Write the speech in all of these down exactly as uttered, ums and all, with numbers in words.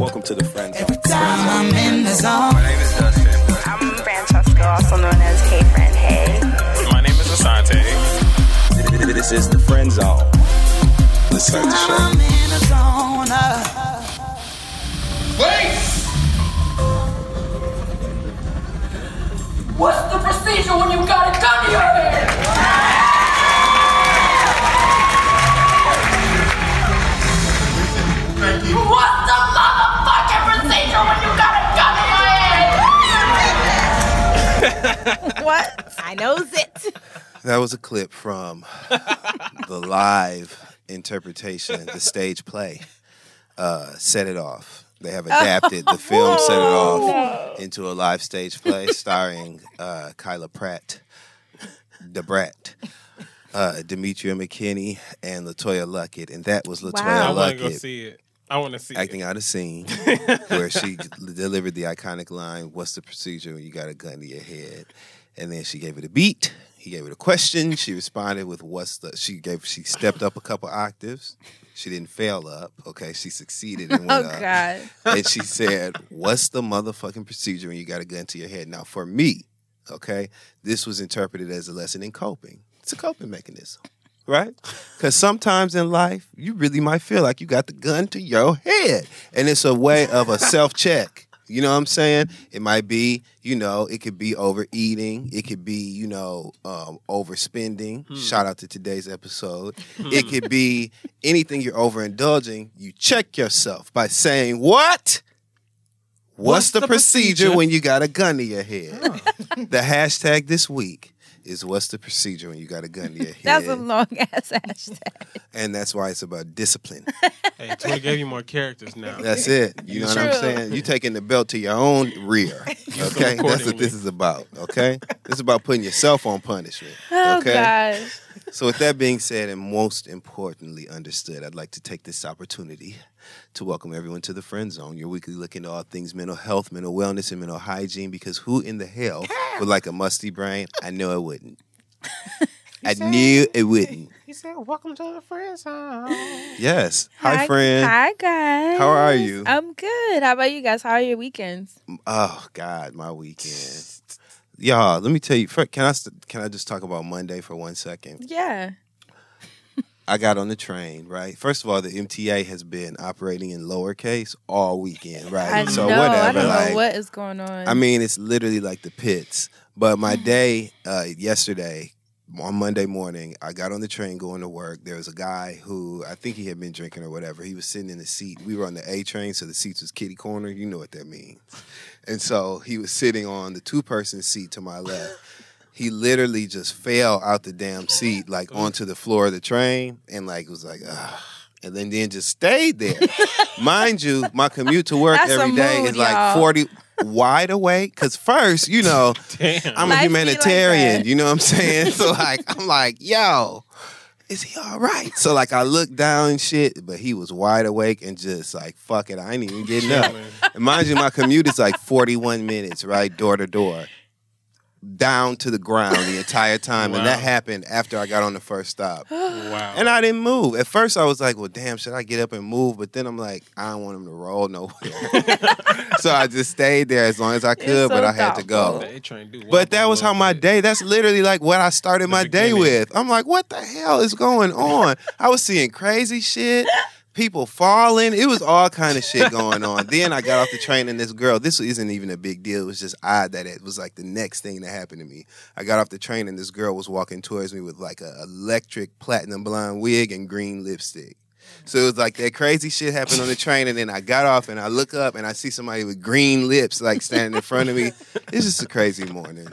Welcome to the Friend Zone. Every time I'm in the zone. My name is Dustin. I'm Francesca, also known as Hey Friend Hey. My name is Asante. This is the Friend Zone. Let's start the show. I'm in the zone. Uh. Wait! What's the procedure when you got a gun to your head? Thank you. What's the motherfucking procedure when you got a gun to your head? What? I knows it. That was a clip from the live interpretation, the stage play, uh, Set It Off. They have adapted the film Set It Off into a live stage play starring uh, Kyla Pratt, the Brat, uh, Demetria McKinney, and LaToya Luckett. And that was LaToya Wow. I want to go Luckett see it. I want to see acting it. out a scene where she delivered the iconic line, "What's the procedure when you got a gun to your head?" And then she gave it a beat. He gave it a question. She responded with what's the, she gave, she stepped up a couple octaves. She didn't fail up. Okay. She succeeded and Oh, went up. God. And she said, what's the motherfucking procedure when you got a gun to your head? Now, for me, okay, this was interpreted as a lesson in coping. It's a coping mechanism, right? Because sometimes in life, you really might feel like you got the gun to your head. And it's a way of a self-check. You know what I'm saying? It might be, you know, it could be overeating. It could be, you know, um, overspending. Hmm. Shout out to today's episode. It could be anything you're overindulging. You check yourself by saying, what? What's, What's the, the procedure, procedure when you got a gun to your head? Oh. The hashtag this week is what's the procedure when you got a gun to your head? That's a long-ass hashtag. And that's why it's about discipline. Hey, Twitter gave you more characters now. That's it. You know True. what I'm saying? You taking the belt to your own rear. Okay? That's what this is about. Okay? This is about putting yourself on punishment. Oh, okay? gosh. So with that being said, and most importantly understood, I'd like to take this opportunity to welcome everyone to the Friend Zone, your weekly look into all things mental health, mental wellness, and mental hygiene, because who in the hell would like a musty brain? I know it wouldn't. I said, knew it wouldn't. He said, welcome to the Friend Zone. Yes. Hi, Hi, friend. Hi, guys. How are you? I'm good. How about you guys? How are your weekends? Oh, God, my weekend. Y'all, let me tell you, can I, can I just talk about Monday for one second? Yeah. I got on the train, right? First of all, the M T A has been operating in lowercase all weekend, right? I so know. whatever. I don't like, know what is going on. I mean, it's literally like the pits. But my day uh, yesterday, on Monday morning, I got on the train going to work. There was a guy who, I think he had been drinking or whatever. He was sitting in the seat. We were on the A train, so the seats was kitty corner. You know what that means. And so he was sitting on the two-person seat to my left. He literally just fell out the damn seat, like onto the floor of the train, and like was like, ugh. And then, then just stayed there. Mind you, my commute to work That's every a day mood, is like y'all. forty wide awake. Because first, you know, Damn. I'm Life a be humanitarian. like that. You know what I'm saying? So like, I'm like, yo, is he all right? So like, I looked down and shit, but he was wide awake and just like, fuck it, I ain't even getting up. And mind you, my commute is like forty-one minutes, right, door to door. Down to the ground the entire time. Wow. And that happened after I got on the first stop. Wow. And I didn't move. At first I was like, well, damn, should I get up and move? But then I'm like, I don't want him to roll nowhere. So I just stayed there as long as I could, You're so but I had to go. The A-train do But that wobble was a how little my bit. day, that's literally like what I started The my day beginning. with. I'm like, what the hell is going on? I was seeing crazy shit. People falling. It was all kind of shit going on. Then I got off the train and this girl, this isn't even a big deal. It was just odd that it was like the next thing that happened to me. I got off the train and this girl was walking towards me with like a electric platinum blonde wig and green lipstick. So it was like that crazy shit happened on the train, and then I got off and I look up and I see somebody with green lips like standing in front of me. It's just a crazy morning.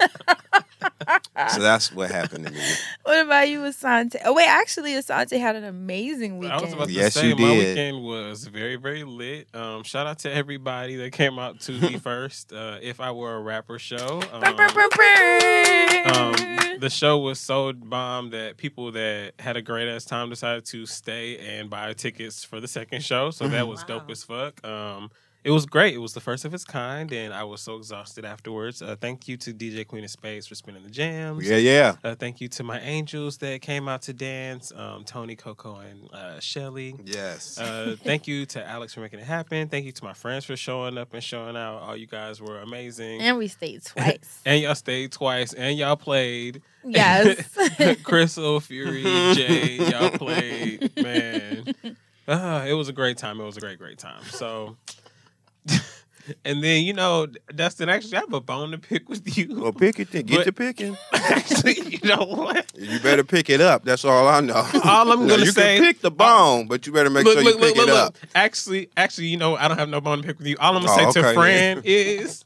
So that's what happened to me. What about you, Asante? Oh, wait, actually, Asante had an amazing I was weekend. about to Yes, say, you my did. weekend was very, very lit. Um, shout out to everybody that came out to me first. Uh, If I Were a Rapper show. Um, Brr, brr, brr, brr. um, the show was so bomb that people that had a great ass time decided to stay and buy tickets for the second show. So that was dope as fuck. Um, it was great. It was the first of its kind, and I was so exhausted afterwards. Uh, thank you to D J Queen of Spades for spinning the jams. Yeah, yeah. Uh, thank you to my angels that came out to dance, um, Tony, Coco, and uh, Shelly. Yes. Uh, thank you to Alex for making it happen. Thank you to my friends for showing up and showing out. All you guys were amazing. And we stayed twice. And y'all stayed twice, and y'all played. Yes. Crystal, Fury, Jay, y'all played. Man, uh, it was a great time. It was a great, great time. So, and then, you know, Dustin, actually, I have a bone to pick with you. Well, pick it then. Get But- to picking. Actually, you know what? You better pick it up. That's all I know. All I'm No, gonna you say- can pick the bone, but you better make Look, sure look, you pick look, it look, up. look. Actually, actually, you know, I don't have no bone to pick with you. All I'm gonna Oh, say okay, to Fran is,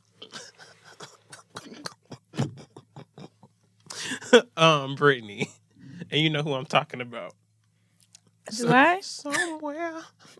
um, Brittany, and you know who I'm talking about. Do I? Somewhere.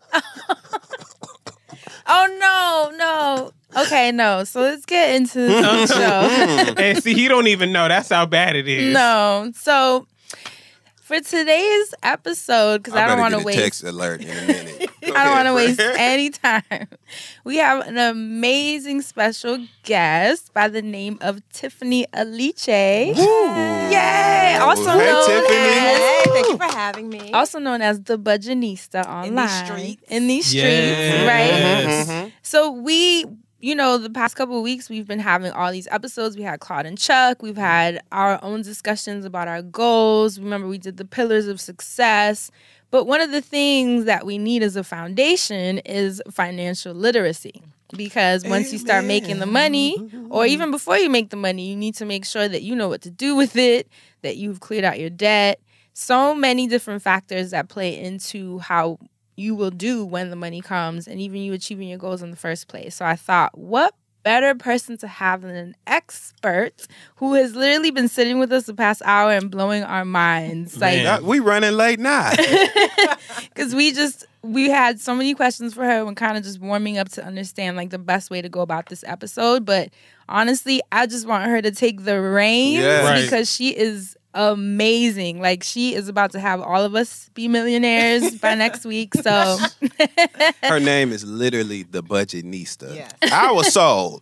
Oh, no, no. Okay, no. So let's get into the show. And see, he don't even know. That's how bad it is. No. So for today's episode, because I, don't want to to waste text alert in a minute. I don't want to waste any time. We have an amazing special guest by the name of Tiffany Aliche. Yay! Also Hey, known Tiffany. as Hey, thank you for having me. also known as the Budgetnista online. streets. In these streets, Yes. right? Mhm. So we, you know, the past couple of weeks we've been having all these episodes. We had Claude and Chuck. We've had our own discussions about our goals. Remember, we did the pillars of success. But one of the things that we need as a foundation is financial literacy. Because once you start making the money, or even before you make the money, you need to make sure that you know what to do with it, that you've cleared out your debt. So many different factors that play into how you will do when the money comes and even you achieving your goals in the first place. So I thought, what better person to have than an expert who has literally been sitting with us the past hour and blowing our minds. Like, Man. That- we running late now. because we just we had so many questions for her and kind of just warming up to understand like the best way to go about this episode. But honestly, I just want her to take the reins Yeah. Right. because she is amazing. Like, she is about to have all of us be millionaires by next week. So Her name is literally the Budgetnista. Yes. I was sold.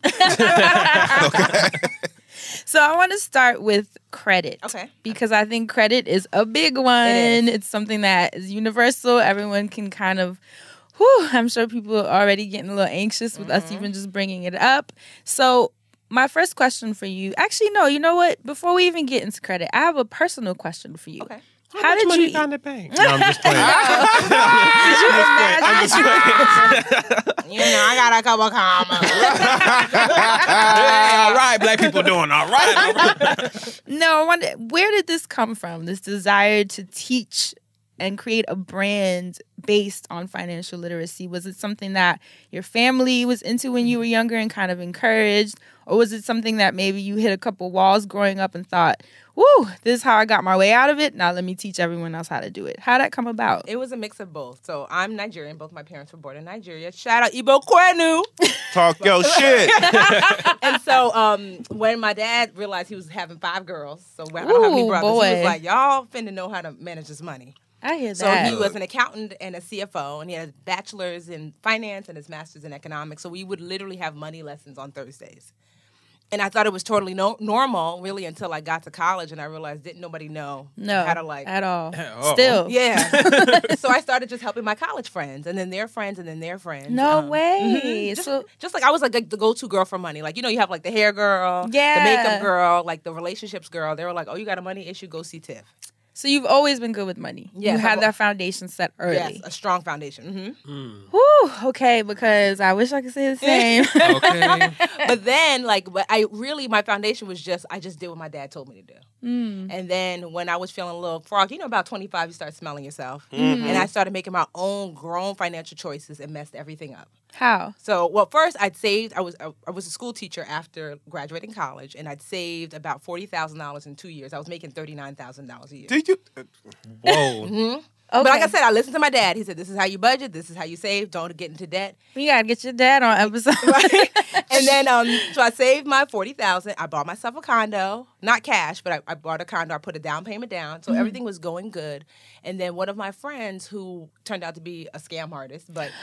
So I want to start with credit. Okay. Because I think credit is a big one. It is. It's something that is universal. Everyone can kind of, whew, I'm sure people are already getting a little anxious with us even just bringing it up. So my first question for you, actually, no, you know what? Before we even get into credit, I have a personal question for you. Okay. How, did you? got in the bank? No, I'm just playing. You know, I got a couple commas. Hey, all right, black people doing all right. All right. No, I wonder, where did this come from? This desire to teach and create a brand based on financial literacy? Was it something that your family was into when you were younger and kind of encouraged? Or was it something that maybe you hit a couple walls growing up and thought, woo, this is how I got my way out of it. Now let me teach everyone else how to do it. How'd that come about? It was a mix of both. So I'm Nigerian. Both my parents were born in Nigeria. Shout out Igbo Kwenu. Talk your shit. And so um, when my dad realized he was having five girls, so I don't have any Ooh, brothers, he boy. was like, y'all finna know how to manage this money. I hear So that. he was an accountant and a C F O, and he had a bachelor's in finance and his master's in economics. So we would literally have money lessons on Thursdays. And I thought it was totally no- normal, really, until I got to college and I realized didn't nobody know no, how to like. at all. At all. Still. Yeah. So I started just helping my college friends, and then their friends, and then their friends. No Um, way. mhm. Just, So, just like I was like the go-to girl for money. Like, you know, you have like the hair girl, Yeah. the makeup girl, like the relationships girl. They were like, oh, you got a money issue? Go see Tiff. so you've always been good with money. Yes, you had I've- that foundation set early. Yes, a strong foundation. hmm Whew, okay, because I wish I could say the same. Okay. But then, like, but I really, my foundation was just, I just did what my dad told me to do. Mm. And then when I was feeling a little froggy, you know, about twenty-five, you start smelling yourself. Mm-hmm. And I started making my own grown financial choices and messed everything up. How? So, well, first I'd saved. I was I, I was a school teacher after graduating college, and I'd saved about forty thousand dollars in two years. I was making thirty nine thousand dollars a year. Did you? Whoa. Okay. But like I said, I listened to my dad. He said, "This is how you budget. This is how you save. Don't get into debt." We gotta get your dad on episode. Right? And then, um, so I saved my forty thousand. I bought myself a condo, not cash, but I, I bought a condo. I put a down payment down, so everything was going good. And then one of my friends, who turned out to be a scam artist, but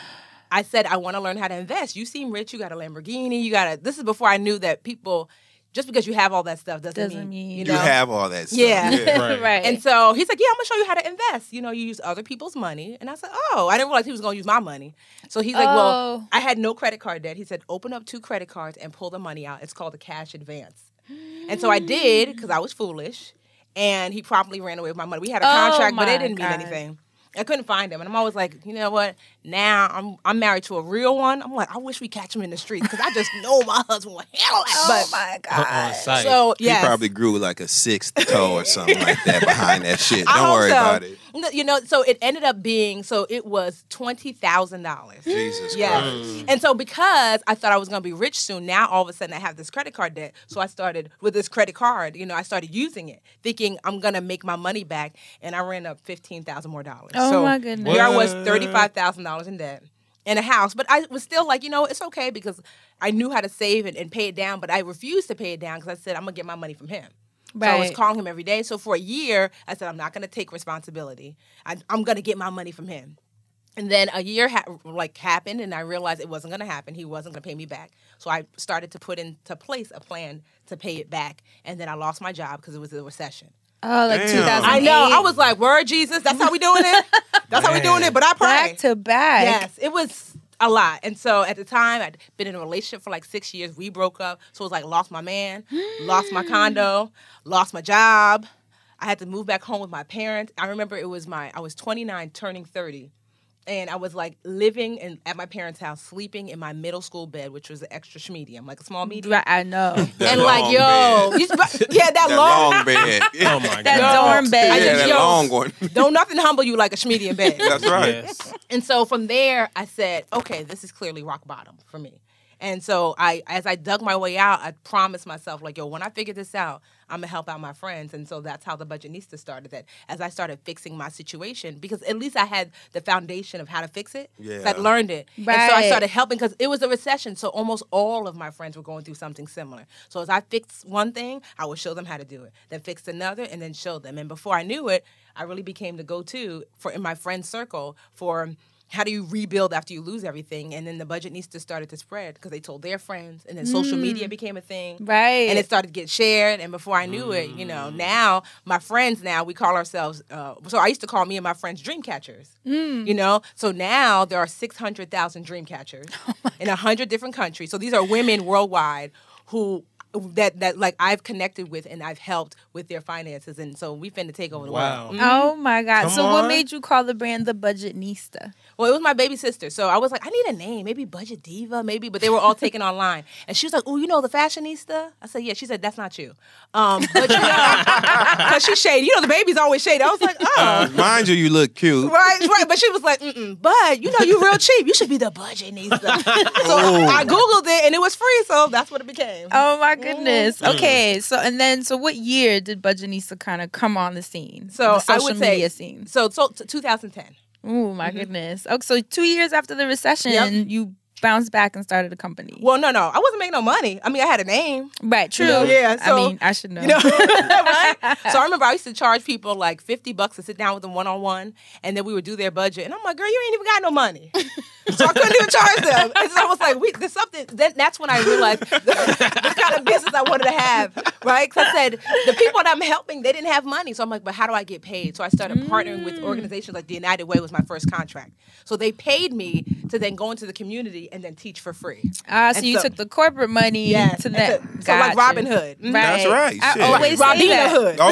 I said, I want to learn how to invest. You seem rich. You got a Lamborghini. You got a, this is before I knew that people, just because you have all that stuff doesn't, Doesn't mean, mean- you You know. have all that stuff. Yeah. Right. right. And so he's like, yeah, I'm going to show you how to invest. You know, you use other people's money. And I said, oh, I didn't realize he was going to use my money. So he's like, Oh. well, I had no credit card debt. He said, open up two credit cards and pull the money out. It's called a cash advance. And so I did because I was foolish. And he promptly ran away with my money. We had a Oh, contract, but my it didn't mean God. anything. I couldn't find him. And I'm always like, you know what? Now I'm I'm married to a real one. I'm like, I wish we catch him in the streets because I just know my husband will handle that. oh but, my On God. site. So, He yes. probably grew like a sixth toe or something like that behind that shit. I Don't hope worry so. about it. No, you know, so it ended up being, so it was twenty thousand dollars. Jesus Yes. Christ. And so because I thought I was going to be rich soon, now all of a sudden I have this credit card debt. So I started with this credit card, you know, I started using it, thinking I'm going to make my money back. And I ran up fifteen thousand more dollars. Oh, so my goodness. Here I was What? thirty-five thousand dollars in debt in a house. But I was still like, you know, it's okay because I knew how to save and, and pay it down. But I refused to pay it down because I said, I'm going to get my money from him. So I was Right. calling him every day. So for a year, I said, I'm not going to take responsibility. I, I'm going to get my money from him. And then a year ha- like happened, and I realized it wasn't going to happen. He wasn't going to pay me back. So I started to put into place a plan to pay it back. And then I lost my job because it was a recession. Oh, like Damn. two thousand eight. I know. I was like, word, Jesus, that's how we doing it? That's how we doing it? But I pray. back to back. Yes, it was a lot. And so at the time, I'd been in a relationship for like six years. We broke up. So it was like lost my man, lost my condo, lost my job. I had to move back home with my parents. I remember it was my, I was twenty-nine turning thirty. And I was like living in, at my parents' house, sleeping in my middle school bed, which was an extra medium, like a small medium. Right, I know. That And like, long yo, bed. you- yeah, that, That long, long bed. Yeah. Oh my That God. dorm bed. I Yeah, just- that yo, long one. don't nothing humble you like a schmedium bed. That's right. Yes. And so from there, I said, okay, this is clearly rock bottom for me. And so I, as I dug my way out, I promised myself, like, yo, when I figure this out, I'm gonna help out my friends. And so that's how the Budgetnista started. That as I started fixing my situation, because at least I had the foundation of how to fix it. Yeah. So I'd learned it. And so I Right. started helping because it was a recession. So almost all of my friends were going through something similar. So as I fixed one thing, I would show them how to do it. Then fixed another and then show them. And before I knew it, I really became the go-to for in my friend circle for how do you rebuild after you lose everything? And then the Budgetnista started to spread because they told their friends, and then social media became a thing, Right. And it started to get shared. And before I knew it, you know, now my friends now we call ourselves. Uh, so I used to call me and my friends dream catchers. You know, so now there are six hundred thousand dream catchers in a hundred different countries. So these are women worldwide who. That that like I've connected with and I've helped with their finances, and so we finna take over the Wow. world. Mhm. Oh my God. Come so what on. made you call the brand the Budgetnista? Well, it was my baby sister. So I was like, I need a name, maybe Budget Diva, maybe. But they were all taken online. And she was like, oh, you know the fashionista? I said, yeah. She said, that's not you. Um, but you know, because she's shady. You know, the baby's always shady. I was like, oh. Mind you, you look cute. Right, right. But she was like, mm-mm. But, you know, you real cheap. You should be the Budgetnista. So I Googled it, and it was free. So that's what it became. Oh my goodness. Mm. Okay. So and then so what year did Budgetnista kind of come on the scene? So the social I would say, media scene. So, so t- two thousand ten. Oh my goodness. Okay, so two years after the recession, Yep. you bounced back and started a company. Well, no, no. I wasn't making no money. I mean, I had a name. Right, true. know, yeah, I so, mean, I should know. You know, right? So I remember I used to charge people like fifty bucks to sit down with them one on one, and then we would do their budget. And I'm like, girl, you ain't even got no money, so I couldn't even charge them. And so I was like, we, there's something. Then that's when I realized the, the kind of business I wanted to have, right? Because I said the people that I'm helping, they didn't have money, so I'm like, but how do I get paid? So I started partnering with organizations like the United Way was my first contract. So they paid me to then go into the community and then teach for free. Ah, so And you so- took the corporate money Yes, to and that. to- so like Gotcha. Robin Hood. Mhm. Right. That's right, I shit. always say Robina that. Hood.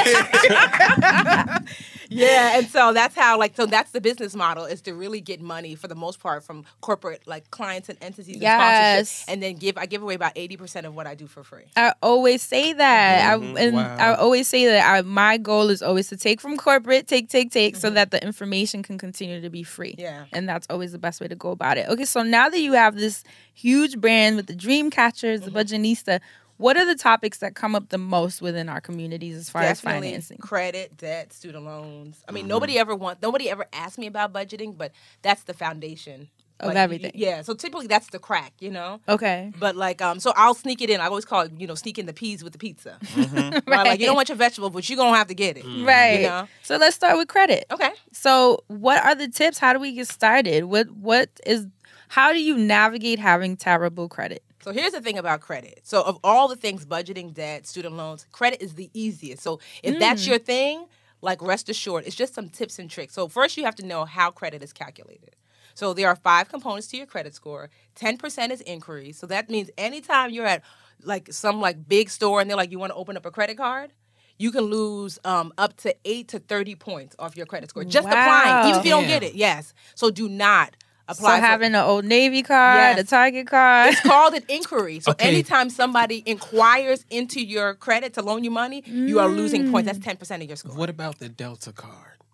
Okay. Yeah, and so that's how, like, so that's the business model is to really get money for the most part from corporate, like, clients and entities and Yes. sponsorship, and then give. I give away about eighty percent of what I do for free. I always say that. Mhm. I, and Wow. I always say that I, my goal is always to take from corporate, take, take, take, so that the information can continue to be free. Yeah. And that's always the best way to go about it. Okay, so now that you have this huge brand with the dream catchers, the Budgetnista, what are the topics that come up the most within our communities as far Definitely as financing? credit, debt, student loans. I mean, nobody ever want, nobody ever asked me about budgeting, but that's the foundation Of Like, everything. Yeah, so typically that's the crack, you know. Okay. But like, um, so I'll sneak it in. I always call it, you know, sneaking the peas with the pizza. Right. Right? Like you don't want your vegetable, but you're gonna have to get it. Right. You know? So let's start with credit. Okay. So what are the tips? How do we get started? What what is how do you navigate having terrible credit? So here's the thing about credit. So of all the things, budgeting, debt, student loans, credit is the easiest. So if Mm. that's your thing, like rest assured, it's just some tips and tricks. So first you have to know how credit is calculated. So there are five components to your credit score. ten percent is inquiry. So that means anytime you're at like some like big store and they're like, you want to open up a credit card, you can lose um, up to eight to thirty points off your credit score. Just Wow. applying, even if you don't Damn. get it. Yes. So do not So apply. for- having an Old Navy card, Yes. a Target card. It's called an inquiry. So Okay. anytime somebody inquires into your credit to loan you money, you are losing points. That's ten percent of your score. What about the Delta card?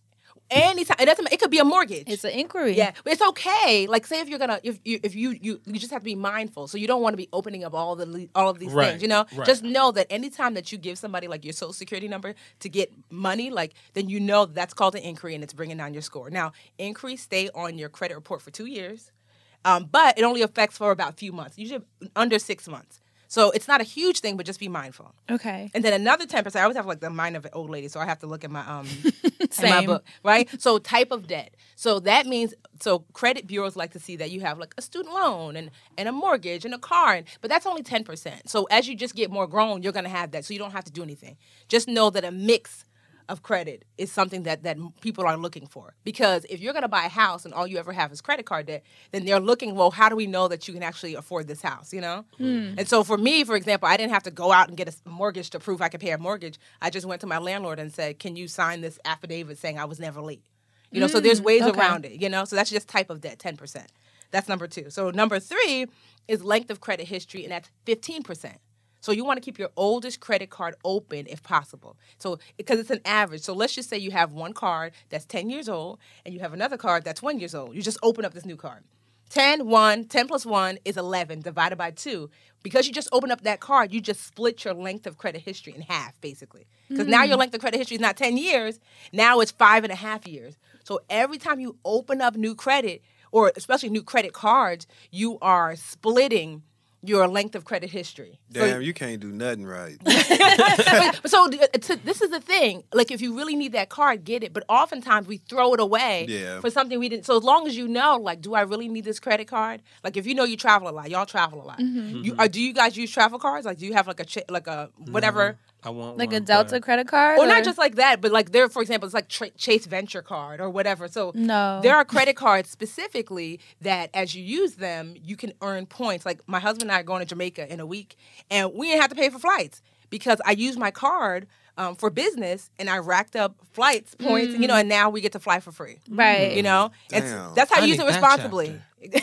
Anytime it doesn't. It could be a mortgage. It's an inquiry. Yeah, but it's okay. Like, say if you're gonna, if you, if you, you, you just have to be mindful. So you don't want to be opening up all the, le- all of these Right, things. You know, right. just know that anytime that you give somebody like your social security number to get money, like then you know that's called an inquiry and it's bringing down your score. Now, inquiries stay on your credit report for two years, um, but it only affects for about a few months, usually under six months. So it's not a huge thing, but just be mindful. Okay. And then another ten percent, I always have like the mind of an old lady, so I have to look at my um in my Same. book, right? So type of debt. So that means, so credit bureaus like to see that you have like a student loan and, and a mortgage and a car, and, but that's only ten percent. So as you just get more grown, you're going to have that, so you don't have to do anything. Just know that a mix of credit is something that, that people are looking for. Because if you're going to buy a house and all you ever have is credit card debt, then they're looking, well, how do we know that you can actually afford this house, you know? And so for me, for example, I didn't have to go out and get a mortgage to prove I could pay a mortgage. I just went to my landlord and said, can you sign this affidavit saying I was never late? You know, so there's ways okay. around it, you know? So that's just type of debt, ten percent. That's number two. So number three is length of credit history, and that's fifteen percent. So you want to keep your oldest credit card open if possible. So because it's an average. So let's just say you have one card that's ten years old and you have another card that's one years old. You just open up this new card. ten, one, ten plus one is eleven divided by two. Because you just open up that card, you just split your length of credit history in half, basically. Because now your length of credit history is not ten years. Now it's five and a half years. So every time you open up new credit, or especially new credit cards, you are splitting your length of credit history. So- Damn, you can't do nothing right. but, so uh, to, this is the thing. Like, if you really need that card, get it. But oftentimes we throw it away Yeah. for something we didn't. So as long as you know, like, do I really need this credit card? Like, if you know you travel a lot, y'all travel a lot. You, or do you guys use travel cards? Like, do you have like a ch- like a whatever? I want Like one, a Delta but- credit card? Or not or- just like that, but like there, for example, it's like Tra- Chase Venture Card or whatever. So No. there are credit cards specifically that as you use them, you can earn points. Like my husband and I are going to Jamaica in a week, and we didn't have to pay for flights because I used my card um, for business, and I racked up flights points. You know, and now we get to fly for free. Right. You know, Damn. It's, that's how I you use it need that responsibly.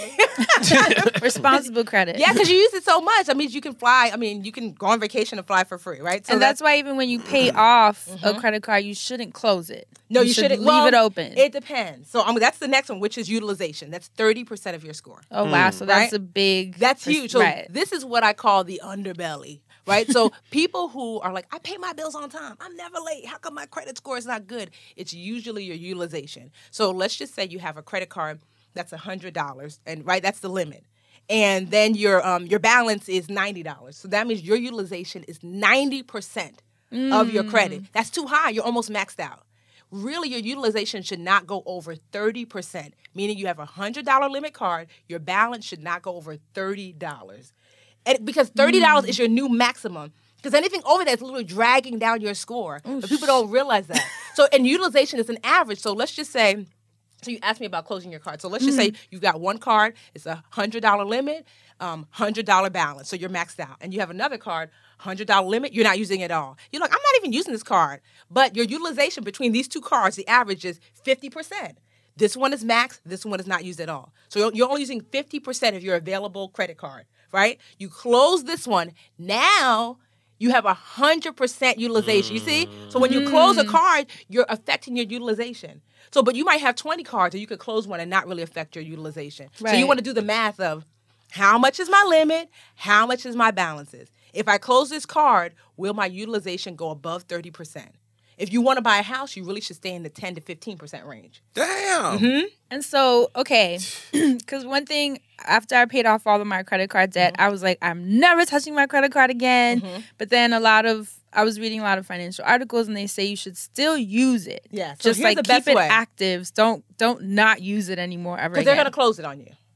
Responsible credit. Yeah, because you use it so much. I mean, you can fly. I mean, you can go on vacation and fly for free, right? So and that's why even when you pay off a credit card, you shouldn't close it. No, you, should shouldn't leave well, it open. It depends. So, I mean, that's the next one, which is utilization. That's thirty percent of your score. oh wow, so that's Right? a big. That's pers- huge. So, right. this is what I call the underbelly, right? So, people who are like, I pay my bills on time. I'm never late. How come my credit score is not good? It's usually your utilization. So, let's just say you have a credit card that's one hundred dollars, and right, that's the limit. And then your um, your balance is ninety dollars. So that means your utilization is ninety percent of your credit. That's too high. You're almost maxed out. Really, your utilization should not go over thirty percent, meaning you have a one hundred dollars limit card, your balance should not go over thirty dollars. And because thirty dollars is your new maximum. Because anything over that is literally dragging down your score. But people don't realize that. So, and utilization is an average. So let's just say, so you asked me about closing your card. So let's just say you've got one card, it's a one hundred dollars limit, um, one hundred dollars balance, so you're maxed out. And you have another card, one hundred dollars limit, you're not using it at all. You're like, I'm not even using this card. But your utilization between these two cards, the average is fifty percent. This one is max, this one is not used at all. So you're, you're only using fifty percent of your available credit card, right? You close this one, now you have one hundred percent utilization. You see? So when you close a card, you're affecting your utilization. So, but you might have twenty cards, or you could close one and not really affect your utilization. So you Right. want to do the math of how much is my limit, how much is my balances. If I close this card, will my utilization go above thirty percent? If you want to buy a house, you really should stay in the ten to fifteen percent range. Damn. And so, okay, because one thing, after I paid off all of my credit card debt, I was like, I'm never touching my credit card again. But then a lot of, I was reading a lot of financial articles, and they say you should still use it. Yeah, so just here's like the keep best it way. active. Don't don't not use it anymore ever Because again. they're going to close it on you.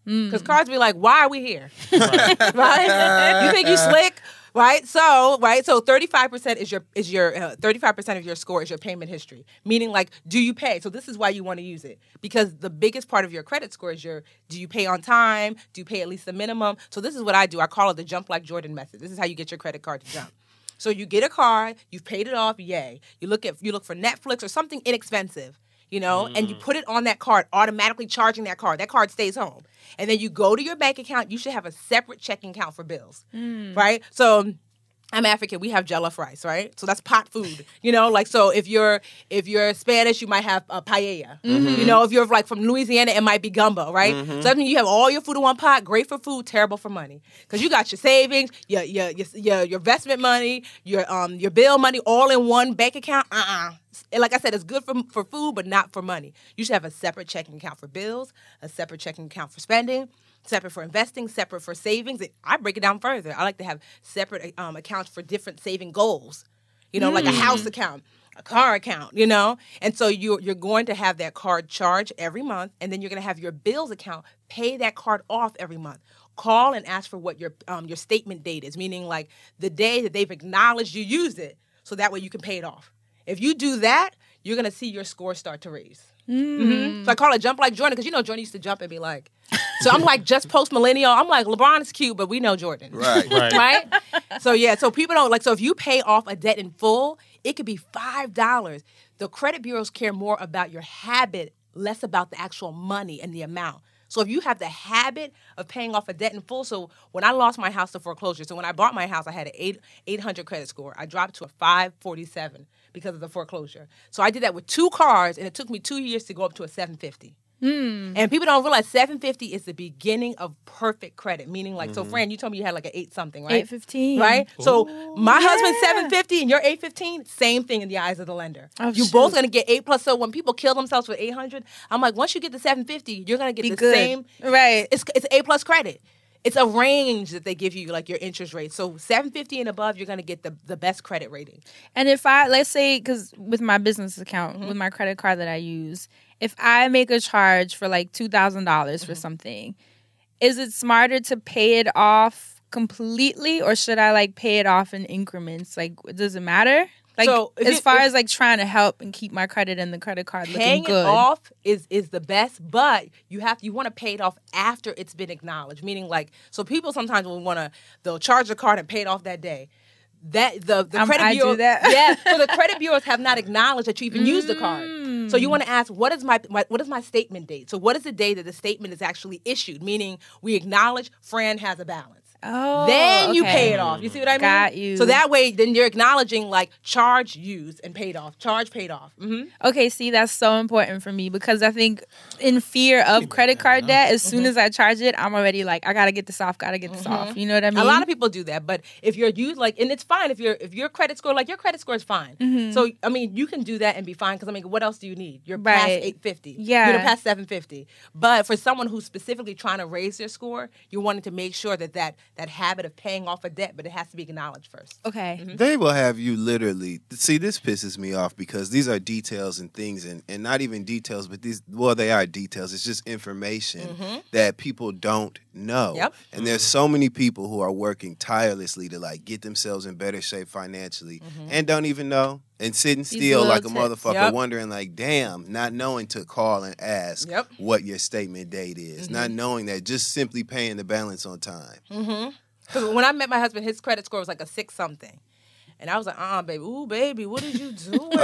Because cards be like, why are we here? Right. Right? You think you slick? Right, so right, so thirty-five percent is your is your uh, thirty-five percent of your score is your payment history. Meaning, like, do you pay? So this is why you want to use it, because the biggest part of your credit score is your do you pay on time? Do you pay at least the minimum? So this is what I do. I call it the jump like Jordan method. This is how you get your credit card to jump. So you get a card, you've paid it off, yay. You look at you look for Netflix or something inexpensive, you know, mm. and you put it on that card, automatically charging that card. That card stays home. And then you go to your bank account. You should have a separate checking account for bills, mm. right? So I'm African. We have jollof rice, right? So that's pot food, you know. Like, so if you're if you're Spanish, you might have a paella. Mm-hmm. You know, if you're like from Louisiana, it might be gumbo, right? Mm-hmm. So that means you have all your food in one pot. Great for food, terrible for money, because you got your savings, your your your your, your investment money, your um your bill money, all in one bank account. Uh uh-uh. uh. Like I said, it's good for for food, but not for money. You should have a separate checking account for bills, a separate checking account for spending, separate for investing, separate for savings. I break it down further. I like to have separate um, accounts for different saving goals. You know, mm. like a house account, a car account, you know? And so you're, you're going to have that card charge every month, and then you're going to have your bills account pay that card off every month. Call and ask for what your um, your statement date is, meaning like the day that they've acknowledged you used it, so that way you can pay it off. If you do that, you're going to see your score start to raise. Mm. Mm-hmm. So I call it jump like Jordan, because you know Jordan used to jump and be like, so I'm like just post millennial. I'm like, LeBron is cute, but we know Jordan. Right. Right. Right? So yeah, so people don't like, so if you pay off a debt in full, it could be five dollars. The credit bureaus care more about your habit, less about the actual money and the amount. So if you have the habit of paying off a debt in full, so when I lost my house to foreclosure, so when I bought my house, I had an eight, 800 credit score. I dropped to a five forty-seven because of the foreclosure. So I did that with two cars, and it took me two years to go up to a seven fifty. Mm. And people don't realize seven fifty is the beginning of perfect credit, meaning like, mm-hmm. so Fran, you told me you had like an eight something, right? eight fifteen. Right? Ooh. So my yeah. husband's seven fifty and you're eight fifteen, same thing in the eyes of the lender. Oh, you shoot. both going to get eight plus. So when people kill themselves with eight hundred, I'm like, once you get to seven fifty, you're going to get Be the good. same. Right. It's, it's A plus credit. It's a range that they give you, like your interest rate. So seven fifty and above, you're going to get the, the best credit rating. And if I, let's say, because with my business account, mm-hmm. with my credit card that I use, if I make a charge for like two thousand dollars mm-hmm. for something, is it smarter to pay it off completely, or should I like pay it off in increments? Like, does it matter? Like, so as you, far if, as like trying to help and keep my credit and the credit card looking paying good. it off is is the best, but you have you want to pay it off after it's been acknowledged. Meaning, like, so people sometimes will want to they'll charge the card and pay it off that day. That the the um, credit I bureau, do that. yeah. So the credit bureaus have not acknowledged that you even mm. used the card. So you want to ask, what is my, my what is my statement date? So what is the day that the statement is actually issued? Meaning, we acknowledge Fran has a balance. Oh, then okay. you pay it off. You see what I mean? Got you. So that way, then you're acknowledging like charge used and paid off. Charge paid off. Mm-hmm. Okay, see, that's so important for me, because I think in fear of credit card debt, as soon mm-hmm. as I charge it, I'm already like, I gotta get this off, gotta get this mm-hmm. off. You know what I mean? A lot of people do that, but if you're used like, and it's fine if you're if your credit score, like your credit score is fine. Mm-hmm. So I mean, you can do that and be fine, because I mean, what else do you need? You're right. past eight fifty. Yeah, you're past seven fifty. But for someone who's specifically trying to raise their score, you're wanting to make sure that that, that habit of paying off a debt, but it has to be acknowledged first. Okay. Mm-hmm. They will have you literally see. This pisses me off, because these are details and things, and, and not even details, but these well, they are details. It's just information mm-hmm. that people don't know. Yep. And there's so many people who are working tirelessly to like get themselves in better shape financially, mm-hmm. and don't even know, and sitting still like a tips. motherfucker, Yep. wondering like, damn, not knowing to call and ask Yep. what your statement date is, Mm-hmm. not knowing that, just simply paying the balance on time. Mm-hmm. Because when I met my husband, his credit score was like a six something. And I was like, uh-uh, baby. Ooh, baby, what did you do? So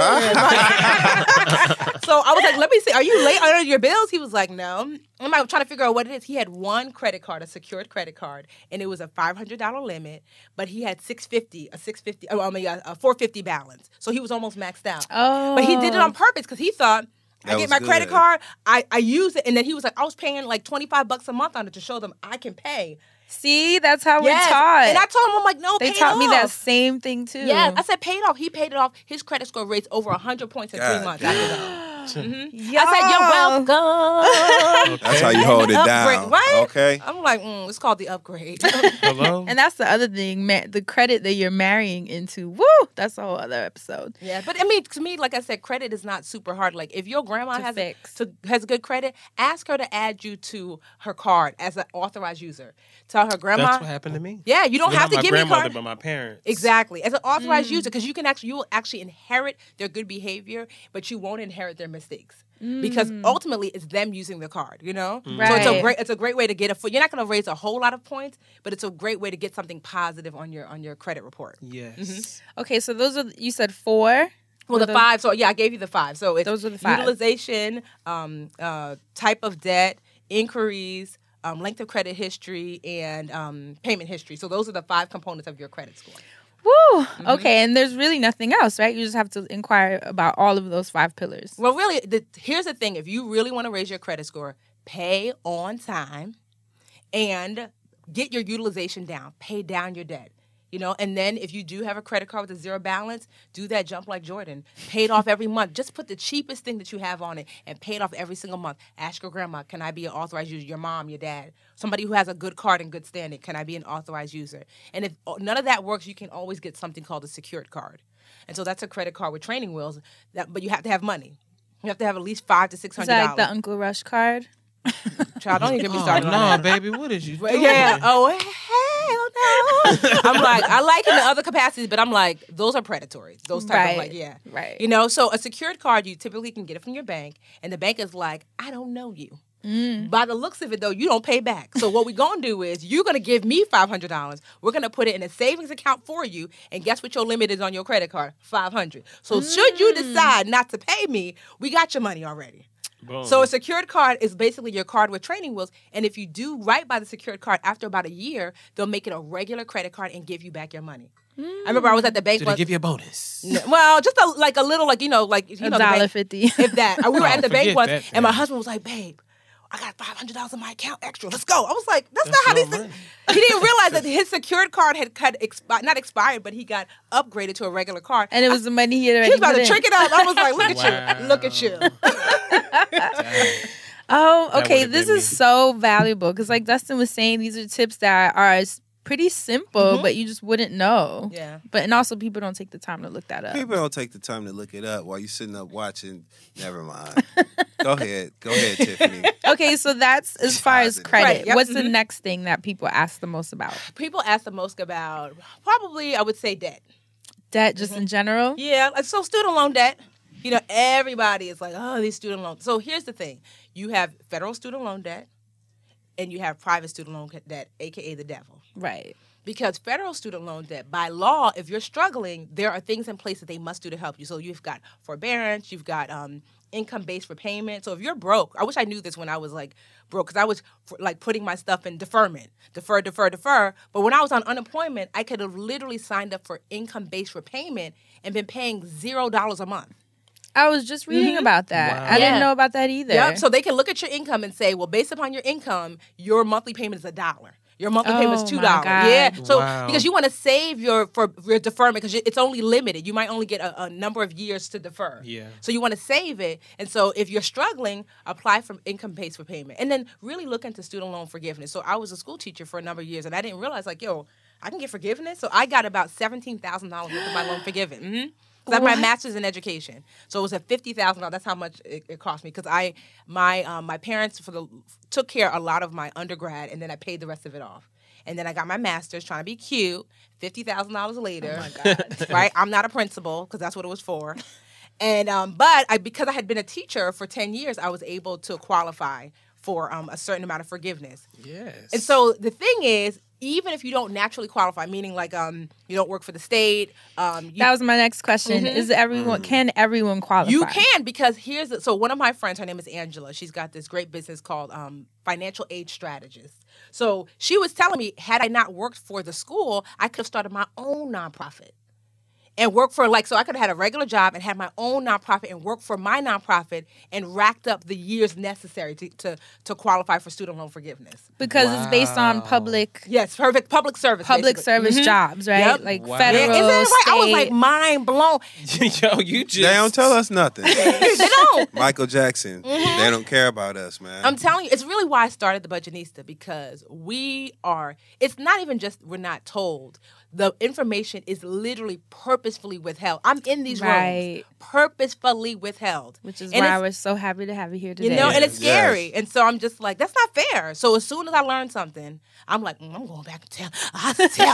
I was like, let me see. Are you late on your bills? He was like, no. I'm like, trying to figure out what it is. He had one credit card, a secured credit card, and it was a five hundred dollars limit, but he had six fifty, a six fifty, oh, I mean, a, a four fifty balance. So he was almost maxed out. Oh. But he did it on purpose, because he thought, That I get was my good. credit card, I, I use it, and then he was like, I was paying like twenty-five bucks a month on it to show them I can pay. See, that's how Yes. we're taught. And I told him, I'm like, no, they pay taught it me off. that same thing too. Yeah, I said paid off. He paid it off. His credit score raised over one hundred points in God three months damn. after that. Mm-hmm. I said, you're welcome. That's how you hold it Upgrade, down. right? Okay. I'm like, mm, it's called the upgrade. Hello? And that's the other thing, ma- the credit that you're marrying into. Woo! That's a whole other episode. Yeah, but I mean, to me, like I said, credit is not super hard. Like, if your grandma To has fix. A, to, has good credit, ask her to add you to her card as an authorized user. Tell her grandma. That's what happened to me. Yeah, you don't Well, have not to my give me a grandmother, card. but my parents. Exactly, as an authorized Mm. user, because you can actually you will actually inherit their good behavior, but you won't inherit their mistakes. Because ultimately, it's them using the card, you know. So it's a Mm. Right. great it's a great way to get a. You're not going to raise a whole lot of points, but it's a great way to get something positive on your on your credit report. Yes. Okay, so those are, you said four? Well, Were the those- five. So yeah, I gave you the five. So it's Those were the five. utilization, um, uh, type of debt, inquiries, um, length of credit history, and um, payment history. So those are the five components of your credit score. Woo! Okay, and there's really nothing else, right? You just have to inquire about all of those five pillars. Well, really, the, here's the thing: if you really want to raise your credit score, pay on time, and get your utilization down. Pay down your debt. You know, and then if you do have a credit card with a zero balance, do that jump like Jordan. Pay it off every month. Just put the cheapest thing that you have on it and pay it off every single month. Ask your grandma, can I be an authorized user? Your mom, your dad, somebody who has a good card and good standing, can I be an authorized user? And if none of that works, you can always get something called a secured card. And so that's a credit card with training wheels, that, but you have to have money. You have to have at least five to six Is hundred that dollars. like the Uncle Rush card? Child, don't even get me Oh, started no, on that. baby, what did you do? But yeah. Oh, hell no. I'm like, I like in the other capacities, but I'm like, those are predatory. Those type Right. of like, yeah. Right. You know, so a secured card, you typically can get it from your bank, and the bank is like, I don't know you. Mm. By the looks of it, though, you don't pay back. So what we're going to do is you're going to give me five hundred dollars. We're going to put it in a savings account for you, and guess what your limit is on your credit card? five hundred dollars. So should you decide not to pay me, we got your money already. Boom. So a secured card is basically your card with training wheels. And if you do right by the secured card, after about a year, they'll make it a regular credit card and give you back your money. I remember I was at the bank. Did they once- give you a bonus? No, well, just a, like a little, like, you know, like, you A know, the dollar bank- fifty. if that. We were Oh, at the bank forget once, that, and my babe. husband was like, babe, I got five hundred dollars in my account extra. Let's go. I was like, that's, That's not how your these money. things. He didn't realize that his secured card had, had expi- not expired, but he got upgraded to a regular card. And it was the money he had already He was about put to in. trick it up. I was like, look at Wow. you. Look at you. Oh, That okay. would've This been is me. so valuable because, like Dustin was saying, these are tips that are s- pretty simple, but you just wouldn't know. Yeah. But and also, people don't take the time to look that up. People don't take the time to look it up while you're sitting up watching. Never mind. Go ahead. Go ahead, Tiffany. Okay, so that's as far as Positive. credit. Right, yep. What's the Mhm. next thing that people ask the most about? People ask the most about, probably, I would say debt. Debt, just in general. Yeah, like, so student loan debt. You know, everybody is like, oh, these student loans. So here's the thing. You have federal student loan debt, and you have private student loan debt, a k a the devil. Right. Because federal student loan debt, by law, if you're struggling, there are things in place that they must do to help you. So you've got forbearance, you've got um, income-based repayment. So if you're broke, I wish I knew this when I was like broke, because I was like putting my stuff in deferment, defer, defer, defer. But when I was on unemployment, I could have literally signed up for income-based repayment and been paying zero dollars a month. I was just reading about that. Wow. I didn't Yeah. know about that either. Yep. So they can look at your income and say, well, based upon your income, your monthly payment is a dollar. Your monthly payment Oh, is two my dollars. God. Yeah. So Wow. because you want to save your for your deferment because it's only limited. You might only get a, a number of years to defer. Yeah. So you want to save it, and so if you're struggling, apply for income-based repayment, and then really look into student loan forgiveness. So I was a school teacher for a number of years, and I didn't realize like, yo, I can get forgiveness. So I got about seventeen thousand dollars worth of my loan forgiven. Mm-hmm. Because I have my master's in education, so it was at fifty thousand dollars. That's how much it, it cost me. Because I, my, um, my parents for the took care of a lot of my undergrad, and then I paid the rest of it off. And then I got my master's, trying to be cute. Fifty thousand dollars later, oh my God. Right? I'm not a principal because that's what it was for. And um, but I because I had been a teacher for ten years, I was able to qualify for um, a certain amount of forgiveness. Yes. And so the thing is, even if you don't naturally qualify, meaning like um you don't work for the state, um you, That was my next question. Is everyone can everyone qualify? you can, because here's the, so one of my friends, her name is Angela. She's got this great business called um, Financial Aid Strategist. So she was telling me, had I not worked for the school, I could have started my own nonprofit. and work for like, so I could have had a regular job and had my own nonprofit and work for my nonprofit and racked up the years necessary to to, to qualify for student loan forgiveness. Because it's based on public Yes, perfect public service. public basically. service Mhm. jobs, right? Yep. Like Wow. federal, Yeah, isn't it right? I was state. like mind blown. Yo, you just They don't tell us nothing. They don't. Michael Jackson. They don't care about us, man. I'm telling you, it's really why I started the Budgetnista, because we are, it's not even just we're not told. The information is literally purposefully withheld. I'm in these Right. rooms, purposefully withheld. Which is And why it's- we're so happy to have you here today. You know, and it's Yes. scary. And so I'm just like, that's not fair. So as soon as I learn something, I'm like, mm, I'm going back and tell. I have to tell.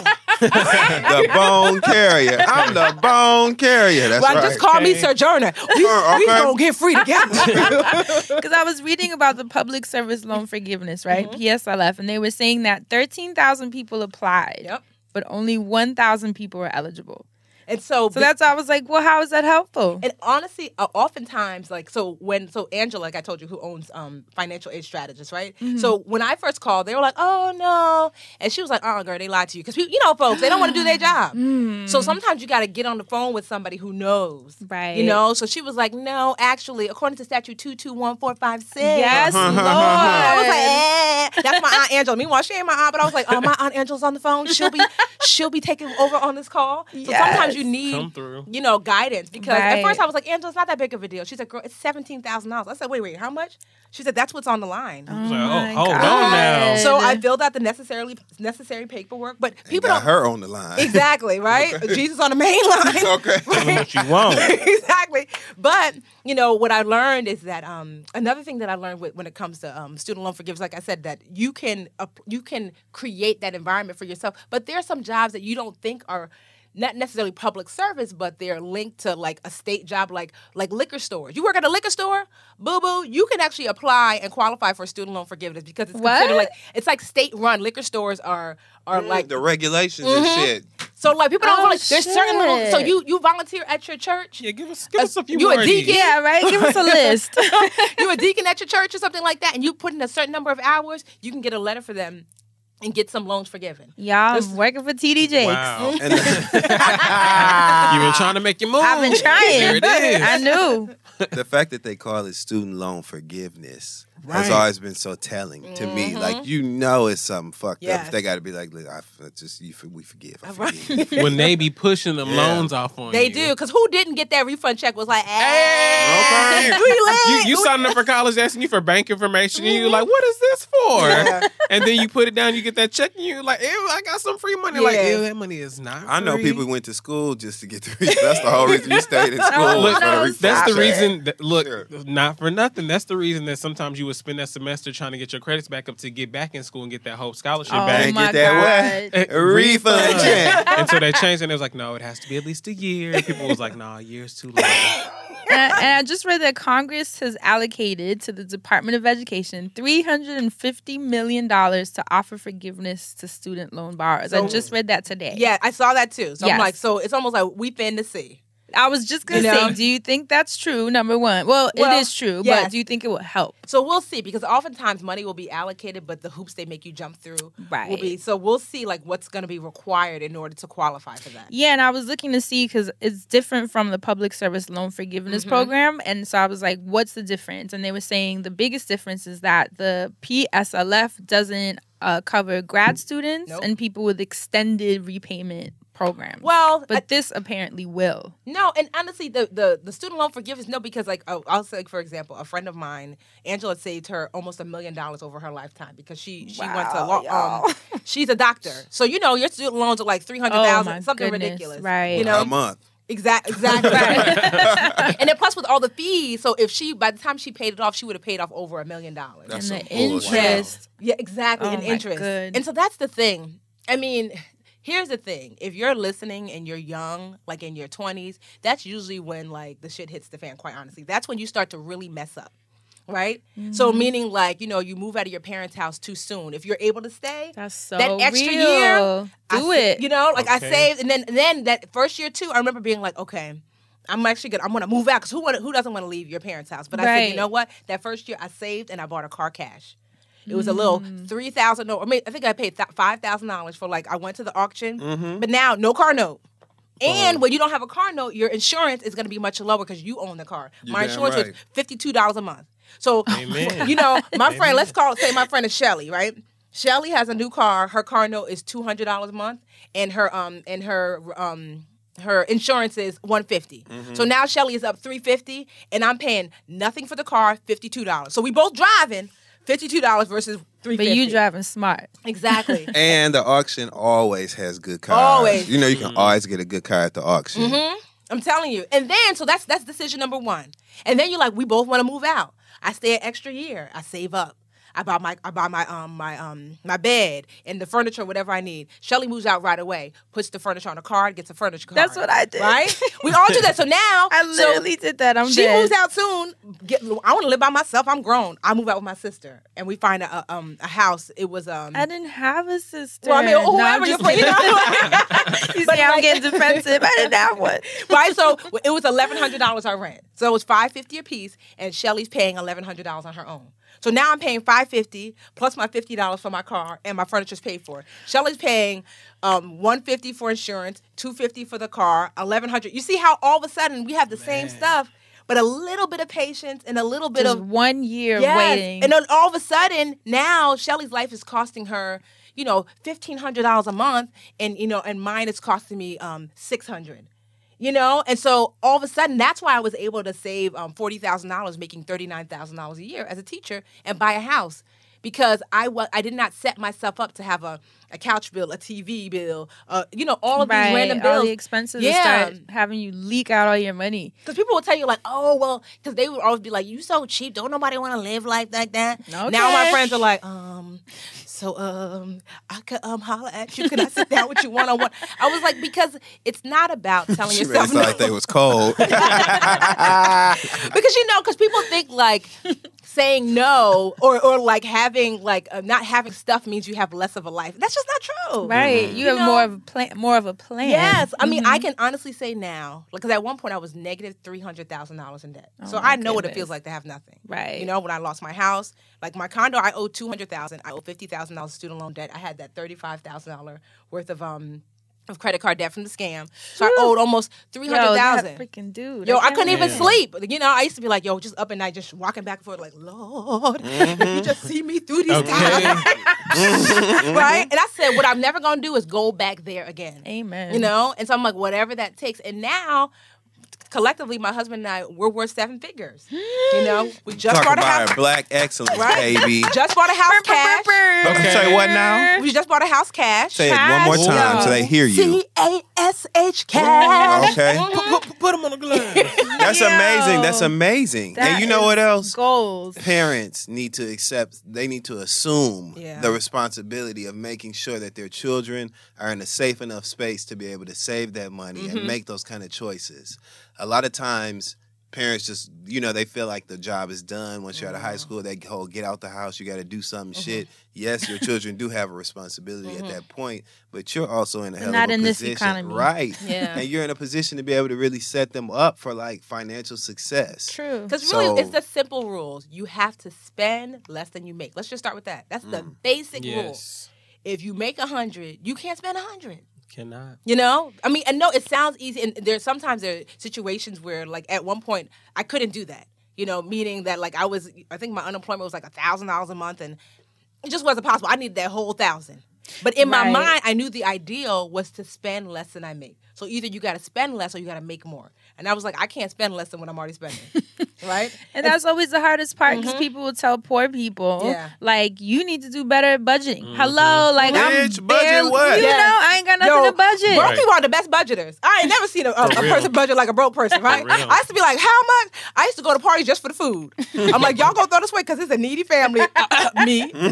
the bone carrier. I'm the bone carrier. That's well, right. just call me Okay. Sojourner. We, Uh, we okay. gonna get free together. Because I was reading about the public service loan forgiveness, right? Mm-hmm. P S L F, and they were saying that thirteen thousand people applied, Yep. but only one thousand people were eligible. And so, So that's why I was like, well, how is that helpful? and honestly, uh, oftentimes, like, so when, so Angela, like I told you, who owns um, Financial Aid Strategist, right? Mm-hmm. So when I first called, they were like, oh, no. And she was like, oh, girl, they lied to you. Because, you know, folks, they don't want to do their job. So sometimes you got to get on the phone with somebody who knows. Mm. Right. You know? So she was like, no, actually, according to statute two two one four five six. Yes, Lord. I was like, eh. That's my Aunt Angela. Meanwhile, she ain't my aunt, but I was like, oh, my Aunt Angela's on the phone. She'll be, she'll be taking over on this call. So Yes. sometimes you need, Come through. you know, guidance. Because at Right. first I was like, Angela, it's not that big of a deal. She said, girl, it's seventeen thousand dollars. I said, wait, wait, how much? She said, that's what's on the line. I was like, my oh, hold on God. now. So I filled out the necessarily necessary paperwork, but And people got don't her on the line. exactly right. Jesus on the main line. Okay. Tell them what you want. exactly. But you know what I learned is that um, another thing that I learned with, when it comes to um, student loan forgiveness, like I said, that you can uh, you can create that environment for yourself. But there are some jobs that you don't think are not necessarily public service, but they're linked to like a state job, like like liquor stores. You work at a liquor store, boo boo. You can actually apply and qualify for student loan forgiveness because it's What? considered like it's like state run. Liquor stores are are like the regulations and shit. so like people don't Oh, really. There's certain little. So shit. you you volunteer at your church. Yeah, give us give us a few You a more of deacon? these. Yeah, right? Give us a list. You're a deacon at your church or something like that, and you put in a certain number of hours, you can get a letter for them and get some loans forgiven. Y'all, This- I'm working for T D Jakes. Wow. And the, You've been trying to make your move. I've been trying. There it is. I knew. the fact that they call it student loan forgiveness has Right. always been so telling to me. Like, you know it's something fucked up. Yes. If they got to be like, look, I f- just you, f- we forgive. I Right. forgive. you. When they be pushing them Yeah. loans off on They you. do, because who didn't get that refund check was like, hey, Okay. we lit. You, you signing up for college, asking you for bank information, and you're like, "What is this for?" Yeah. And then you put it down, you get that check, and you're like, "Ew, I got some free money." Like, Yeah. ew, that money is not. I know free. people who went to school just to get the refund. That's the whole reason you stayed in school. Oh, Look, for the no, refund that's the Stop check. reason. That, look, Sure. not for nothing. That's the reason that sometimes you would spend that semester trying to get your credits back up to get back in school and get that whole scholarship Oh back. Ain't my get that God. what? A refund check. And so they changed, and it was like, no, it has to be at least a year. And people was like, nah, a year's too long. And I, and I just read that Congress has allocated to the Department of Education three hundred fifty million dollars to offer forgiveness to student loan borrowers. I So- just read that today. Yeah, I saw that too. So I'm Yes. like, so it's almost like we fin to see. I was just going to You know? say, do you think that's true, number one? Well, Well, it is true, yes. but do you think it will help? So we'll see, because oftentimes money will be allocated, but the hoops they make you jump through will Right. be. So we'll see like what's going to be required in order to qualify for that. Yeah, and I was looking to see because it's different from the public service loan forgiveness Mm-hmm. program. And so I was like, what's the difference? And they were saying the biggest difference is that the P S L F doesn't uh, cover grad students Nope. and people with extended repayment programs. Well, but I- this apparently will. No, and honestly, the, the the student loan forgiveness, no, because like oh, I'll say, for example, a friend of mine, Angela, saved her almost a million dollars over her lifetime because she she went to Wow, law. y'all. Um, she's a doctor, so you know your student loans are like three hundred Oh, my thousand, something goodness, ridiculous, right. You know, A month. exactly, exactly. And then plus with all the fees, so if she by the time she paid it off, she would have paid off over a million dollars. That's and some the bullshit. interest. Yeah, exactly, Oh, and my interest. good. And so that's the thing. I mean, here's the thing. If you're listening and you're young, like in your twenties, that's usually when like the shit hits the fan, quite honestly. That's when you start to really mess up. Right? So Mm-hmm. meaning like, you know, you move out of your parents' house too soon. If you're able to stay, That's so that extra real. year, I Do sa- it. You know, like I Okay. saved, and then and then that first year too, I remember being like, okay, I'm actually gonna I'm gonna move out because who wanna, who doesn't want to leave your parents' house? But I said, Right. you know what? That first year I saved and I bought a car cash. It was a little three thousand. No, I mean I think I paid th- five thousand dollars for like I went to the auction, Mm-hmm. but now no car note. And when you don't have a car note, your insurance is going to be much lower because you own the car. You're My damn insurance right. was fifty-two dollars a month. So, Amen. you know, my friend, Amen. let's call it, say my friend is Shelly, right? Shelly has a new car. Her car note is two hundred dollars a month, and her um and her um her insurance is one hundred fifty dollars. Mm-hmm. So now Shelly is up three hundred fifty dollars, and I'm paying nothing for the car, fifty-two dollars. So we both driving fifty-two dollars versus three hundred fifty dollars. But you driving smart. Exactly. And the auction always has good cars. Always. You know, you can always get a good car at the auction. Mm-hmm. I'm telling you. And then, so that's that's decision number one. And then you're like, we both want to move out. I stay an extra year. I save up. I buy my I buy my um my um my bed and the furniture, whatever I need. Shelly moves out right away, puts the furniture on a card, gets a furniture card. That's what I did. Right? We all do that. So now I so literally did that. I'm she dead. moves out soon. Get, I want to live by myself. I'm grown. I move out with my sister, and we find a, a um a house. It was um. I didn't have a sister. well, I mean, No, whoever I'm you're, just you know, You But see, I'm like- getting defensive. I didn't have one. right? So it was eleven hundred dollars our rent. So it was five fifty a piece, and Shelly's paying eleven hundred dollars on her own. So now I'm paying five fifty plus my fifty dollars for my car, and my furniture's paid for. Shelly's paying um, one fifty for insurance, two fifty for the car, eleven hundred. You see how all of a sudden we have the same stuff, but a little bit of patience and a little bit Just of one year Yes. waiting. And then all of a sudden, now Shelly's life is costing her, you know, fifteen hundred dollars a month, and you know, and mine is costing me um six hundred dollars. You know, and so all of a sudden, that's why I was able to save um, forty thousand dollars, making thirty-nine thousand dollars a year as a teacher, and buy a house. Because I wa- I did not set myself up to have a, a couch bill, a T V bill, uh, you know, all of right, these random all bills. the expenses Yeah. that start having you leak out all your money. Because people will tell you like, oh, well, because they would always be like, you so cheap. Don't nobody want to live life like that. Okay. Now my friends are like, um, so um, I could um holler at you. Can I sit down with you one on one? I was like, because it's not about telling She made it yourself sound no. like they was cold. Because you know, because people think like saying no or or like having like uh, not having stuff means you have less of a life. That's just not true. Right. You, You have know? more of a plan more of a plan. Yes, I mean, Mm-hmm. I can honestly say now, because at one point I was negative three hundred thousand dollars in debt. So Oh my I know what it goodness. feels like to have nothing. Right. You know, when I lost my house, like my condo, I owed two hundred thousand dollars. I owed fifty thousand dollars student loan debt. I had that thirty-five thousand dollars worth of um of credit card debt from the scam. So I owed almost three Yo, hundred that thousand dollars. freaking dude. Yo, I can't couldn't even Yeah. sleep. You know, I used to be like, yo, just up at night, just walking back and forth, like, Lord, you just see me through these Okay. times. Right? And I said, what I'm never going to do is go back there again. Amen. You know? And so I'm like, whatever that takes. And now, collectively, my husband and I, we're worth seven figures. You know? We just Talk bought a about house. our black excellence, Right? baby. Just bought a house cash. Okay. Say what now? We just bought a house cash. Say it one more Cash, time yo. so they hear you. C A S H cash. Okay. Put, put them on the glass. That's Yo. amazing. That's amazing. That and you know is what else? Goals. Parents need to accept, they need to assume Yeah. the responsibility of making sure that their children are in a safe enough space to be able to save that money Mm-hmm. and make those kind of choices. A lot of times, parents just, you know, they feel like the job is done once you're out of high school. They go, get out the house, you got to do something Mm-hmm. shit. Yes, your children do have a responsibility at that point, but you're also in a hell not of a in this position. economy. Right. Yeah. And you're in a position to be able to really set them up for like financial success. True. Because really, So- it's the simple rules. You have to spend less than you make. Let's just start with that. That's the basic rule. Yes. If you make a hundred, you can't spend a hundred. Cannot. You know, I mean, and no, it sounds easy. And there's sometimes there are situations where, like, at one point, I couldn't do that. You know, meaning that like I was, I think my unemployment was like a thousand dollars a month, and it just wasn't possible. I needed that whole thousand. But in my Right. mind, I knew the ideal was to spend less than I make. So either you got to spend less or you got to make more. And I was like, I can't spend less than what I'm already spending. Right? And that's always the hardest part because people will tell poor people, Yeah. like, you need to do better at budgeting. Hello, like, I'm Bitch, budget barely- what? You Yeah. know, I ain't got nothing Yo, to budget. Broke Right. people are the best budgeters. I ain't never seen a, a, a For real. person budget like a broke person, right? real. I used to be like, how much? I used to go to parties just for the food. I'm like, y'all gonna throw this away because it's a needy family. Me. For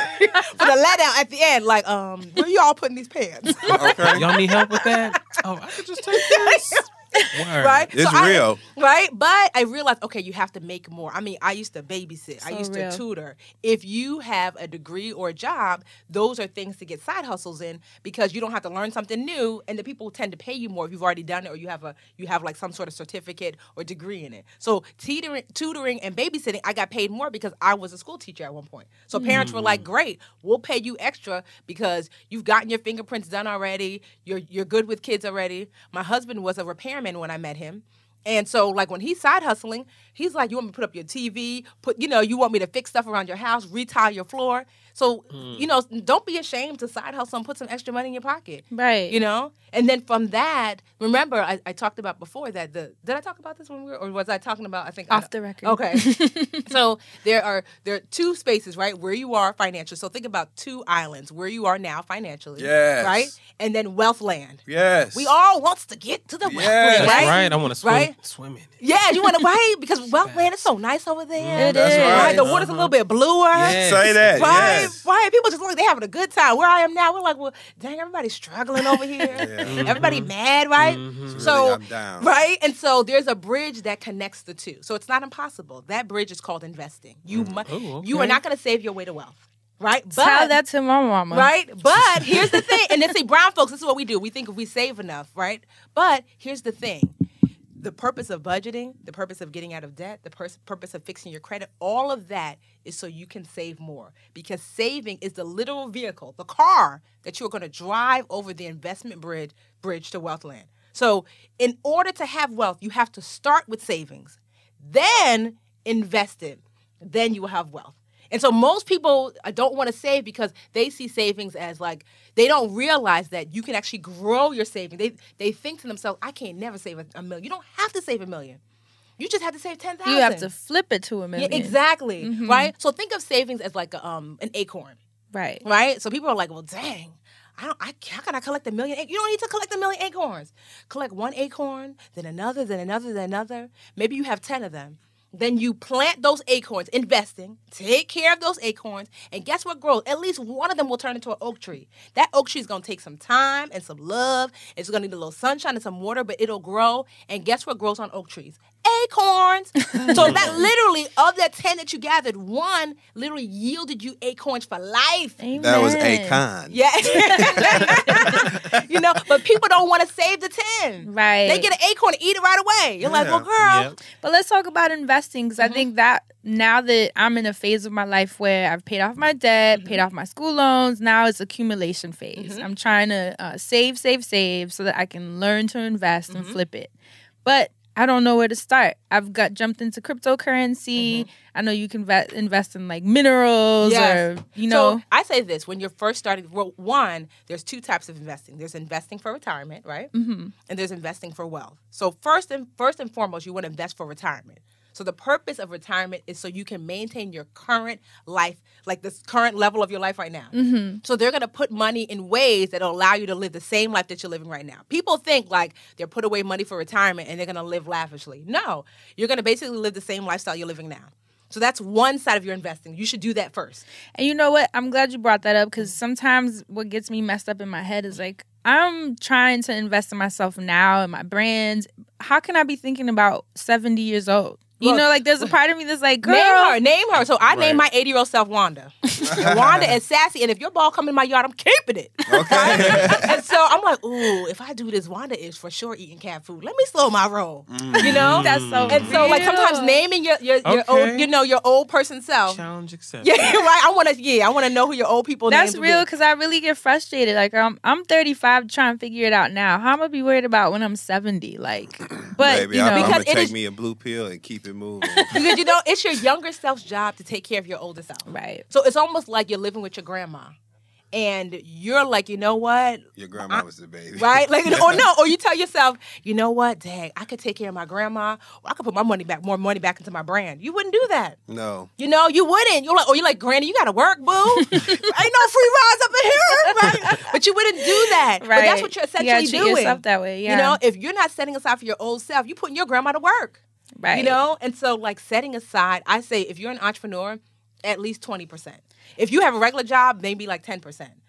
the let down at the end, like, um, where you all putting these pants? Okay. Y'all need help with that? Oh, I could just take this. Word. Right? It's I- real. right? But I realized, okay, you have to make more. I mean, I used to babysit. I So used real. to tutor. If you have a degree or a job, those are things to get side hustles in because you don't have to learn something new, and the people tend to pay you more if you've already done it or you have a you have like some sort of certificate or degree in it. So tutoring, tutoring and babysitting, I got paid more because I was a school teacher at one point. So parents were like, "Great, we'll pay you extra because you've gotten your fingerprints done already. You're you're good with kids already." My husband was a repairman when I met him. And so, like, when he's side hustling, he's like, you want me to put up your T V, put, you know, you want me to fix stuff around your house, retile your floor. So, you know, don't be ashamed to side hustle and put some extra money in your pocket. Right. You know? And then from that, remember, I, I talked about before that the, did I talk about this when we were, or was I talking about, I think. Off I, the record. Okay. So there are, there are two spaces, right, where you are financially. So think about two islands, where you are now financially. Yes. Right? And then wealth land. Yes. We all wants to get to the wealth Yes. land, That's right? right. I want to swim, Right? swim in it. Yeah, you want to right because Wealthland is so nice over there. It That's is. right. Right, the water's a little bit bluer. Yes. Say that. Right, Yes. right. People just look, they having a good time. Where I am now, we're like, well, dang, everybody's struggling over here. Yeah. Everybody mad, right? Mhm. So, Really, I'm down. right, and so there's a bridge that connects the two. So it's not impossible. That bridge is called investing. You, mu- Ooh, you are okay. not going to save your way to wealth, right? But Tell that to my mama. Right? But here's the thing. And then see, brown folks, this is what we do. We think if we save enough, right? But here's the thing. The purpose of budgeting, the purpose of getting out of debt, the pers- purpose of fixing your credit, all of that is so you can save more. Because saving is the literal vehicle, the car that you're going to drive over the investment bridge, bridge to wealthland. So in order to have wealth, you have to start with savings, then invest it, then you will have wealth. And so most people uh, don't want to save because they see savings as like, they don't realize that you can actually grow your savings. They they think to themselves, I can't never save a, a million. You don't have to save a million. You just have to save ten thousand. You have to flip it to a million. Yeah, exactly. Right? So think of savings as like a, um, an acorn, Right. right? So people are like, well, dang. I don't, I, how can I collect a million? ac- You don't need to collect a million acorns. Collect one acorn, then another, then another, then another. Maybe you have ten of them. Then you plant those acorns, investing, take care of those acorns, and guess what grows? At least one of them will turn into an oak tree. That oak tree is going to take some time and some love. It's going to need a little sunshine and some water, but it'll grow. And guess what grows on oak trees? Acorns. So that literally, of that ten that you gathered, one literally yielded you acorns for life. Amen. That was Akon. Yeah. You know, but people don't want to save the ten. Right. They get an acorn and eat it right away. You're like, Yeah. well, girl. Yep. But let's talk about investing because Mm-hmm. I think that now that I'm in a phase of my life where I've paid off my debt, Mm-hmm. paid off my school loans, now it's accumulation phase. I'm trying to uh, save, save, save so that I can learn to invest Mm-hmm. and flip it. But I don't know where to start. I've got jumped into cryptocurrency. I know you can ve- invest in like minerals Yes. or, you know. So I say this when you're first starting. Well, one, there's two types of investing. There's investing for retirement, right? Mm-hmm. And there's investing for wealth. So first and first and foremost, you want to invest for retirement. So the purpose of retirement is so you can maintain your current life, like this current level of your life right now. Mm-hmm. So they're going to put money in ways that will allow you to live the same life that you're living right now. People think like they're put away money for retirement and they're going to live lavishly. No, you're going to basically live the same lifestyle you're living now. So that's one side of your investing. You should do that first. And you know what? I'm glad you brought that up because sometimes what gets me messed up in my head is like, I'm trying to invest in myself now and my brands. How can I be thinking about seventy years old? You Look, know, like there's a part of me that's like, girl. Name her, name her. So I Right. named my eighty-year-old self Wanda. And Wanda is sassy, and if your ball come in my yard, I'm keeping it. Okay. And so I'm like, ooh, if I do this, Wanda is for sure eating cat food. Let me slow my roll. You know? That's so And so like sometimes real. naming your your, your Okay. old, you know, your old person self. Challenge accepted. Yeah, right. I want to. Yeah, I want to know who your old people. That's names real will be. because I really get frustrated. Like I'm, I'm thirty-five trying to figure it out now. How am I gonna be worried about when I'm seventy? Like, but Baby, you I'm, know, I'm Because gonna it take is- me a blue pill and keep it moving. Because you know, it's your younger self's job to take care of your older self. right. So it's almost like you're living with your grandma, and you're like, you know what? Your grandma was the baby. Right? Like, or no, or you tell yourself, you know what, dang, I could take care of my grandma, or I could put my money back, more money back into my brand. You wouldn't do that. No. You know, you wouldn't. You're like, or you're like, Granny, you gotta work, boo. Ain't no free rides up in here, right? But you wouldn't do that. Right. But that's what you're You essentially gotta treat doing. yourself that way. Yeah. You know, if you're not setting aside for your old self, you're putting your grandma to work. right. You know, and so like setting aside, I say if you're an entrepreneur, at least twenty percent. If you have a regular job, maybe like ten percent.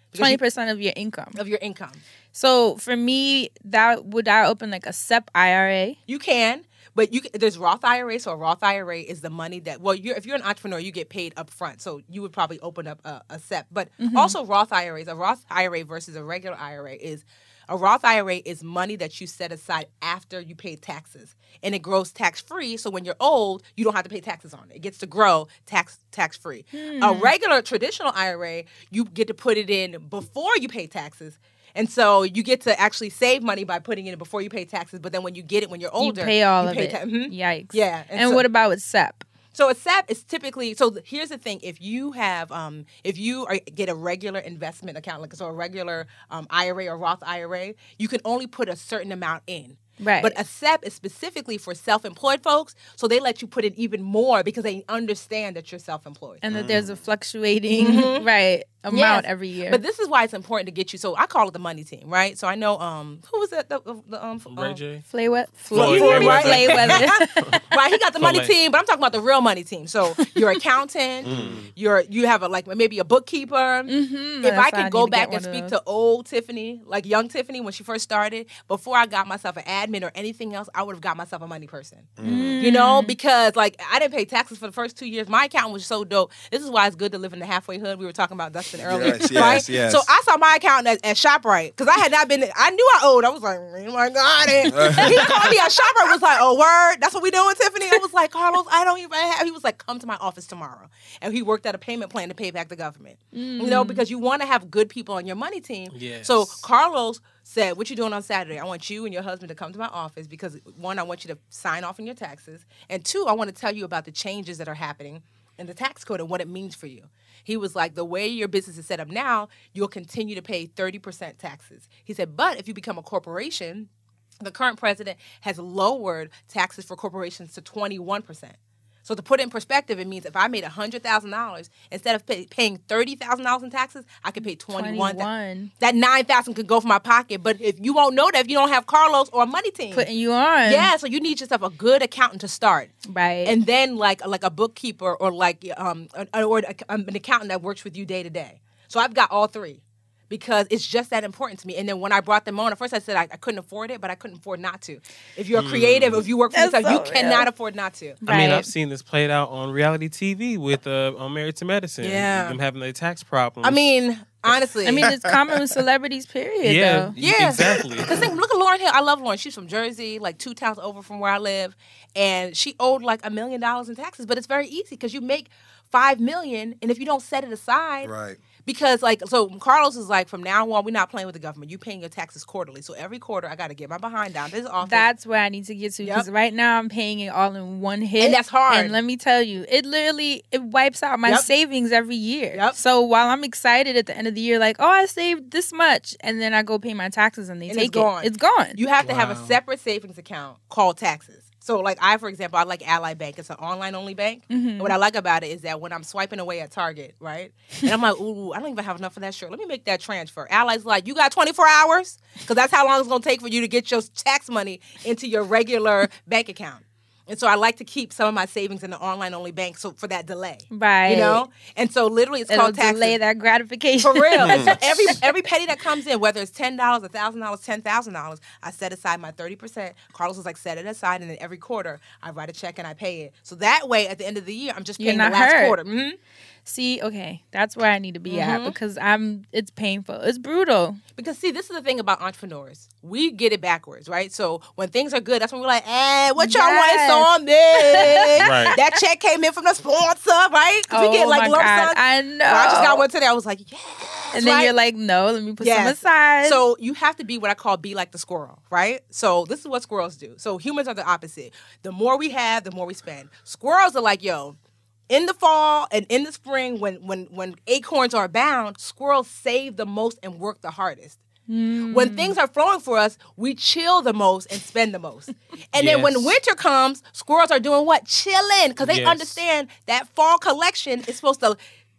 Because twenty you- percent of your income. of your income. So for me, that would I open like a S E P I R A? You can, but you can, there's Roth I R A. So a Roth I R A is the money that well, you're, if you're an entrepreneur, you get paid up front. So you would probably open up a, a S E P. But also Roth I R As, a Roth I R A versus a regular I R A is a Roth I R A is money that you set aside after you pay taxes, and it grows tax free. So when you're old, you don't have to pay taxes on it. It gets to grow tax tax free. A regular traditional I R A, you get to put it in before you pay taxes. And so you get to actually save money by putting it in before you pay taxes. But then when you get it when you're older, You pay all you of pay it. ta- mhm. Yikes. Yeah. And, And so- what about with S E P? So a S E P is typically so. th- Here's the thing: if you have, um, if you are, get a regular investment account, like so a regular um, I R A or Roth I R A, you can only put a certain amount in. Right. But a S E P is specifically for self-employed folks, so they let you put in even more because they understand that you're self-employed. And that there's a fluctuating right amount Yes. every year. But this is why it's important to get you. So I call it the money team, right? So I know um, who was it? The, the, um, Ray um, J. Flayweather. Floyd Floyd Mayweather. Mayweather. right, he got the money Filet. team, but I'm talking about the real money team. So your accountant, your you have a like maybe a bookkeeper. Mm-hmm. If I That's why I could need go to back get and one speak of to old Tiffany, like young Tiffany when she first started, before I got myself an admin or anything else, I would have got myself a money person. You know, because like I didn't pay taxes for the first two years. My accountant was so dope. This is why it's good to live in the halfway hood. We were talking about Dustin earlier, Yes, right? yes, yes. So I saw my accountant at, at ShopRite because I had not been. I knew I owed. I was like, oh my god! And he called me at ShopRite. Was like, oh word, that's what we doing, Tiffany. I was like, Carlos, I don't even have. He was like, come to my office tomorrow, and he worked out a payment plan to pay back the government. You know, because you want to have good people on your money team. Yes. So Carlos said, what you doing on Saturday? I want you and your husband to come to my office because one, I want you to sign off on your taxes, and two, I want to tell you about the changes that are happening in the tax code and what it means for you. He was like, the way your business is set up now, you'll continue to pay thirty percent taxes. He said, but if you become a corporation, the current president has lowered taxes for corporations to twenty-one percent. So to put it in perspective, it means if I made one hundred thousand dollars, instead of pay, paying thirty thousand dollars in taxes, I could pay twenty-one thousand dollars. twenty-one. That nine thousand dollars could go for my pocket. But if you won't know that if you don't have Carlos or a money team. Putting you on. Yeah, so you need yourself a good accountant to start. Right. And then like like a bookkeeper or like um an, or an accountant that works with you day to day. So I've got all three because it's just that important to me. And then when I brought them on, at first I said I, I couldn't afford it, but I couldn't afford not to. If you're creative, if you work for That's yourself, you so cannot real. afford not to. I mean, Right. I've seen this played out on reality T V with uh, on Married to Medicine. Yeah. Them having their tax problems. I mean, honestly. I mean, it's common with celebrities, period, yeah, though. Yeah. exactly. Because think, look at Lauren Hill. I love Lauren. She's from Jersey, like two towns over from where I live, and she owed like a million dollars in taxes. But it's very easy because you make five million, and if you don't set it aside, Right. because like so, Carlos is like, from now on, we're not playing with the government. You paying your taxes quarterly. So every quarter, I got to get my behind down to his office. That's where I need to get to because Yep. right now I'm paying it all in one hit, And that's hard. And let me tell you, it literally it wipes out my Yep. savings every year. Yep. So while I'm excited at the end of the year, like, oh, I saved this much, and then I go pay my taxes and they And take it's gone. it, it's gone. You have to have a Wow. separate savings account called taxes. So, like I, for example, I like Ally Bank. It's an online-only bank. Mm-hmm. And what I like about it is that when I'm swiping away at Target, right, and I'm like, ooh, I don't even have enough for that shirt. Let me make that transfer. Ally's like, you got twenty-four hours? Because that's how long it's going to take for you to get your tax money into your regular bank account. And so I like to keep some of my savings in the online-only bank so for that delay. Right. You know? And so literally it's It'll called taxes. delay that gratification. For real. And so every every penny that comes in, whether it's ten dollars, one thousand dollars, ten thousand dollars, I set aside my thirty percent. Carlos was like, set it aside, and then every quarter I write a check and I pay it. So that way, at the end of the year, I'm just You're paying the not last hurt. quarter. Mhm. See, okay, that's where I need to be Mm-hmm. at because I'm. It's painful. It's brutal. Because, see, this is the thing about entrepreneurs. We get it backwards, right? So when things are good, that's when we're like, eh, what y'all want? It's on me. Right. That check came in from the sponsor, right? 'Cause Oh we get like my lump God, sums. I know. Well, I just got one today. I was like, yes. and then right? you're like, no, let me put some Yes. aside. So you have to be what I call be like the squirrel, right? So this is what squirrels do. So humans are the opposite. The more we have, the more we spend. Squirrels are like, yo, in the fall and in the spring, when when when acorns are abound, squirrels save the most and work the hardest. When things are flowing for us, we chill the most and spend the most. And then when Yes. winter comes, squirrels are doing what? Chilling, because they Yes. understand that fall collection is supposed to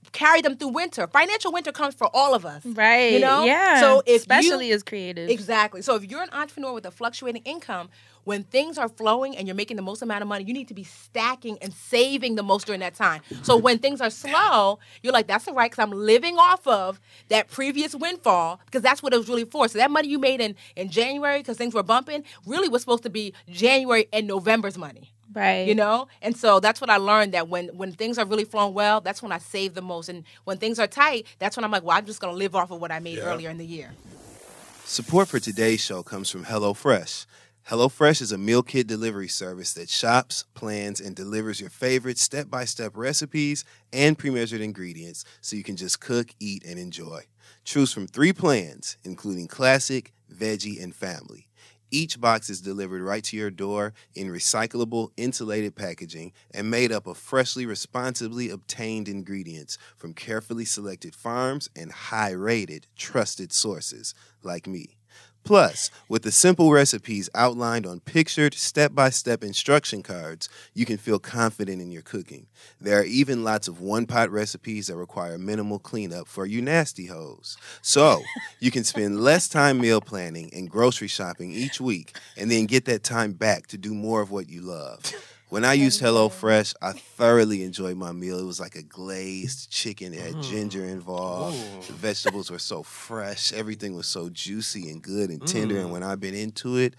carry them through winter. Financial winter comes for all of us. Right. You know? Yeah. So if especially you, as creatives. Exactly. So if you're an entrepreneur with a fluctuating income, when things are flowing and you're making the most amount of money, you need to be stacking and saving the most during that time. So when things are slow, you're like, that's all right, because I'm living off of that previous windfall, because that's what it was really for. So that money you made in, in January, because things were bumping, really was supposed to be January and November's money. Right. You know? And so that's what I learned, that when, when things are really flowing well, that's when I save the most. And when things are tight, that's when I'm like, well, I'm just going to live off of what I made Yeah. earlier in the year. Support for today's show comes from HelloFresh. HelloFresh is a meal kit delivery service that shops, plans, and delivers your favorite step-by-step recipes and pre-measured ingredients so you can just cook, eat, and enjoy. Choose from three plans, including classic, veggie, and family. Each box is delivered right to your door in recyclable, insulated packaging and made up of freshly, responsibly obtained ingredients from carefully selected farms and high-rated, trusted sources like me. Plus, with the simple recipes outlined on pictured step-by-step instruction cards, you can feel confident in your cooking. There are even lots of one-pot recipes that require minimal cleanup for you nasty hoes. So, you can spend less time meal planning and grocery shopping each week and then get that time back to do more of what you love. When I used HelloFresh, I thoroughly enjoyed my meal. It was like a glazed chicken. It had mm. ginger involved. Ooh. The vegetables were so fresh. Everything was so juicy and good and tender. Mm. And when I've been into it,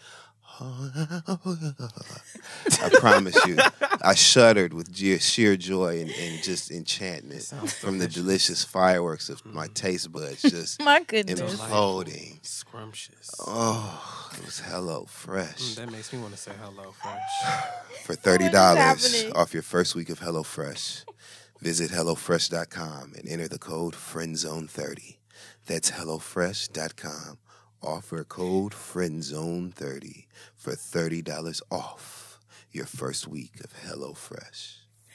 I promise you, I shuddered with sheer joy and, and just enchantment from the delicious fireworks of my taste buds just my goodness. imploding. Scrumptious. Oh, it was HelloFresh. Mm, that makes me want to say HelloFresh. For thirty dollars off your first week of HelloFresh, visit hello fresh dot com and enter the code friendzone thirty. That's hello fresh dot com. Offer code friendzone thirty for thirty dollars off your first week of HelloFresh.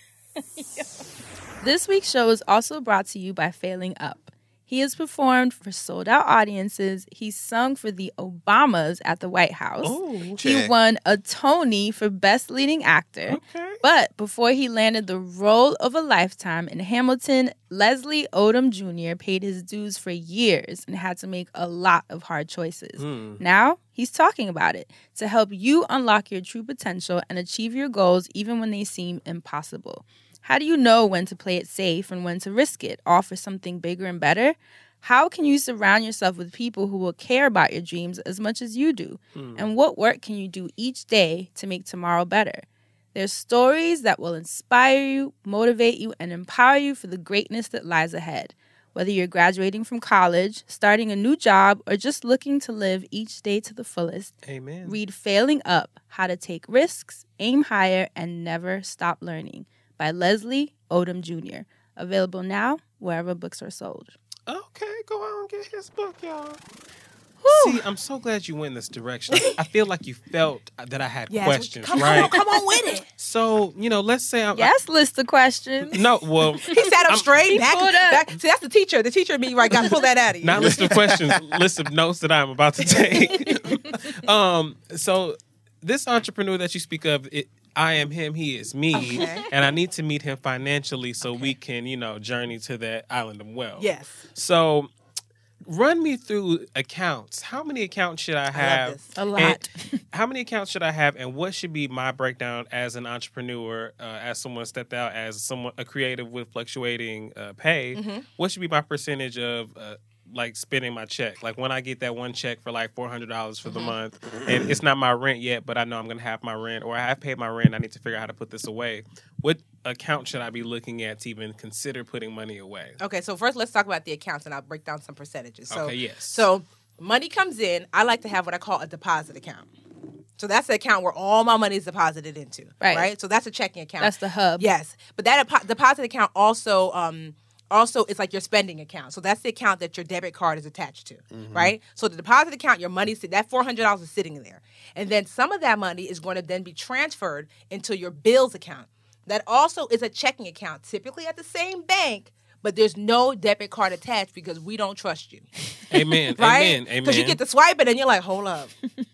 This week's show is also brought to you by Failing Up. He has performed for sold-out audiences. He's sung for the Obamas at the White House. Oh, he check. won a Tony for Best Leading Actor. Okay. But before he landed the role of a lifetime in Hamilton, Leslie Odom Junior paid his dues for years and had to make a lot of hard choices. Mm. Now, he's talking about it to help you unlock your true potential and achieve your goals even when they seem impossible. How do you know when to play it safe and when to risk it, all for something bigger and better? How can you surround yourself with people who will care about your dreams as much as you do? Mm. And what work can you do each day to make tomorrow better? There's stories that will inspire you, motivate you, and empower you for the greatness that lies ahead. Whether you're graduating from college, starting a new job, or just looking to live each day to the fullest, Amen. Read Failing Up, How to Take Risks, Aim Higher, and Never Stop Learning by Leslie Odom Junior Available now wherever books are sold. Okay, go out and get his book, y'all. Whew. See, I'm so glad you went in this direction. I feel like you felt that I had Yes, questions, come right? on, come on with it. So, you know, let's say I'm... Yes, list of questions. No, well... He sat up I'm- straight. He Back, pulled up. back. See, that's the teacher. The teacher in me, right? Got to pull that out of you. Not list of questions, list of notes that I'm about to take. um, so, this entrepreneur that you speak of, it, I am him, he is me, Okay. and I need to meet him financially so we can, you know, journey to that island of wealth. Yes. So, run me through accounts. How many accounts should I I have? love this. A lot. And how many accounts should I have, and what should be my breakdown as an entrepreneur, uh, as someone stepped out, as someone a creative with fluctuating uh, pay? Mm-hmm. What should be my percentage of uh, like spending my check? Like when I get that one check for like four hundred dollars for Mm-hmm. the month, and it's not my rent yet, but I know I'm going to have my rent, or I have paid my rent. I need to figure out how to put this away. What account should I be looking at to even consider putting money away? Okay, so first let's talk about the accounts, and I'll break down some percentages. So, Okay, yes. So money comes in. I like to have what I call a deposit account. So that's the account where all my money is deposited into. Right. Right. So that's a checking account. That's the hub. Yes, but that depo- deposit account also um, also is like your spending account. So that's the account that your debit card is attached to, right? So the deposit account, your money, that four hundred dollars is sitting there. And then some of that money is going to then be transferred into your bills account. That also is a checking account, typically at the same bank, but there's no debit card attached because we don't trust you. Amen. Right? Amen. Amen. Because you get to swipe it and you're like, hold up.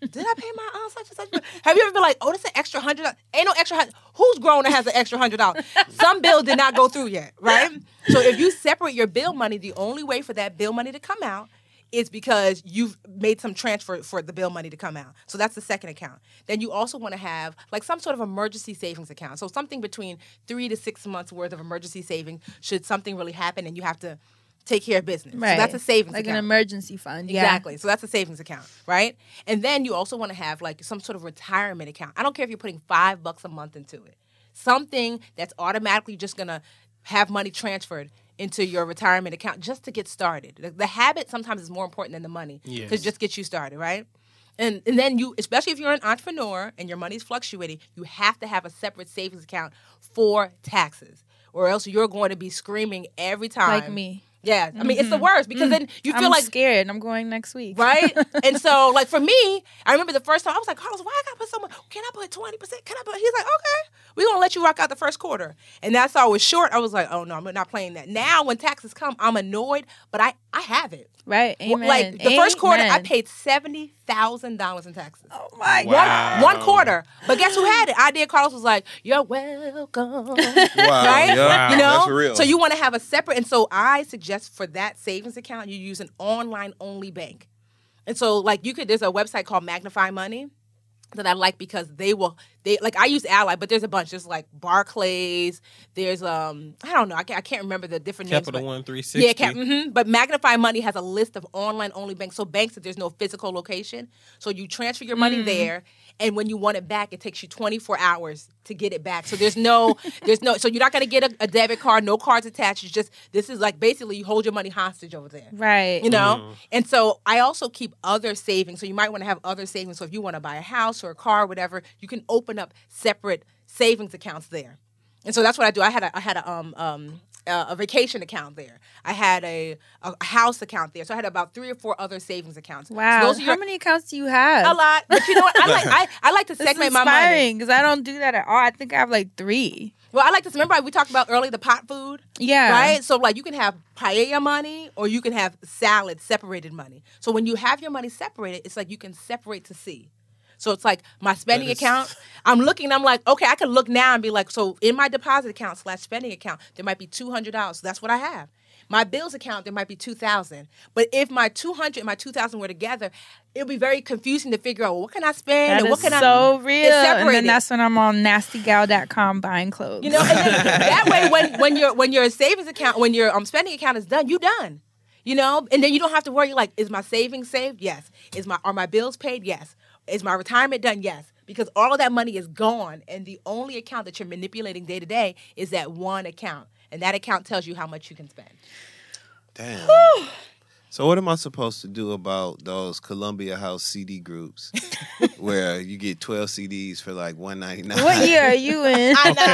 did I pay my aunt such and such bill? Have you ever been like, oh, that's an extra hundred dollars? Ain't no extra hundred. Who's grown and has an extra hundred dollars? Some bill did not go through yet, right? So if you separate your bill money, the only way for that bill money to come out is because you've made some transfer for the bill money to come out. So that's the second account. Then you also want to have like some sort of emergency savings account. So something between three to six months worth of emergency savings should something really happen and you have to take care of business. Right. So that's a savings like account. an emergency fund. Yeah. Exactly. So that's a savings account, right? And then you also want to have like some sort of retirement account. I don't care if you're putting five bucks a month into it. Something that's automatically just going to have money transferred into your retirement account just to get started. The, the habit sometimes is more important than the money to Yes. just get you started, right? And and then you, especially if you're an entrepreneur and your money's fluctuating, you have to have a separate savings account for taxes, or else you're going to be screaming every time. Like me. Yeah, I mean it's the worst because then you feel I'm like scared. I'm going next week. right? And so, like, for me, I remember the first time I was like, Carlos, why I gotta put so much? Can I put twenty percent? Can I put? He's like, okay, we're gonna let you rock out the first quarter. And that's all was short. I was like, oh no, I'm not playing that. Now, when taxes come, I'm annoyed, but I, I have it. Right. Amen. Like, the first quarter, I Amen. paid seventy thousand dollars in taxes. Oh my Wow. One, one quarter. But guess who had it? I did. Carlos was like, you're welcome. Wow. Right? Yeah. You know? That's real. So you want to have a separate, and so I suggest for that savings account, you use an online only bank. And so like you could, there's a website called Magnify Money that I like because they will, they like I use Ally, but there's a bunch. There's like Barclays. There's um I don't know. I can't, I can't remember the different Capital names. One but- three sixty. Yeah, cap, mm-hmm. But Magnify Money has a list of online only banks. So banks that there's no physical location. So you transfer your money there, and when you want it back, it takes you twenty-four hours to get it back. So there's no, there's no. So you're not gonna get a, a debit card, no cards attached. It's just this is like basically you hold your money hostage over there. Right. You know? And so I also keep other savings. So you might want to have other savings. So if you want to buy a house or a car, or whatever, you can open up separate savings accounts there. And so that's what I do. I had a, I had a, um, um, uh, a vacation account there. I had a, a house account there. So I had about three or four other savings accounts. Wow. So those are How your, many accounts do you have? a lot. But you know what? I like, I, I like to This is segment my money. inspiring because I don't do that at all. I think I have like three. Well, I like to remember we talked about earlier the pot food. Yeah. Right? So, like, you can have paella money or you can have salad separated money. So, when you have your money separated, it's like you can separate to see. So, it's like my spending That is- account. I'm looking, I'm like, okay, I can look now and be like, so in my deposit account slash spending account, there might be two hundred dollars. So, that's what I have. My bills account, there might be two thousand dollars. But if my two hundred dollars and my two thousand dollars were together, it'll be very confusing to figure out, well, what can I spend? That and what is can I so It's real. And then separated. that's when I'm on nasty gal dot com buying clothes. You know, and then that way, when when your when your savings account, when your um spending account is done, you done. You know, and then you don't have to worry. Like, is my savings saved? Yes. Is my are my bills paid? Yes. Is my retirement done? Yes. Because all of that money is gone, and the only account that you're manipulating day to day is that one account, and that account tells you how much you can spend. Damn. So what am I supposed to do about those Columbia House C D groups where you get twelve C Ds for like one ninety-nine? What year are you in?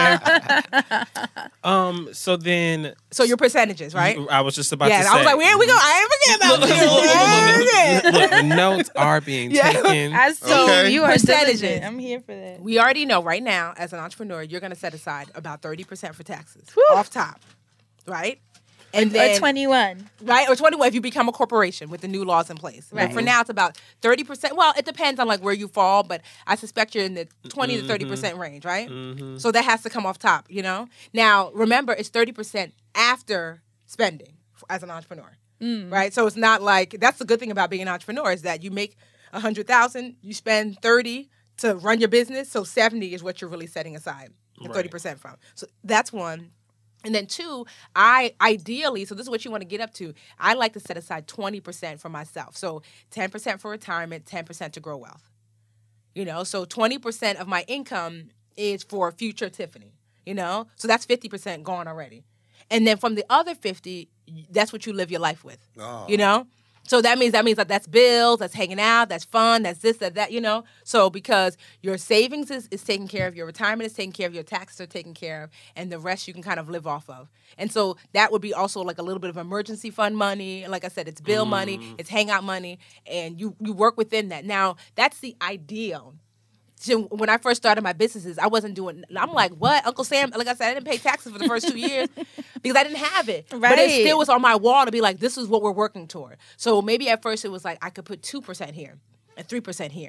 I know. Um. So then, So your percentages, right? I was just about Yeah. to I say. was like, where we go? I ain't forget Look, about look, look, look, this. look, look, the notes are being Yeah. taken. I see Okay. you are Percentages. diligent. I'm here for that. We already know right now, as an entrepreneur, you're going to set aside about thirty percent for taxes off top, right? And Or then twenty-one. right? Or twenty-one if you become a corporation with the new laws in place. But Right. for now, it's about thirty percent. Well, it depends on like where you fall, but I suspect you're in the twenty to thirty percent range, right? So that has to come off top, you know? Now, remember, it's thirty percent after spending f- as an entrepreneur, right? So it's not like, that's the good thing about being an entrepreneur is that you make one hundred thousand dollars, you spend thirty to run your business, so seventy is what you're really setting aside and thirty percent from. So that's one. And then two, I ideally, so this is what you want to get up to, I like to set aside twenty percent for myself. So ten percent for retirement, ten percent to grow wealth. You know, so twenty percent of my income is for future Tiffany, you know? So that's fifty percent gone already. And then from the other fifty, that's what you live your life with, Oh. you know? So that means that means that that's bills, that's hanging out, that's fun, that's this, that, that, you know? So because your savings is, is taken care of, your retirement is taken care of, your taxes are taken care of, and the rest you can kind of live off of. And so that would be also like a little bit of emergency fund money. Like I said, it's bill money, it's hangout money, and you, you work within that. Now, that's the ideal. So when I first started my businesses, I wasn't doing, I'm like, what? Uncle Sam, like I said, I didn't pay taxes for the first two years because I didn't have it. But it Right. still was on my wall to be like, this is what we're working toward. So maybe at first it was like, I could put two percent here and three percent here.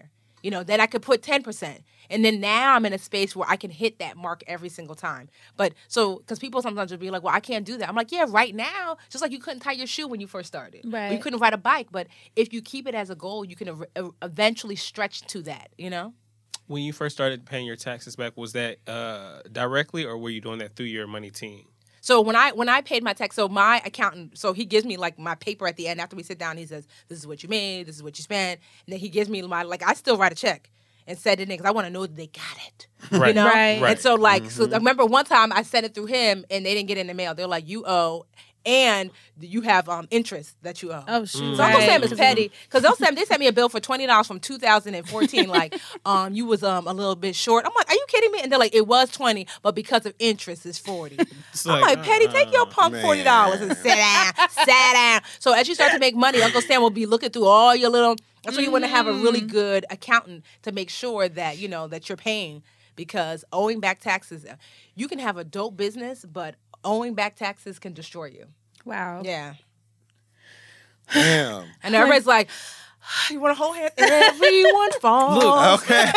You know, then I could put ten percent. And then now I'm in a space where I can hit that mark every single time. But so, because people sometimes will be like, well, I can't do that. I'm like, yeah, right now, just like you couldn't tie your shoe when you first started. Right. Or you couldn't ride a bike. But if you keep it as a goal, you can ev- eventually stretch to that, you know? When you first started paying your taxes back, was that uh, directly or were you doing that through your money team? So when I when I paid my tax, so my accountant, so he gives me like my paper at the end after we sit down. He says, this is what you made, this is what you spent. And then he gives me my, like, I still write a check and send it in because I want to know that they got it. Right. You know? Right. Right. And so, like, Mm-hmm. so I remember one time I sent it through him and they didn't get it in the mail. They're like, you owe, and you have um interest that you owe. Oh, shoot. So Uncle Right. Sam is petty because Uncle Sam, they sent me a bill for twenty dollars from two thousand fourteen. Like, um, you was um a little bit short. I'm like, are you kidding me? And they're like, it was twenty, but because of interest, it's forty. I'm like, like, Petty, take your uh-uh. punk forty dollars and sit down, sit down. So as you start to make money, Uncle Sam will be looking through all your little. That's why you want to have a really good accountant to make sure that you know that you're paying, because owing back taxes, you can have a dope business, but owing back taxes can destroy you. Wow. Yeah. Damn. And everybody's like, you want to hold hands? Everyone falls. Look, Okay.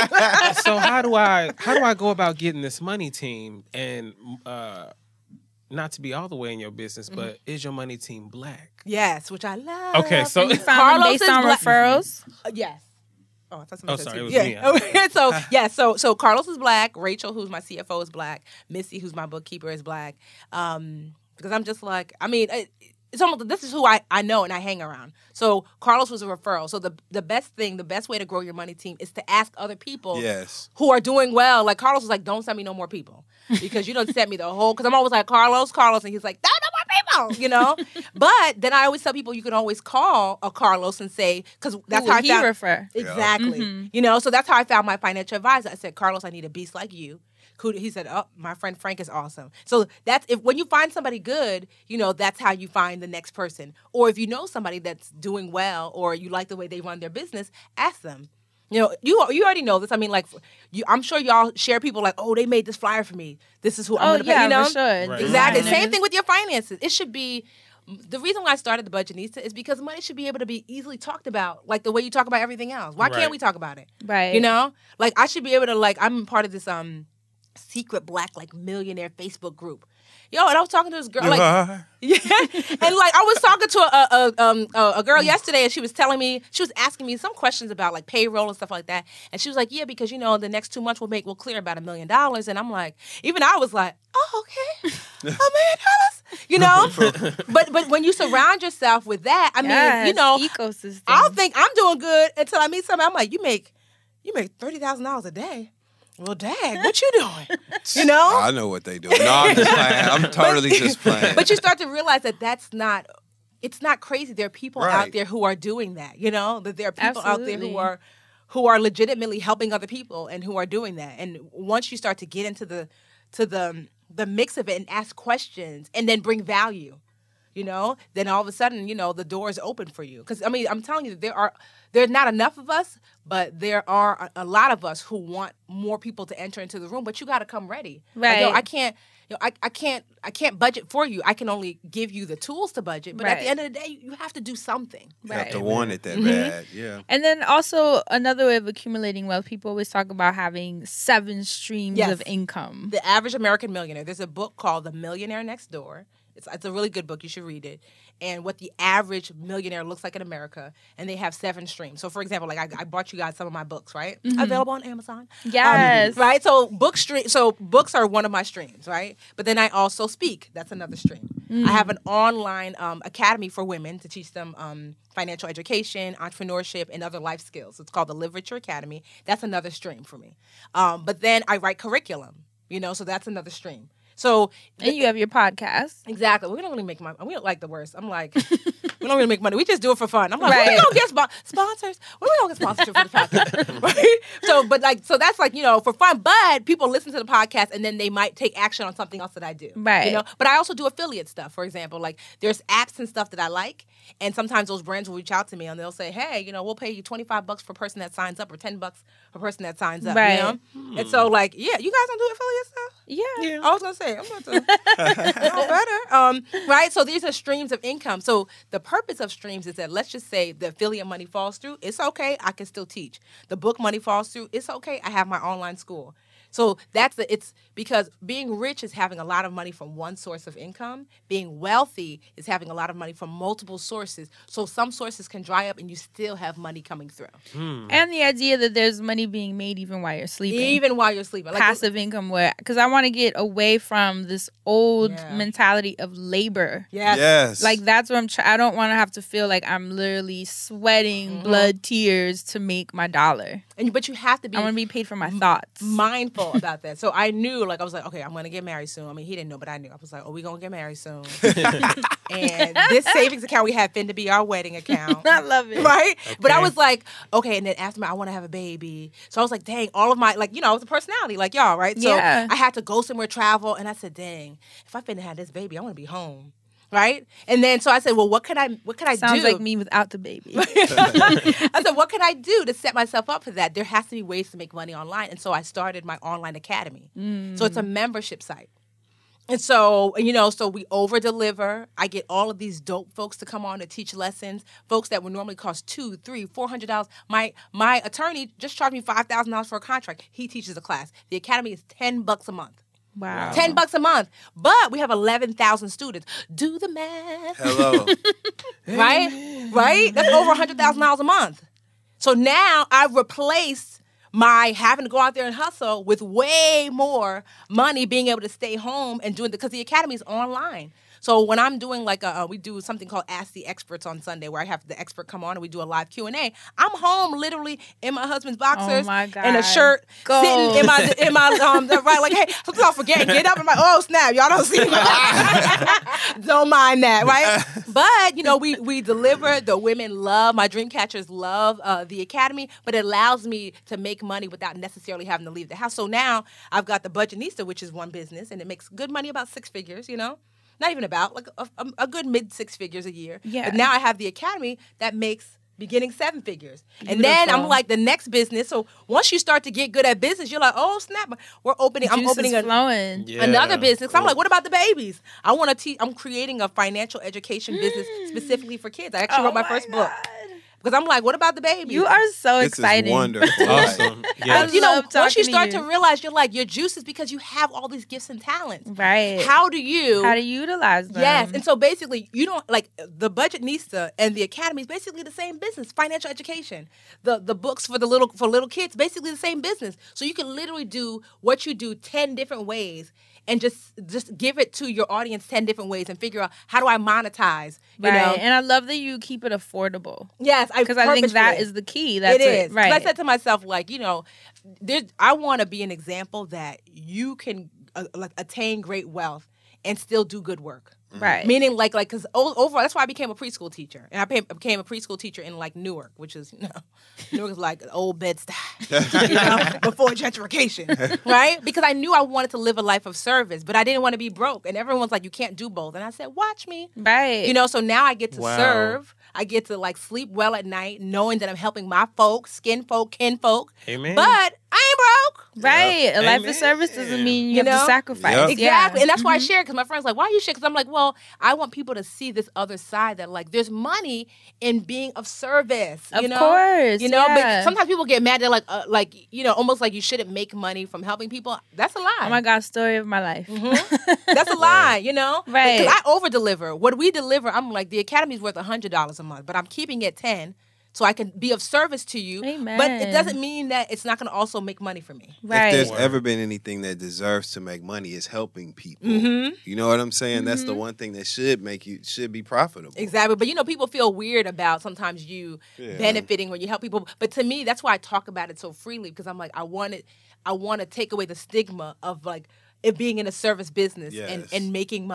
so how do I how do I go about getting this money team? And uh, not to be all the way in your business, Mm-hmm. but is your money team black? Yes, which I love. Okay, so- You found them Carlos based is on black. referrals? Uh, yes. Oh, I thought somebody Oh, said sorry, two. it was yeah. me. Okay, so yeah, so so Carlos is black. Rachel, who's my C F O, is black. Missy, who's my bookkeeper, is black. Um, because I'm just like, I mean, it, it's almost this is who I, I know and I hang around. So Carlos was a referral. So the the best thing, the best way to grow your money team is to ask other people Yes. who are doing well. Like Carlos was like, don't send me no more people because you don't send me the whole. Because I'm always like Carlos, Carlos, and he's like, no, no more people, you know. But then I always tell people you can always call a Carlos and say, because that's Who how I would he found. refer? Exactly. Mhm. You know, so that's how I found my financial advisor. I said, Carlos, I need a beast like you. Who he said, oh, my friend Frank is awesome. So that's if when you find somebody good, you know, that's how you find the next person. Or if you know somebody that's doing well, or you like the way they run their business, ask them. You know, you you already know this. I mean, like, you, I'm sure y'all share people like, oh, they made this flyer for me. This is who I'm Oh, going to yeah, pay. You know, for sure. Right. exactly. Designers. Same thing with your finances. It should be. The reason why I started the Budgetnista is because money should be able to be easily talked about, like the way you talk about everything else. Why Right. can't we talk about it? Right. You know, like I should be able to, like, I'm part of this um secret black like millionaire Facebook group. Yo, and I was talking to this girl, like, yeah, and like I was talking to a a, um, a a girl yesterday, and she was telling me, she was asking me some questions about like payroll and stuff like that, and she was like, yeah, because you know the next two months we'll make we'll clear about a million dollars, and I'm like, even I was like, oh okay, a million dollars, you know, but but when you surround yourself with that, I mean, Yes, you know, ecosystem. I'll think I'm doing good until I meet somebody. I'm like, you make you make thirty thousand dollars a day. Well, dang, what you doing? You know? I know what they do. No, I'm just playing. I'm totally just playing. But you start to realize that that's not, it's not crazy. There are people out Right. there who are doing that, you know? That there are people out there Absolutely. who are who are legitimately helping other people and who are doing that. And once you start to get into the to the the mix of it and ask questions and then bring value, you know, then all of a sudden, you know, the door is open for you. Because, I mean, I'm telling you, there are there's not enough of us, but there are a, a lot of us who want more people to enter into the room. But you got to come ready. Like, yo, Right. I can't, you know, I, I can't, I can't budget for you. I can only give you the tools to budget. But at the Right. end of the day, you have to do something. You have Right. to want it that Mhm. bad. Yeah. And then also another way of accumulating wealth, people always talk about having seven streams Yes. of income. The average American millionaire. There's a book called The Millionaire Next Door. It's, it's a really good book. You should read it. And what the average millionaire looks like in America. And they have seven streams. So, for example, like I, I bought you guys some of my books, right? Available on Amazon. Yes. Um, right? So book stream. So books are one of my streams, right? But then I also speak. That's another stream. I have an online um, academy for women to teach them um, financial education, entrepreneurship, and other life skills. It's called the Live Richer Academy. That's another stream for me. Um, but then I write curriculum. You know, so that's another stream. So And you have your podcast. exactly, we don't really make money. We don't like the worst. I'm like, we don't really make money. We just do it for fun. I'm like, Right. when we don't get spo- sponsors? When we don't get sponsorship for the podcast, right? So, but like, so that's like, you know, for fun. But people listen to the podcast and then they might take action on something else that I do, Right. You know, but I also do affiliate stuff. For example, like there's apps and stuff that I like, And sometimes those brands will reach out to me and they'll say, hey, you know, we'll pay you twenty-five bucks for a person that signs up or ten bucks for a person that signs up. Right. You know? Hmm. And so, like, yeah, you guys don't do affiliate stuff? Yeah. I was gonna say, I'm about to know better. Um, right? So these are streams of income. So the purpose of streams is that, let's just say the affiliate money falls through, it's okay, I can still teach. The book money falls through, it's okay, I have my online school. So that's the, it's because being rich is having a lot of money from one source of income. Being wealthy is having a lot of money from multiple sources. So some sources can dry up and you still have money coming through. And the idea that there's money being made even while you're sleeping. Even while you're sleeping. Like, passive income where, because I want to get away from this old Yeah. mentality of labor. Yes. Yes. Like that's what I'm trying. I don't want to have to feel like I'm literally sweating Mm-hmm. blood, tears to make my dollar. And, but you have to be I want to be paid for my thoughts. mindful about that. So I knew, like, I was like, okay, I'm going to get married soon. I mean, he didn't know, but I knew. I was like, oh, we going to get married soon. And this savings account we have been to be our wedding account. I love it. Right? But I Okay. was like, okay, and then after my, I want to have a baby. So I was like, dang, all of my, like, you know, I was a personality, like y'all, right? So Yeah. I had to go somewhere, travel, and I said, dang, if I finna have this baby, I want to be home. Right? And then so I said, well, what can I what can I Sounds do? like me without the baby. I said, what can I do to set myself up for that? There has to be ways to make money online. And so I started my online academy. So it's a membership site. And so, you know, so we over deliver. I get all of these dope folks to come on to teach lessons. Folks that would normally cost two, three, four hundred dollars. My my attorney just charged me five thousand dollars for a contract. He teaches a class. The academy is ten bucks a month. Wow. Ten bucks a month. But we have eleven thousand students. Do the math. Hello. Right? Right? That's over one hundred thousand dollars a month. So now I've replaced my having to go out there and hustle with way more money being able to stay home and doing the, because the academy is online. So when I'm doing like a, uh, we do something called Ask the Experts on Sunday where I have the expert come on and we do a live Q and A. I'm home literally in my husband's boxers Oh my and a God. shirt, Goals. sitting in my, in my, um, right, like, hey, sometimes I'll forget, get up and I'm like, oh snap, y'all don't see me. Don't mind that, right? But, you know, we, we deliver, the women love, my dream catchers love uh, the academy, but it allows me to make money without necessarily having to leave the house. So now I've got the Budgetnista, which is one business, and it makes good money, about six figures, you know? Not even about, like a, a, a good mid six figures a year. Yeah. But now I have the academy that makes beginning seven figures. And then I'm Beautiful. like the next business. So once you start to get good at business, you're like, oh snap, we're opening, I'm Juice opening is a, flowing. Yeah. another business. I'm like, what about the babies? I want to teach, I'm creating a financial education business specifically for kids. I actually Oh wrote my, my first God. book. Because I'm like, what about the babies? You are so This exciting. is wonderful. Awesome. I Yes. you know, love once you talking to start you. to realize, you're like, your juice is because you have all these gifts and talents. Right. How do you How to utilize them. Yes, and so basically, you don't like the Budgetnista and the academy is basically the same business. Financial education, the the books for the little for little kids, basically the same business. So you can literally do what you do ten different ways, and just just give it to your audience ten different ways, and figure out how do I monetize. You right. know, And I love that you keep it affordable. yes, I Because I think that purposefully- is the key. That's it is. 'Cause Right. I said to myself, like, you know, there, I want to be an example that you can uh, like attain great wealth and still do good work. right. Meaning, like, like, because overall, that's why I became a preschool teacher, and I became, became a preschool teacher in like Newark, which is, you know, Newark is like old Bed-Stuy, you know, before gentrification, right? Because I knew I wanted to live a life of service, but I didn't want to be broke, and everyone's like, you can't do both, and I said, watch me, right. you know. So now I get to Wow. serve. I get to like sleep well at night, knowing that I'm helping my folks, skin folk, kin folk. Amen. But I ain't broke. Right. A life Amen. of service doesn't mean you, You have know? to sacrifice. Yep. Exactly. Yeah. And that's why I share it, because my friend's like, why are you sharing? Because I'm like, well, I want people to see this other side, that like there's money in being of service. Of you know? course, You know, yeah. but sometimes people get mad. They're like, uh, like, you know, almost like you shouldn't make money from helping people. That's a lie. Oh my God, story of my life. That's a lie, you know? Right. Because I over deliver. What we deliver, I'm like, the academy's worth one hundred dollars a month, but I'm keeping it ten so I can be of service to you. But it Amen. doesn't mean that it's not going to also make money for me. Right. If there's ever been anything that deserves to make money, it's helping people. Mm-hmm. You know what I'm saying? That's the one thing that should make you should be profitable. Exactly. But, you know, people feel weird about sometimes you Yeah. benefiting when you help people. But to me, that's why I talk about it so freely, because I'm like, I want it, I want to take away the stigma of like it being in a service business and, Yes. and making money.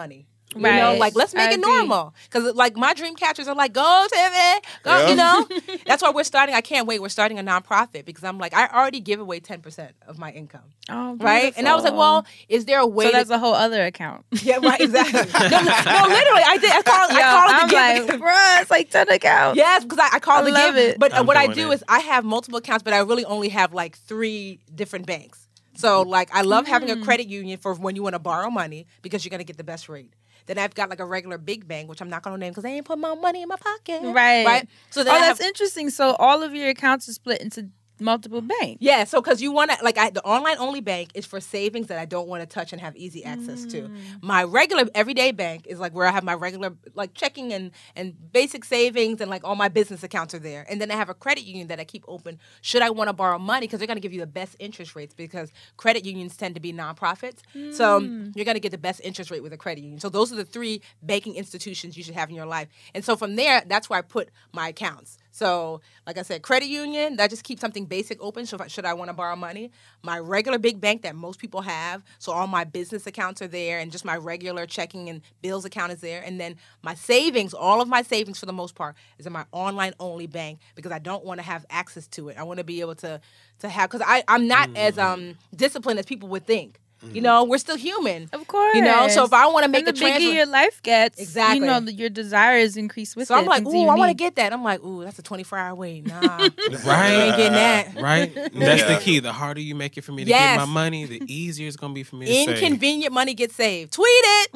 You know, Right. like let's make I it agree. normal. Because like my dream catchers are like, go Tiffany, go. Yeah. You know, that's why we're starting. I can't wait. We're starting a nonprofit because I'm like, I already give away ten percent of my income, Oh, right? And I was like, beautiful. well, is there a way? so to- that's a whole other account. yeah, right, exactly. no, no, no, literally, I did. I call, Yo, I call it the I'm give. like, bruh, it's like ten accounts. Yes, because I, I call I it the love give. it. But uh, I'm what I doing do it. is I have multiple accounts, but I really only have like three different banks. So like I love having a Mm. credit union for when you want to borrow money because you're gonna get the best rate. Then I've got like a regular big bank, which I'm not gonna name because they ain't put my money in my pocket. Right. Right. So then Oh, I have, that's interesting. So all of your accounts are split into multiple banks. yeah, so because you want to, like, I, the online only bank is for savings that I don't want to touch and have easy access to. Mm. My regular everyday bank is like where I have my regular, like, checking and, and basic savings and, like, all my business accounts are there. And then I have a credit union that I keep open should I want to borrow money because they're going to give you the best interest rates because credit unions tend to be nonprofits. So Mm. you're going to get the best interest rate with a credit union. So those are the three banking institutions you should have in your life. And so from there, that's where I put my accounts. So, like I said, credit union, that just keeps something basic open. So, if I, should I want to borrow money? My regular big bank that most people have. So, all my business accounts are there, and just my regular checking and bills account is there. And then my savings, all of my savings for the most part, is in my online only bank because I don't want to have access to it. I want to be able to to have because I I'm not as um disciplined as people would think. You know, we're still human. Of course. You know, so if I want to make and the a transfer, bigger your life gets, Exactly. you know, the- your desires increase with so it. I'm like, things ooh, you I want to need. get that. I'm like, ooh, that's a twenty-four hour wait. Nah, Right. I ain't getting that. Right? That's Yeah. the key. The harder you make it for me to Yes. get my money, the easier it's going to be for me to save. Inconvenient money gets saved. Tweet it.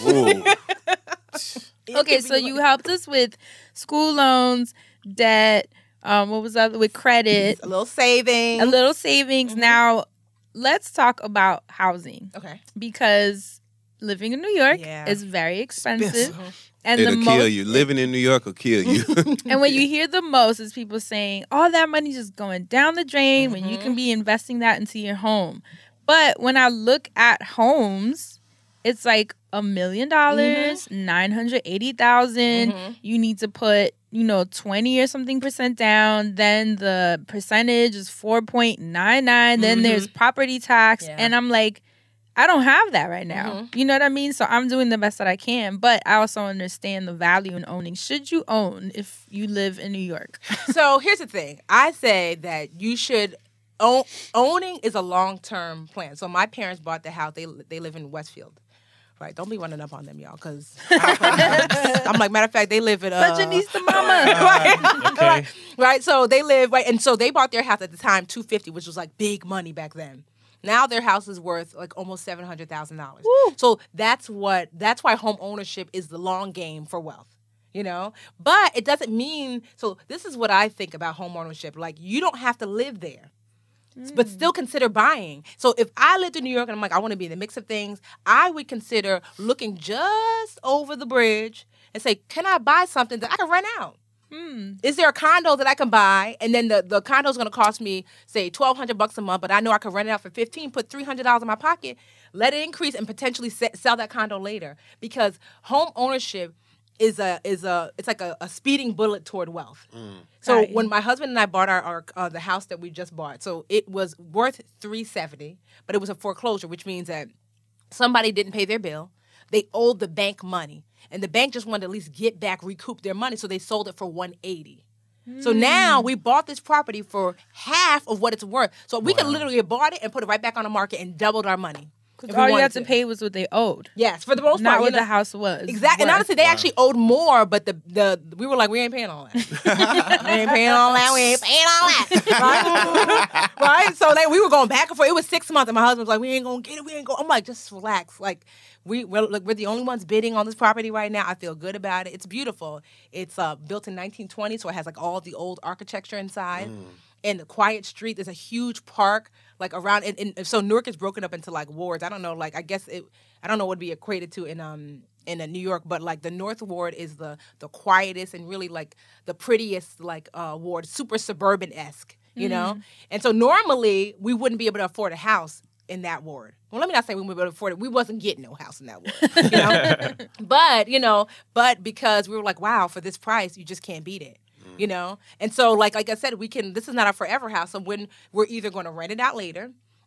Ooh. Okay, so you helped us with school loans, debt, um, what was the other with credit, a little saving. a little savings. Mm-hmm. Now, let's talk about housing Okay. because living in New York Yeah. is very expensive. And It'll the kill most, you. Living in New York will kill you. and what you hear the most is people saying, all that money just going down the drain when you Mm-hmm. can be investing that into your home. But when I look at homes, it's like a million dollars, nine hundred eighty thousand. Mm-hmm. You need to put, you know, twenty or something percent down. Then the percentage is four point nine nine. Then there's property tax. Yeah. And I'm like, I don't have that right now. You know what I mean? So I'm doing the best that I can, but I also understand the value in owning. Should you own if you live in New York? So here's the thing. I say that you should own, owning is a long term plan. So my parents bought the house. They they live in Westfield. Right, don't be running up on them, y'all, because I'm like, matter of fact, they live in uh, But Janice the mama. right, Okay. right, right. So they live right, and so they bought their house at the time two fifty, which was like big money back then. Now their house is worth like almost seven hundred thousand dollars. So that's what that's why home ownership is the long game for wealth. You know, but it doesn't mean. So this is what I think about home ownership. Like you don't have to live there. But still consider buying. So if I lived in New York and I'm like, I want to be in the mix of things, I would consider looking just over the bridge and say, can I buy something that I can rent out? Is there a condo that I can buy and then the, the condo is going to cost me, say, twelve hundred bucks a month, but I know I can rent it out for fifteen, put three hundred dollars in my pocket, let it increase and potentially se- sell that condo later. Because home ownership is a is a it's like a, a speeding bullet toward wealth. So Right. when my husband and I bought our, our uh, the house that we just bought, so it was worth three seventy, but it was a foreclosure, which means that somebody didn't pay their bill. They owed the bank money, and the bank just wanted to at least get back, recoup their money, so they sold it for one eighty. So now we bought this property for half of what it's worth. So we could literally have bought it and put it right back on the market and doubled our money. if we All you wanted had to pay was what they owed, Yes, for the most not part. what you know- the house was. Exactly. And worth. honestly, they actually owed more, but the the we were like, we ain't paying all that. we ain't paying all that. We ain't paying all that. Right? right? So like we were going back and forth. It was six months, and my husband was like, we ain't gonna get it. We ain't going. I'm like, just relax. Like we we're, like, we're the only ones bidding on this property right now. I feel good about it. It's beautiful. It's uh, built in nineteen twenty, so it has like all the old architecture inside. And the quiet street, there's a huge park like around. And, and so Newark is broken up into like wards. I don't know, like I guess it. I don't know what it'd be equated to in um in uh, New York, but like the North Ward is the the quietest and really like the prettiest like uh, ward, super suburban esque, you know. And so normally we wouldn't be able to afford a house in that ward. Well, let me not say we would be able to afford it. We wasn't getting no house in that ward, you know. But you know, but because we were like, wow, for this price, you just can't beat it. You know, and so like like I said, we can. This is not a forever house. So when we're either going to rent it out later,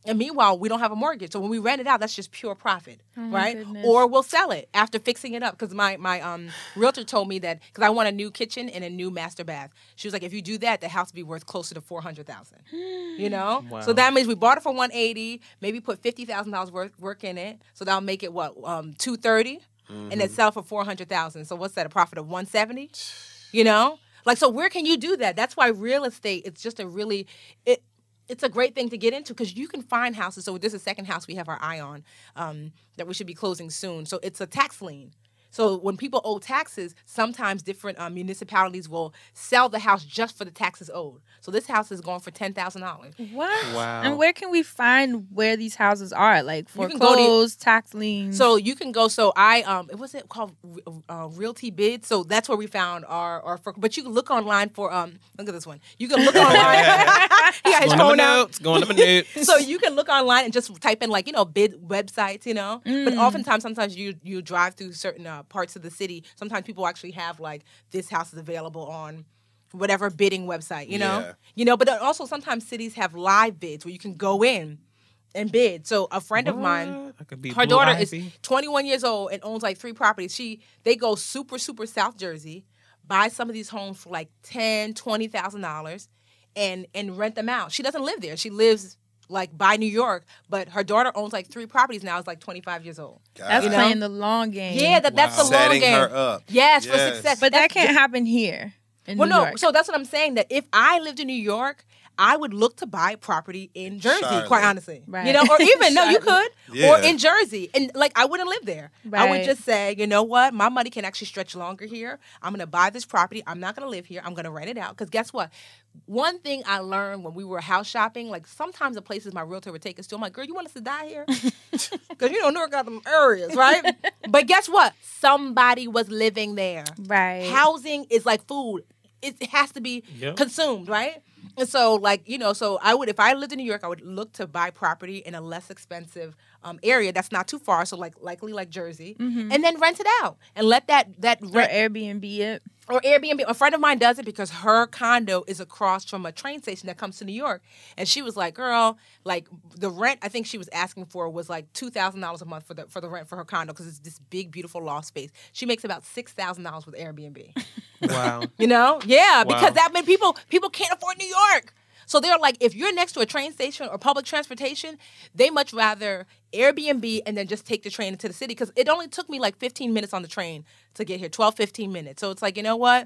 And meanwhile, we don't have a mortgage. So when we rent it out, that's just pure profit, Oh, my right? goodness. Or we'll sell it after fixing it up. Because my, my um, realtor told me that, because I want a new kitchen and a new master bath. She was like, if you do that, the house will be worth closer to four hundred thousand dollars. You know? Wow. So that means we bought it for one hundred eighty thousand dollars, maybe put fifty thousand dollars worth work in it. So that'll make it, what, um, two hundred thirty thousand dollars? And then sell it for four hundred thousand dollars. So what's that, a profit of one hundred seventy thousand dollars? You know? Like, so where can you do that? That's why real estate, it's just a really... it. It's a great thing to get into because you can find houses. So this is the second house we have our eye on um, that we should be closing soon. So it's a tax lien. So when people owe taxes, sometimes different um, municipalities will sell the house just for the taxes owed. So this house is going for ten thousand dollars. What? Wow. And where can we find where these houses are? Like You can go to- foreclosed, tax liens. So you can go. So I um, it was it called uh, Realty Bid. So that's where we found our our. For, but you can look online for um. Look at this one. You can look online. He got his Going to my phone out. notes. Going to my notes. So you can look online and just type in like you know bid websites, you know. But oftentimes, sometimes you you drive through certain uh, parts of the city. Sometimes people actually have like this house is available on whatever bidding website, you know. Yeah. You know, but then also sometimes cities have live bids where you can go in and bid. So a friend of mine, What? I could be her Blue daughter Ivy. is twenty-one years old and owns like three properties. She they go super super South Jersey, buy some of these homes for like ten, twenty thousand dollars, and and rent them out. She doesn't live there. She lives like by New York, but her daughter owns like three properties now. Is like twenty-five years old. That's you know? playing the long game. Yeah, that, that's the Wow. long Setting game. her up. Yes, for Yes. success. But that That's- can't happen here in Well, New no. York. So that's what I'm saying. That if I lived in New York, I would look to buy property in Jersey. Charlotte. Quite honestly, Right. you know, or even no, you could, Yeah. or in Jersey, and like I wouldn't live there. I would Right. just say, you know what, my money can actually stretch longer here. I'm gonna buy this property. I'm not gonna live here. I'm gonna rent it out. Because guess what? One thing I learned when we were house shopping, like sometimes the places my realtor would take us to, I'm like, girl, you want us to die here? Because you know, Newark got them areas, right? But guess what? Somebody was living there. right. Housing is like food. It it has to be Yep. consumed, right? And so, like, you know, so I would, if I lived in New York, I would look to buy property in a less expensive um, area that's not too far, so like likely like Jersey, and then rent it out and let that that or rent Airbnb it. or Airbnb. A friend of mine does it because her condo is across from a train station that comes to New York. And she was like, girl, like the rent I think she was asking for was like two thousand dollars a month for the for the rent for her condo because it's this big, beautiful loft space. She makes about six thousand dollars with Airbnb. Wow. You know? Yeah, because Wow. that many people people can't afford New York. So they're like, if you're next to a train station or public transportation, they much rather Airbnb and then just take the train into the city. Because it only took me like fifteen minutes on the train to get here, twelve, fifteen minutes. So it's like, you know what?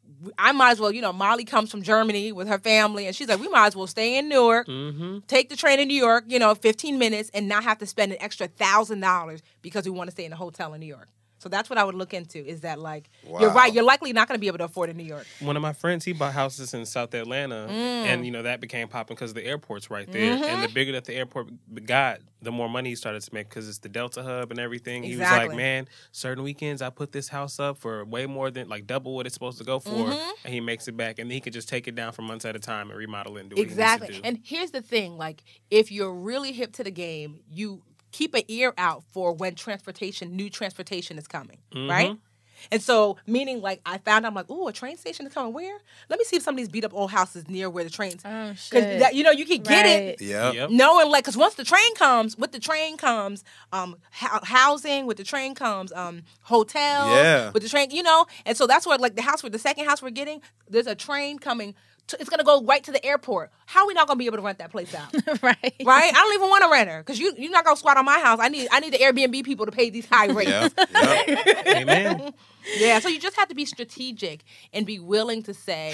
I might as well, you know, Molly comes from Germany with her family, and she's like, we might as well stay in Newark, Mm-hmm. take the train in New York, you know, fifteen minutes, and not have to spend an extra one thousand dollars because we want to stay in a hotel in New York. So that's what I would look into is that, like, you're Wow. right, you're likely not going to be able to afford in New York. One of my friends, he bought houses in South Atlanta, and you know that became popping because the airport's right there. And the bigger that the airport got, the more money he started to make because it's the Delta hub and everything. He was Exactly. like, "Man, certain weekends I put this house up for way more than like double what it's supposed to go for," and he makes it back, and he could just take it down for months at a time and remodel it and do what Exactly. he needs to do. And here's the thing, like, if you're really hip to the game, you keep an ear out for when transportation, new transportation is coming, right? And so, meaning, like, I found out, I'm like, ooh, a train station is coming where? Let me see if some of these beat up old houses near where the trains. Oh, Because, shit. you know, you can get it. Right. Yep. Yep. Knowing, like, because once the train comes, with the train comes um, ho- housing, with the train comes um, hotels, Yeah. with the train, you know? And so that's where, like, the house, where the second house we're getting, there's a train coming. To, it's going to go right to the airport. How are we not going to be able to rent that place out? right. Right? I don't even want a renter because you, you're not going to squat on my house. I need I need the Airbnb people to pay these high rates. Yep. Yep. Amen. Yeah, so you just have to be strategic and be willing to say,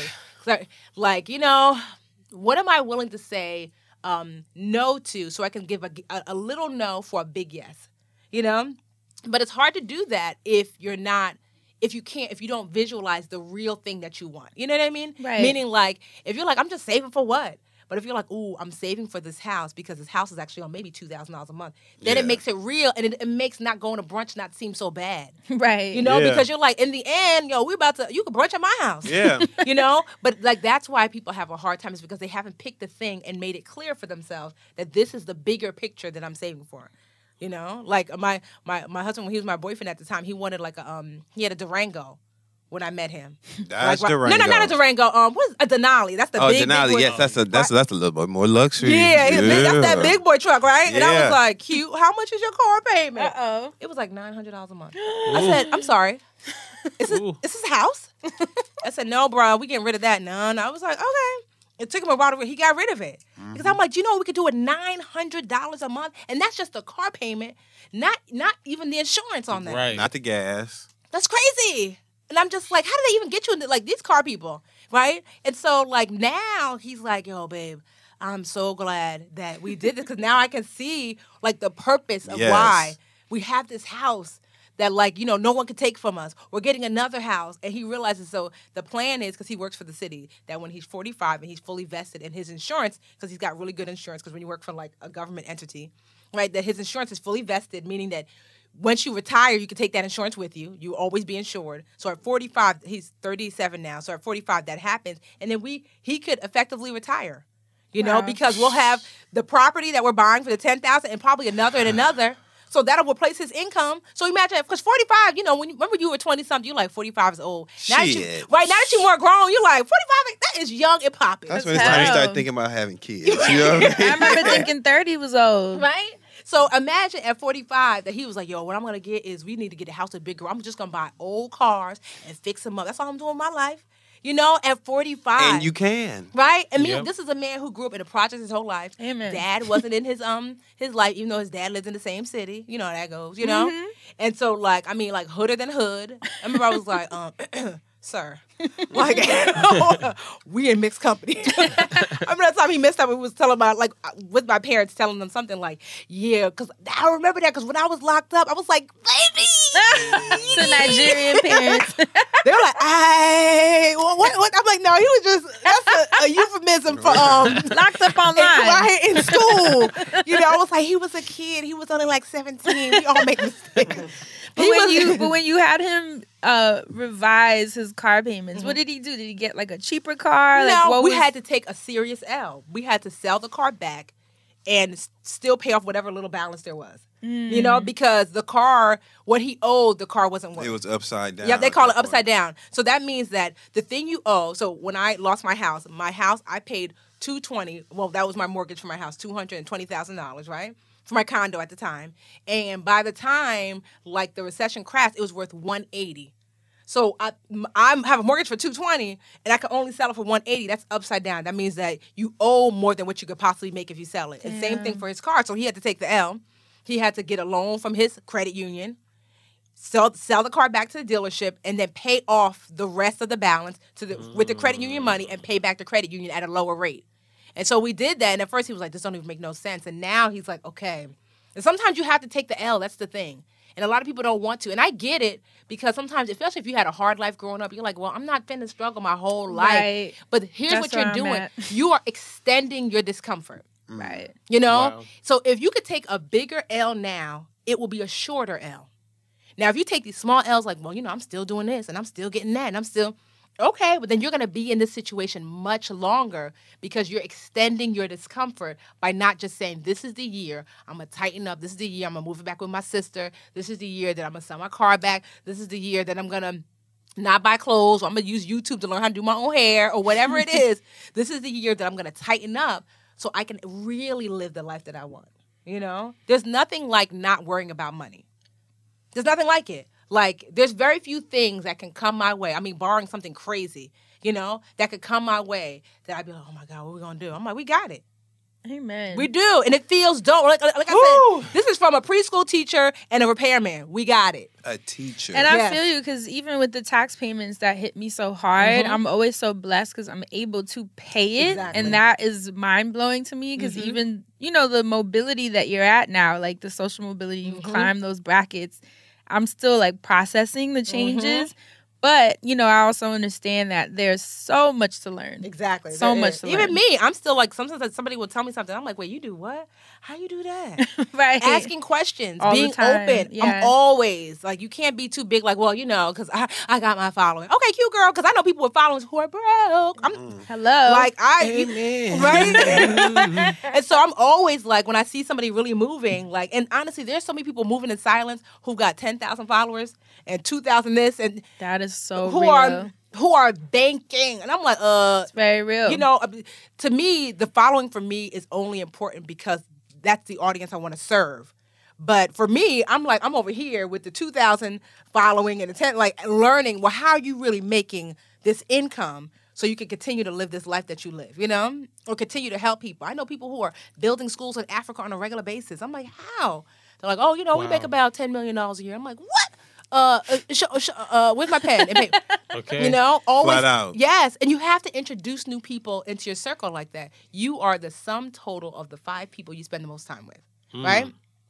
like, you know, what am I willing to say um, no to so I can give a, a, a little no for a big yes, you know? But it's hard to do that if you're not, if you can't, if you don't visualize the real thing that you want. You know what I mean? Right. Meaning, like, if you're like, I'm just saving for what? But if you're like, ooh, I'm saving for this house because this house is actually on maybe two thousand dollars a month, then Yeah. it makes it real and it, it makes not going to brunch not seem so bad. Right. You know, Yeah. because you're like, in the end, yo, we're about to, you can brunch at my house. Yeah. You know? But like, that's why people have a hard time is because they haven't picked the thing and made it clear for themselves that this is the bigger picture that I'm saving for. You know? Like my my my husband, when he was my boyfriend at the time, he wanted like a, um, he had a Durango. when I met him. That's Like, Durango. No, no, not a Durango. Um, what's a Denali? That's the Oh, big, Denali. big boy. Yes, that's a that's a, that's a little bit more luxury. Yeah, it's big- that's that big boy truck, right? And I Yeah. was like, cute. How much is your car payment? Uh-oh. It was like nine hundred dollars a month. I said, I'm sorry. Is this, Ooh. is this a house? I said, no, bro, we getting rid of that. No, no. I was like, okay. It took him a while to, he got rid of it. Because I'm like, do you know what we could do with nine hundred dollars a month? And that's just the car payment, not not even the insurance on that. Right. Not the gas. That's crazy. And I'm just like, how did they even get you into, like, these car people, right? And so, like, now he's like, yo, babe, I'm so glad that we did this because now I can see, like, the purpose of Yes. why we have this house that, like, you know, no one can take from us. We're getting another house. And he realizes, so the plan is, because he works for the city, that when he's forty-five and he's fully vested in his insurance, because he's got really good insurance, because when you work for, like, a government entity, right, that his insurance is fully vested, meaning that once you retire, you can take that insurance with you. You always be insured. So at forty-five, he's thirty-seven now. So at forty-five, that happens. And then we he could effectively retire, you know, Wow. because we'll have the property that we're buying for the ten thousand dollars and probably another and another. So that'll replace his income. So imagine, because forty-five, you know, when you, remember you were twenty-something, you're like, forty-five is old. Now that you, Shit. right, now that you're more grown, you're like, forty-five, that is young and popping. That's when it's time you hell. start thinking about having kids. You know what I mean? I remember thinking thirty was old. Right? So imagine at forty-five that he was like, yo, what I'm going to get is we need to get a house a bigger. I'm just going to buy old cars and fix them up. That's all I'm doing in my life. You know, at forty-five. And you can. Right? And me, Yep. this is a man who grew up in the projects his whole life. Amen. Dad wasn't in his um his life, even though his dad lived in the same city. You know how that goes, you know? Mm-hmm. And so, like, I mean, like, hooder than hood. I remember I was like, um, sir, like, we in mixed company. I remember that time he missed up, we was telling my, like, with my parents, telling them something like, yeah, because I remember that, because when I was locked up, I was like, baby! To Nigerian parents. They were like, "I what, what, what?" I'm like, "No, he was just that's a, a euphemism for um Locked up online. right in school." You know, I was like, he was a kid. He was only like seventeen. We all make mistakes. But He when was- you but when you had him uh, revise his car payments, what did he do? Did he get like a cheaper car? Like, no, what we was- had to take a serious L. We had to sell the car back and s- still pay off whatever little balance there was. You know, because the car, what he owed, the car wasn't worth. It was upside down. Yeah, they call at it that upside point. down. So that means that the thing you owe. So when I lost my house, my house I paid two twenty. Well, that was my mortgage for my house, two hundred and twenty thousand dollars, right, for my condo at the time. And by the time like the recession crashed, it was worth one eighty. So I I have a mortgage for two twenty, and I can only sell it for one eighty. That's upside down. That means that you owe more than what you could possibly make if you sell it. And same thing for his car. So he had to take the L. He had to get a loan from his credit union, sell sell the car back to the dealership, and then pay off the rest of the balance to the with the credit union money and pay back the credit union at a lower rate. And so we did that. And at first he was like, "This don't even make no sense." And now he's like, "Okay." And sometimes you have to take the L. That's the thing. And a lot of people don't want to. And I get it because sometimes, especially if you had a hard life growing up, you're like, well, I'm not finna struggle my whole life. Right. But here's That's what where you're I'm doing. at. You are extending your discomfort. Right. You know? Wow. So if you could take a bigger L now, it will be a shorter L. Now, if you take these small L's, like, well, you know, I'm still doing this and I'm still getting that and I'm still, okay, but then you're going to be in this situation much longer because you're extending your discomfort by not just saying, this is the year I'm going to tighten up. This is the year I'm going to move it back with my sister. This is the year that I'm going to sell my car back. This is the year that I'm going to not buy clothes, or I'm going to use YouTube to learn how to do my own hair or whatever it is. This is the year that I'm going to tighten up so I can really live the life that I want. You know, there's nothing like not worrying about money. There's nothing like it. Like, there's very few things that can come my way. I mean, barring something crazy, you know, that could come my way that I'd be like, oh my God, what are we going to do? I'm like, we got it. Amen. We do. And it feels dope. Like, like I said, this is from a preschool teacher and a repairman. We got it. A teacher. And I Yes. feel you because even with the tax payments that hit me so hard, Mhm. I'm always so blessed because I'm able to pay it. Exactly. And that is mind blowing to me because Mhm. even, you know, the mobility that you're at now, like the social mobility, you Mhm. climb those brackets, I'm still like processing the Mm-hmm. changes. But, you know, I also understand that there's so much to learn. Exactly. So There much is. to Even learn. me, I'm still like, sometimes like, somebody will tell me something. I'm like, wait, you do what? How you do that? Right. Asking questions, All the being time, open. yeah. I'm always like, you can't be too big. Like, well, you know, because I, I got my following. Okay, cute girl. Because I know people with followers who are broke. I'm Hello. like, I Amen. right. And so I'm always like, when I see somebody really moving, like, and honestly, there's so many people moving in silence who got ten thousand followers and two thousand this, and that is so who real. are who are banking, and I'm like, uh, It's very real. you know, to me, the following for me is only important because that's the audience I want to serve. But for me, I'm like, I'm over here with the two thousand following and the ten, like learning, well, how are you really making this income so you can continue to live this life that you live, you know, or continue to help people. I know people who are building schools in Africa on a regular basis. I'm like, how? They're like, oh, you know, we Wow. make about ten million dollars a year. I'm like, what? Uh, uh, sh- sh- uh, where's my pen? And paper? Okay. You know, always. Flat out. Yes, and you have to introduce new people into your circle like that. You are the sum total of the five people you spend the most time with, right?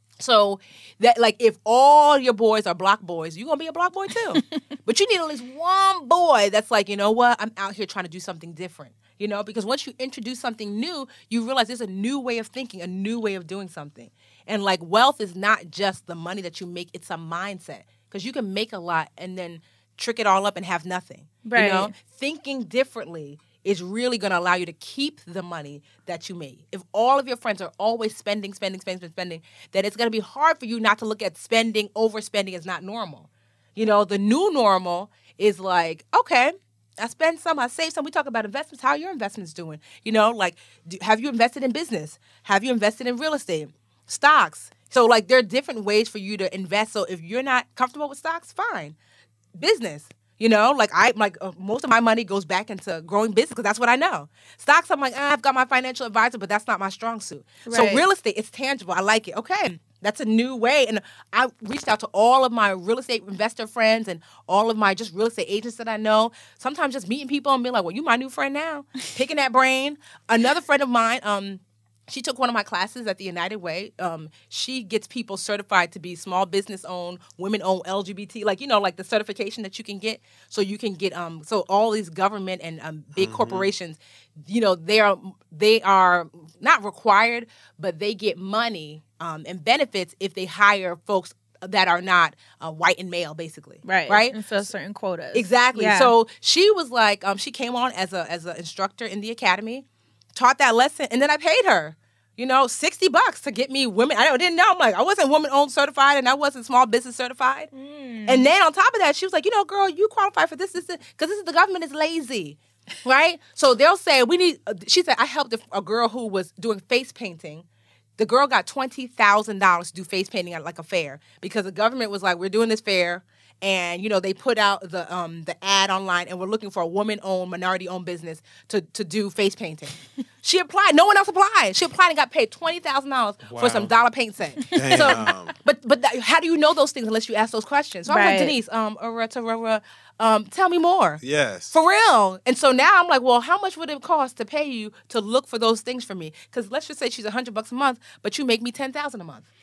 So that, like, if all your boys are block boys, you're gonna be a block boy too. But you need at least one boy that's like, you know what, I'm out here trying to do something different. You know, because once you introduce something new, you realize there's a new way of thinking, a new way of doing something. And like wealth is not just the money that you make, it's a mindset. Because you can make a lot and then trick it all up and have nothing. Right. You know, thinking differently is really going to allow you to keep the money that you made. If all of your friends are always spending, spending, spending, spending, then it's going to be hard for you not to look at spending, overspending as not normal. You know, the new normal is like, okay, I spend some, I save some. We talk about investments. How are your investments doing? You know, like, do, have you invested in business? Have you invested in real estate? Stocks? So, like, there are different ways for you to invest. So if you're not comfortable with stocks, fine. Business. You know, like I like uh, most of my money goes back into growing business because that's what I know. Stocks, I'm like, ah, I've got my financial advisor, but that's not my strong suit. Right. So real estate, it's tangible. I like it. Okay, that's a new way. And I reached out to all of my real estate investor friends and all of my just real estate agents that I know. Sometimes just meeting people and being like, well, you my new friend now. Picking that brain. Another friend of mine, um, she took one of my classes at the United Way. Um, she gets people certified to be small business owned, women owned, L G B T, like, you know, like the certification that you can get. So you can get, um, so all these government and um, big Mm-hmm. corporations, you know, they are, they are not required, but they get money um, and benefits if they hire folks that are not uh, white and male, basically. right. Right. And fill certain quotas. Exactly. Yeah. So she was like, um, she came on as a as an instructor in the academy, taught that lesson, and then I paid her, you know, sixty bucks to get me women. I didn't know. I'm like, I wasn't woman owned certified and I wasn't small business certified. Mm. And then on top of that, she was like, you know, girl, you qualify for this, this, because this is the government is lazy. Right? So they'll say, we need, uh, she said, I helped a, a girl who was doing face painting. The girl got twenty thousand dollars to do face painting at like a fair because the government was like, we're doing this fair. And, you know, they put out the um, the ad online and we're looking for a woman-owned, minority-owned business to, to do face painting. She applied. No one else applied. She applied and got paid twenty thousand dollars Wow. for some dollar paint set. Damn. So, but but that, how do you know those things unless you ask those questions? So I was like, Right. Denise, um, Aurora, Aurora, um, tell me more. Yes. For real. And so now I'm like, well, how much would it cost to pay you to look for those things for me? Because let's just say she's a hundred bucks a month, but you make me ten thousand a month.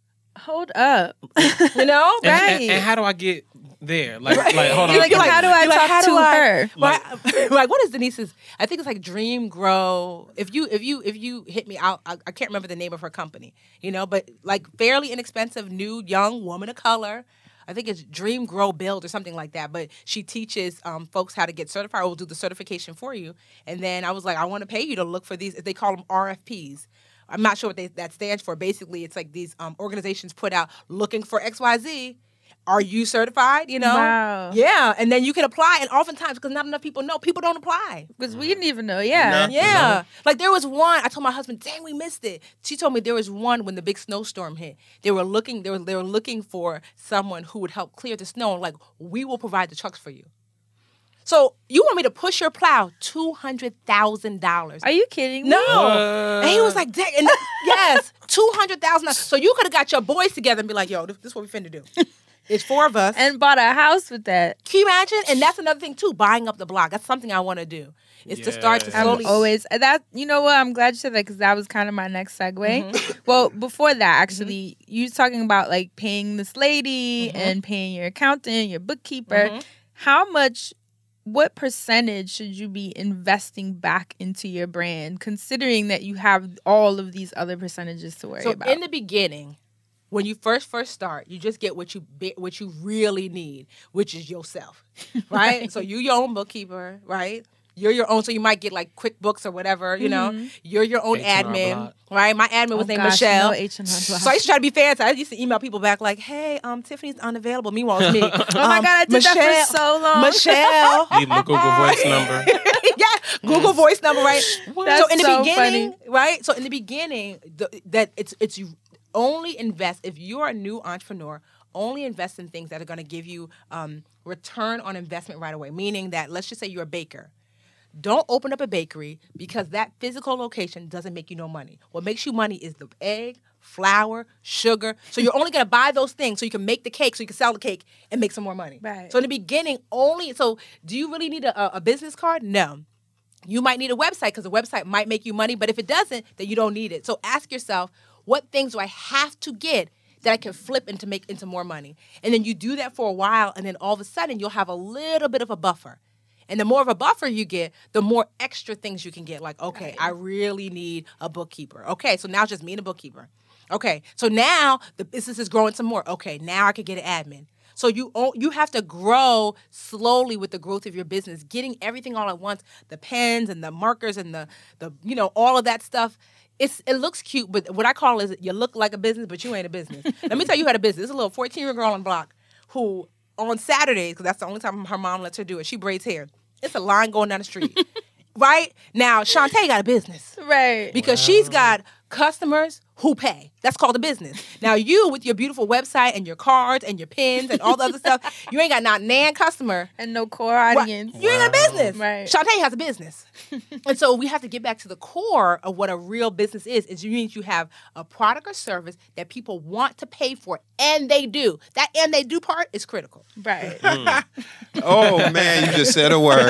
Hold up. You know? And, Right. and, and how do I get there? Like, like hold on. You're like, You're like- how do I you're like, talk how to do I- her? Like, like, what is Denise's? I think it's like Dream Grow. If you if you if you hit me out, I, I can't remember the name of her company. You know, but like fairly inexpensive, new young woman of color. I think it's Dream Grow Build or something like that. But she teaches um, folks how to get certified. Or will do the certification for you. And then I was like, I want to pay you to look for these. They call them R F Ps. I'm not sure what they, that stands for. Basically, it's like these um, organizations put out looking for X Y Z. Are you certified? You know? Wow. Yeah. And then you can apply. And oftentimes, because not enough people know, people don't apply. Because we didn't even know. Yeah. No. Yeah. Like there was one, I told my husband, dang, we missed it. She told me there was one when the big snowstorm hit. They were looking, they were, they were looking for someone who would help clear the snow. Like, we will provide the trucks for you. So you want me to push your plow two hundred thousand dollars. Are you kidding me? No. What? And he was like, dang, and that- yes, two hundred thousand dollars. So you could have got your boys together and be like, yo, this, this is what we finna do. It's four of us. And bought a house with that. Can you imagine? And that's another thing too, buying up the block. That's something I want to do. Is to start to Yes. I'm slowly. always that. You know what? I'm glad you said that because that was kind of my next segue. Mm-hmm. Well, before that, actually, you was talking about like paying this lady Mm-hmm. and paying your accountant, your bookkeeper. How much? What percentage should you be investing back into your brand, considering that you have all of these other percentages to worry So about? in the beginning, when you first first start, you just get what you be, what you really need, which is yourself, right? So you your own bookkeeper, right? You're your own, so you might get like QuickBooks or whatever, you know. You're your own H and R admin, Block. right? My admin was Oh, named gosh, Michelle. no H and R Block. So I used to try to be fancy. I used to email people back like, "Hey, um, Tiffany's unavailable." Meanwhile, it's me. Oh my God, I did that for so long. Michelle. Leave them a Google Voice number. Yeah, Google Voice number, right? That's so in the so beginning, funny. right? So in the beginning, the, that it's it's you only invest if you're a new entrepreneur. Only invest in things that are going to give you um, return on investment right away. Meaning that, let's just say you're a baker. Don't open up a bakery because that physical location doesn't make you no money. What makes you money is the egg, flour, sugar. So you're only going to buy those things so you can make the cake, so you can sell the cake and make some more money. Right. So in the beginning, only, so do you really need a, a business card? No. You might need a website because a website might make you money, but if it doesn't, then you don't need it. So ask yourself, what things do I have to get that I can flip into make into more money? And then you do that for a while, and then all of a sudden you'll have a little bit of a buffer. And the more of a buffer you get, the more extra things you can get. Like, okay, I really need a bookkeeper. Okay, so now it's just me and a bookkeeper. Okay, so now the business is growing some more. Okay, now I could get an admin. So you o- you have to grow slowly with the growth of your business, getting everything all at once, the pens and the markers and the the you know all of that stuff. It's it looks cute, but what I call is you look like a business, but you ain't a business. Let me tell you, who had a business. This is a little fourteen-year-old girl on the block who on Saturdays, because that's the only time her mom lets her do it, she braids hair. It's a line going down the street. Right? Now, Shantae got a business. Right. Because she's got customers who pay. That's called a business. Now, you with your beautiful website and your cards and your pins and all the other stuff, you ain't got not nan customer. And no core audience. You ain't got a business. Right. Shantae has a business. And so we have to get back to the core of what a real business is. Is you means you have a product or service that people want to pay for, and they do. That and they do part is critical. Right. Oh man, you just said a word.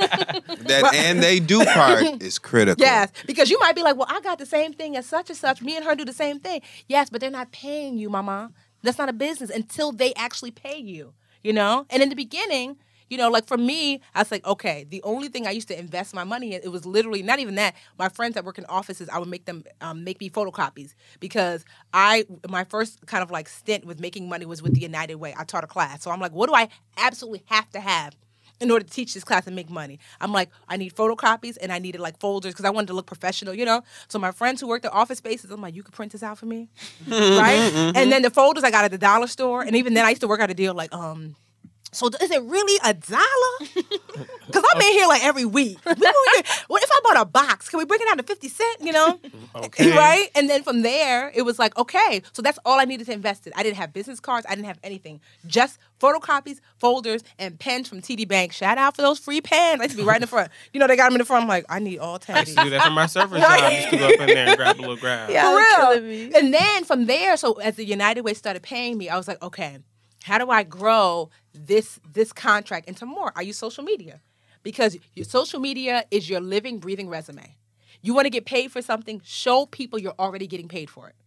That and they do part is critical. Yes, because you might be like, well, I got the same thing as such and such. Me and her do the same thing. Yes, but they're not paying you, mama. That's not a business until they actually pay you, you know? And in the beginning, you know, like for me, I was like, okay, the only thing I used to invest my money in, it was literally not even that. My friends that work in offices, I would make them um, make me photocopies because I, my first kind of like stint with making money was with the United Way. I taught a class. So I'm like, what do I absolutely have to have in order to teach this class and make money? I'm like, I need photocopies and I needed like folders because I wanted to look professional, you know? So my friends who worked at office spaces, I'm like, you could print this out for me, right? And then the folders I got at the dollar store. And even then I used to work out a deal like, um, so is it really a dollar? Because I'm in here like every week. What if I bought a box? Can we bring it down to fifty cents, you know? Okay. Right? And then from there, it was like, okay, so that's all I needed to invest in. I didn't have business cards. I didn't have anything. Just photocopies, folders, and pens from T D Bank. Shout out for those free pens. I used to be right in the front. You know, they got them in the front. I'm like, I need all ten I of used these. to do that for my surfer job. I used to go up in there and grab a little grab. Yeah. For That's real. killing me. And then from there, so as the United Way started paying me, I was like, okay, how do I grow this this contract into more? I use social media because your social media is your living, breathing resume. You want to get paid for something, show people you're already getting paid for it.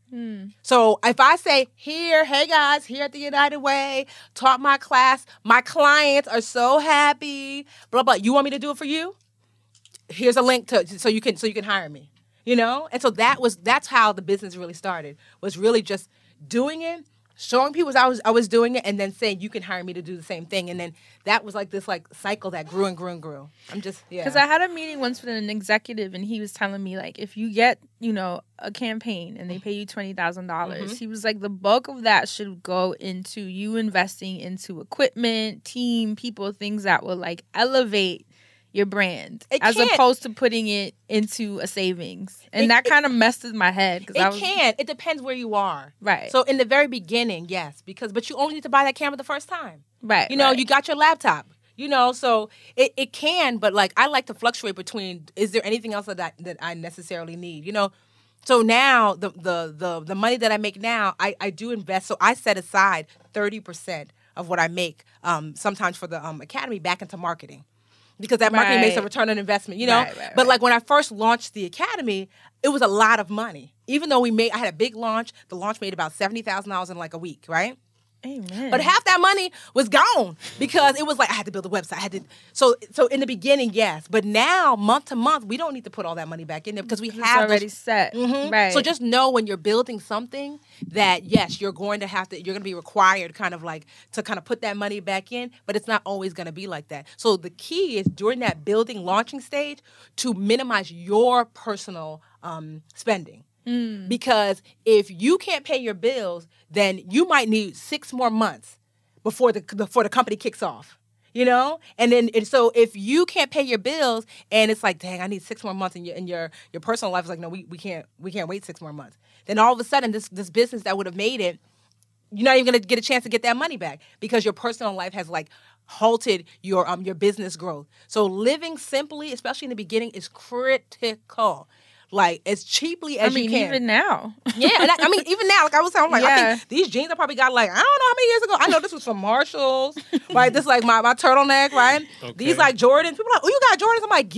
So if I say here, hey guys, here at the United Way, taught my class, my clients are so happy, blah blah. You want me to do it for you? Here's a link to so you can so you can hire me. You know? And so that was that's how the business really started. Was really just doing it, showing people I was I was doing it, and then saying you can hire me to do the same thing. And then that was like this like cycle that grew and grew and grew. I'm just yeah. Because I had a meeting once with an executive, and he was telling me, like, if you get, you know, a campaign and they pay you twenty thousand dollars, Mhm. he was like, the bulk of that should go into you investing into equipment, team, people, things that will, like, elevate your brand, It as can't- opposed to putting it into a savings. And It- that kind of messed with my head. 'cause I It was, can. It depends where you are. Right. So in the very beginning, yes, because but you only need to buy that camera the first time. Right. You know, right. you got your laptop. You know, so it, it can, but like I like to fluctuate between is there anything else that I, that I necessarily need? You know, so now the the the the money that I make now, I, I do invest. So I set aside thirty percent of what I make, um, sometimes for the um, academy back into marketing. Because that marketing makes a Right. return on investment, you know. Right, right, but right. like when I first launched the academy, it was a lot of money. Even though we made, I had a big launch. The launch made about seventy thousand dollars in like a week, right? Amen. But half that money was gone because it was like I had to build a website. I had to so so in the beginning, yes, but now month to month, we don't need to put all that money back in there because we it's have already those, set. Mhm. Right. So just know when you're building something that yes, you're going to have to you're going to be required kind of like to kind of put that money back in, but it's not always going to be like that. So the key is during that building launching stage to minimize your personal um, spending. Mm. Because if you can't pay your bills, then you might need six more months before the before the company kicks off. You know, and then and so if you can't pay your bills, and it's like, dang, I need six more months, and your and your your personal life is like, no, we, we can't we can't wait six more months. Then all of a sudden, this this business that would have made it, you're not even gonna get a chance to get that money back because your personal life has like halted your um your business growth. So living simply, especially in the beginning, is critical. Like as cheaply as I mean, you can. even now. Yeah, and I, I mean, even now, like I was saying, I'm like, I Yeah. think these jeans I probably got like I don't know how many years ago. I know this was from Marshalls, right? This like my, my turtleneck, right? Okay. These like Jordans. People are like, oh, you got Jordans? I'm like,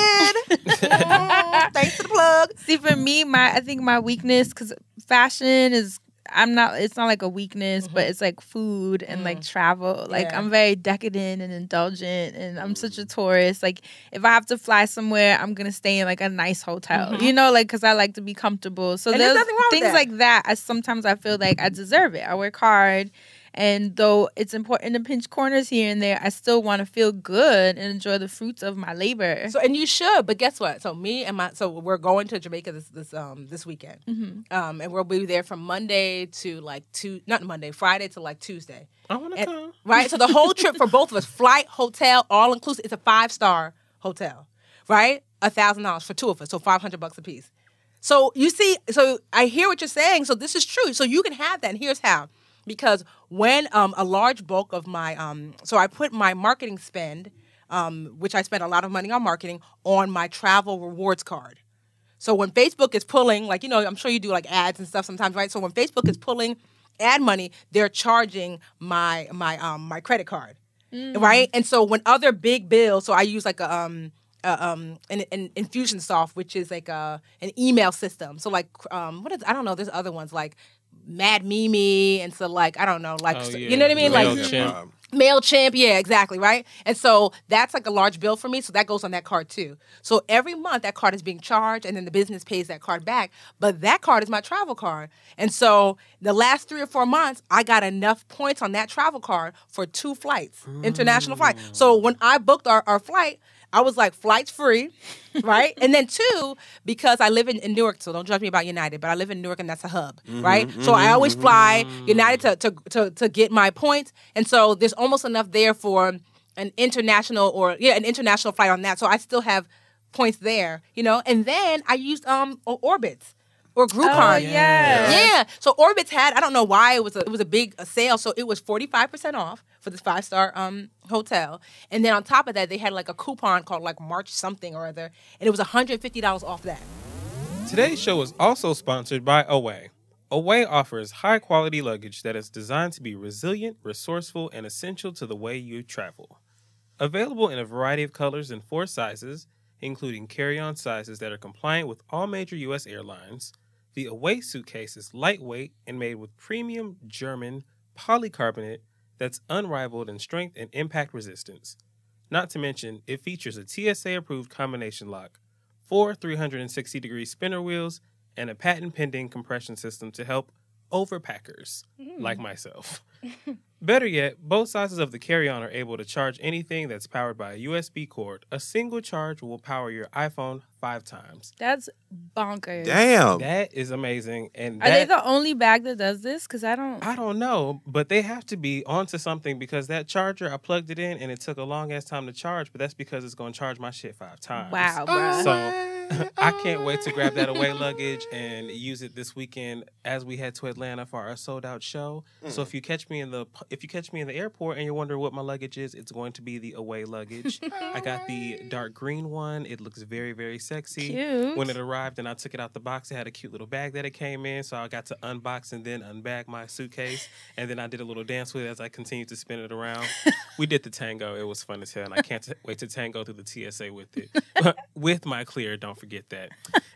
gifted. Mm, thanks to the plug. See, for me, my I think my weakness, because fashion is, I'm not, it's not like a weakness, but it's like food and like travel. Like Yeah. I'm very decadent and indulgent, and I'm such a tourist. Like if I have to fly somewhere, I'm gonna stay in like a nice hotel, you know, like because I like to be comfortable. So And there's there's nothing wrong with things that. like that. I sometimes I feel like I deserve it. I work hard. And though it's important to pinch corners here and there, I still want to feel good and enjoy the fruits of my labor. So and you should, but guess what? So me and my so we're going to Jamaica this this um this weekend, um and we'll be there from Monday to like two not Monday Friday to like Tuesday. I want to And- come. right? So the whole trip for both of us, flight, hotel, all inclusive. It's a five star hotel, right? A thousand dollars for two of us, so five hundred bucks a piece. So you see, so I hear what you're saying. So this is true. So you can have that. And here's how. Because when um, a large bulk of my, um, so I put my marketing spend, um, which I spent a lot of money on marketing, on my travel rewards card. So when Facebook is pulling, like, you know, I'm sure you do like ads and stuff sometimes, right? So when Facebook is pulling ad money, they're charging my my um my credit card, right? And so when other big bills, so I use like a um. Uh, um, an, an Infusionsoft, which is like a an email system. So like, um, what is I don't know. There's other ones like Mad Mimi, and so like I don't know, like Oh, so- yeah. you know what I mean, like MailChimp. Um, MailChimp, yeah, exactly, right? And so that's like a large bill for me, so that goes on that card too. So every month that card is being charged, and then the business pays that card back. But that card is my travel card. And so the last three or four months, I got enough points on that travel card for two flights, international flights. So when I booked our, our flight, I was like, flights free, right? And then two, because I live in, in Newark, so don't judge me about United, but I live in Newark and that's a hub, right? So I always fly United to, to, to, to get my points. And so there's almost enough there for an international or, yeah, an international flight on that. So I still have points there, you know? And then I used um Orbitz or Groupon. Oh, yeah. Yeah. So Orbitz had, I don't know why it was a, it was a big uh, sale. So it was forty-five percent off for this five star um hotel. And then on top of that, they had like a coupon called like March something or other. And it was one hundred fifty dollars off that. Today's show is also sponsored by Away. Away offers high-quality luggage that is designed to be resilient, resourceful, and essential to the way you travel. Available in a variety of colors and four sizes, including carry-on sizes that are compliant with all major U S airlines, the Away suitcase is lightweight and made with premium German polycarbonate that's unrivaled in strength and impact resistance. Not to mention, it features a T S A-approved combination lock, four three hundred sixty degree spinner wheels, and a patent-pending compression system to help overpackers like myself. Better yet, both sizes of the carry-on are able to charge anything that's powered by a U S B cord. A single charge will power your iPhone five times. That's bonkers. Damn. That is amazing. And Are that, they the only bag that does this? Because I don't. I don't know, but they have to be onto something because that charger, I plugged it in and it took a long ass time to charge, but that's because it's going to charge my shit five times. Wow, bro. So I can't wait to grab that Away luggage and use it this weekend as we head to Atlanta for our sold out show. So if you catch me in the if you catch me in the airport and you're wondering what my luggage is, it's going to be the Away luggage. I got the dark green one. It looks very, very sexy. Cute. When it arrived and I took it out the box, it had a cute little bag that it came in. So I got to unbox and then unbag my suitcase. And then I did a little dance with it as I continued to spin it around. We did the tango. It was fun as hell. And I can't t- wait to tango through the T S A with it. With my clear, don't forget that.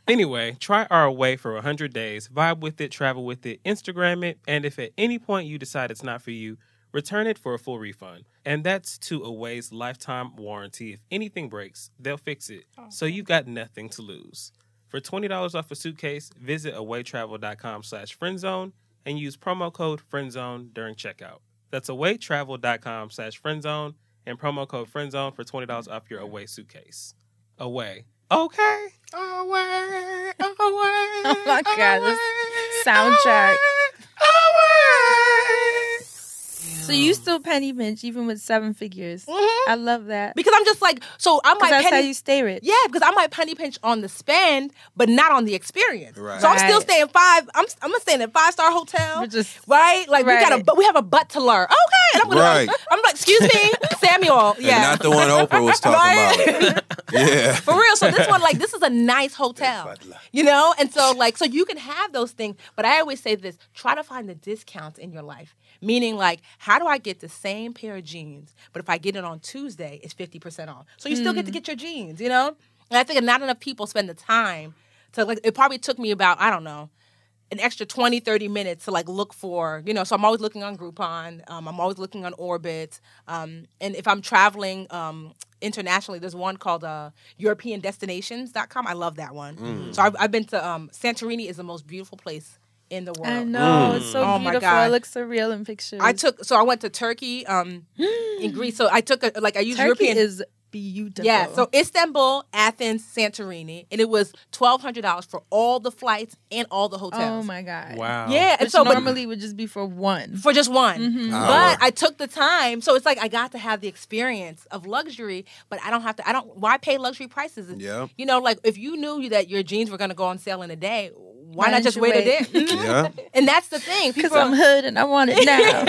Anyway, try our Away for one hundred days. Vibe with it, travel with it, Instagram it, and if at any point you decide it's not for you, return it for a full refund. And that's to Away's lifetime warranty. If anything breaks, they'll fix it. So you got nothing to lose. For twenty dollars off a suitcase, visit awaytravel.com slash friendzone and use promo code friendzone during checkout. That's awaytravel.com slash friendzone and promo code friendzone for twenty dollars off your Away suitcase. Away. Okay. Away. Away. Oh my God, this soundtrack. Away. So you still penny pinch even with seven figures. Mhm. I love that. Because I'm just like, so I might That's penny, how you stay rich. yeah, because I might penny pinch on the spend, but not on the experience. Right. So I'm still Right. staying five. I'm I'm staying in five star hotel. We're just- right, like we got a Right. but we have a butt to lure. Okay, and I'm gonna, Right. I'm like, excuse me, Samuel. And Yeah, not the one Oprah was talking Right? about. Yeah. For real. So this one, like, this is a nice hotel, Butler. you know? And so, like, so you can have those things. But I always say this, try to find the discounts in your life. Meaning, like, how do I get the same pair of jeans, but if I get it on Tuesday, it's fifty percent off. So you still get to get your jeans, you know? And I think not enough people spend the time to, like, it probably took me about, I don't know, an extra twenty, thirty minutes to like look for, you know, so I'm always looking on Groupon. Um, I'm always looking on Orbit. Um, and if I'm traveling um, internationally, there's one called uh, European Destinations dot com. I love that one. So I've, I've been to, um, Santorini is the most beautiful place in the world. I know. It's so Oh my beautiful. God. It looks so real in pictures. I took, so I went to Turkey um, in Greece. So I took, a, like I used Turkey European. is beautiful. Yeah, so Istanbul, Athens, Santorini, and it was twelve hundred dollars for all the flights and all the hotels. Oh my God. Wow. Yeah, and Which so but- normally would just be for one. for just one. Mm-hmm. But I took the time, so it's like I got to have the experience of luxury, but I don't have to. I don't. Why pay luxury prices? Yeah. You know, like if you knew that your jeans were going to go on sale in a day, why Why not didn't just you wait, wait? a day? Yeah. And that's the thing. Because People, I'm hood and I want it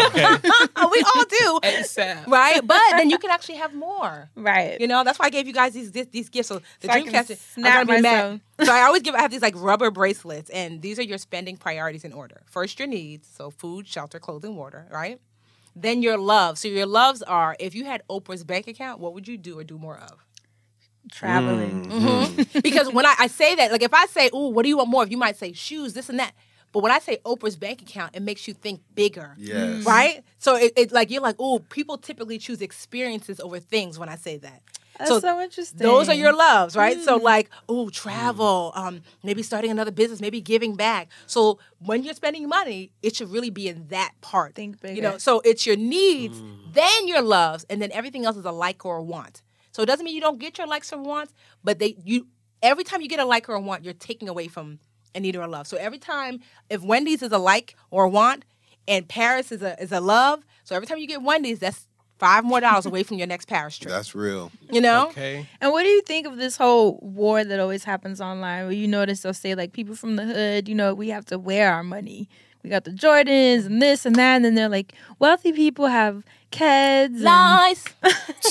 now. we all do, ASAP. right? But then you can actually have more. Right. You know, that's why I gave you guys these these, these gifts. So the So I dream can catcher, snap I'm gonna be mad. myself. So I always give. I have these like rubber bracelets, and these are your spending priorities in order. First, your needs, so food, shelter, clothing, water, right? Then your loves. So your loves are, if you had Oprah's bank account, what would you do or do more of? Traveling. Mm-hmm. Because when I, I say that, like if I say, "Ooh, what do you want more of?" You might say shoes, this and that. But when I say Oprah's bank account, it makes you think bigger. Yes. Right? So it, it like you're like, "Ooh, people typically choose experiences over things." When I say that. That's So so, interesting. Those are your loves, right? So Mm. like, oh, travel, um, maybe starting another business, maybe giving back. So when you're spending money, it should really be in that part. Think You bigger. know, so it's your needs, then your loves, and then everything else is a like or a want. So it doesn't mean you don't get your likes or wants, but they you every time you get a like or a want, you're taking away from a need or a love. So every time, if Wendy's is a like or a want, and Paris is a is a love, so every time you get Wendy's, that's five more dollars away from your next Paris trip. That's real. You know? Okay. And what do you think of this whole war that always happens online where you notice they'll say, like, people from the hood, you know, we have to wear our money. We got the Jordans and this and that. And then they're like, wealthy people have kids. and- Lies. Well,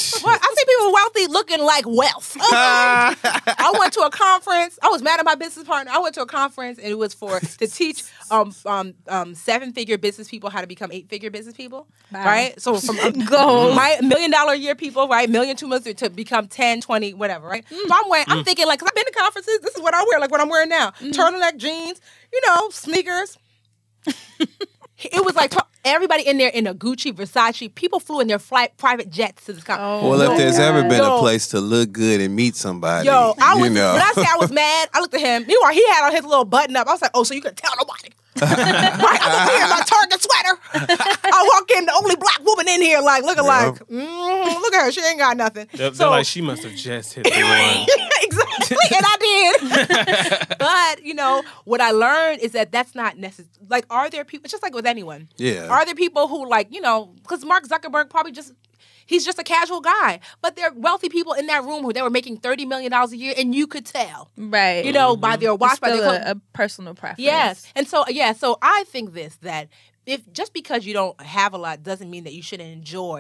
I see people wealthy looking like wealth. I went to a conference. I was mad at my business partner. I went to a conference and it was for to teach um, um, um, seven figure business people how to become eight figure business people. Wow. Right? So from um, Goals. right, million dollar a year people, right? Million, two million to become ten, twenty, whatever, right? So I'm wearing, I'm thinking like, cause I've been to conferences. This is what I wear, like what I'm wearing now. Turtleneck jeans, you know, sneakers. It was like everybody in there in a Gucci, Versace. People flew in their flight, private jets to this conference. Oh, Well, if my there's ever God. been Yo. a place to look good and meet somebody, Yo, I was you know. when I say I was mad, I looked at him. Meanwhile, he had on his little button up. I was like, oh, so you can tell nobody. Right? I'm over here in my Target sweater. I walk in, the only black woman in here, like looking like, mm, look at her, she ain't got nothing. They're, they're So- like, she must have just hit the one. exactly, and I did. But you know what I learned is that that's not necessary. Like, are there people? It's just like with anyone. Yeah. Are there people who like you know? Because Mark Zuckerberg probably just. He's just a casual guy, but there are wealthy people in that room who they were making thirty million dollars a year, and you could tell, Right. you know, by their watch, It's by still their a, a personal preference. yes. And so, yeah, so I think this that if just because you don't have a lot doesn't mean that you shouldn't enjoy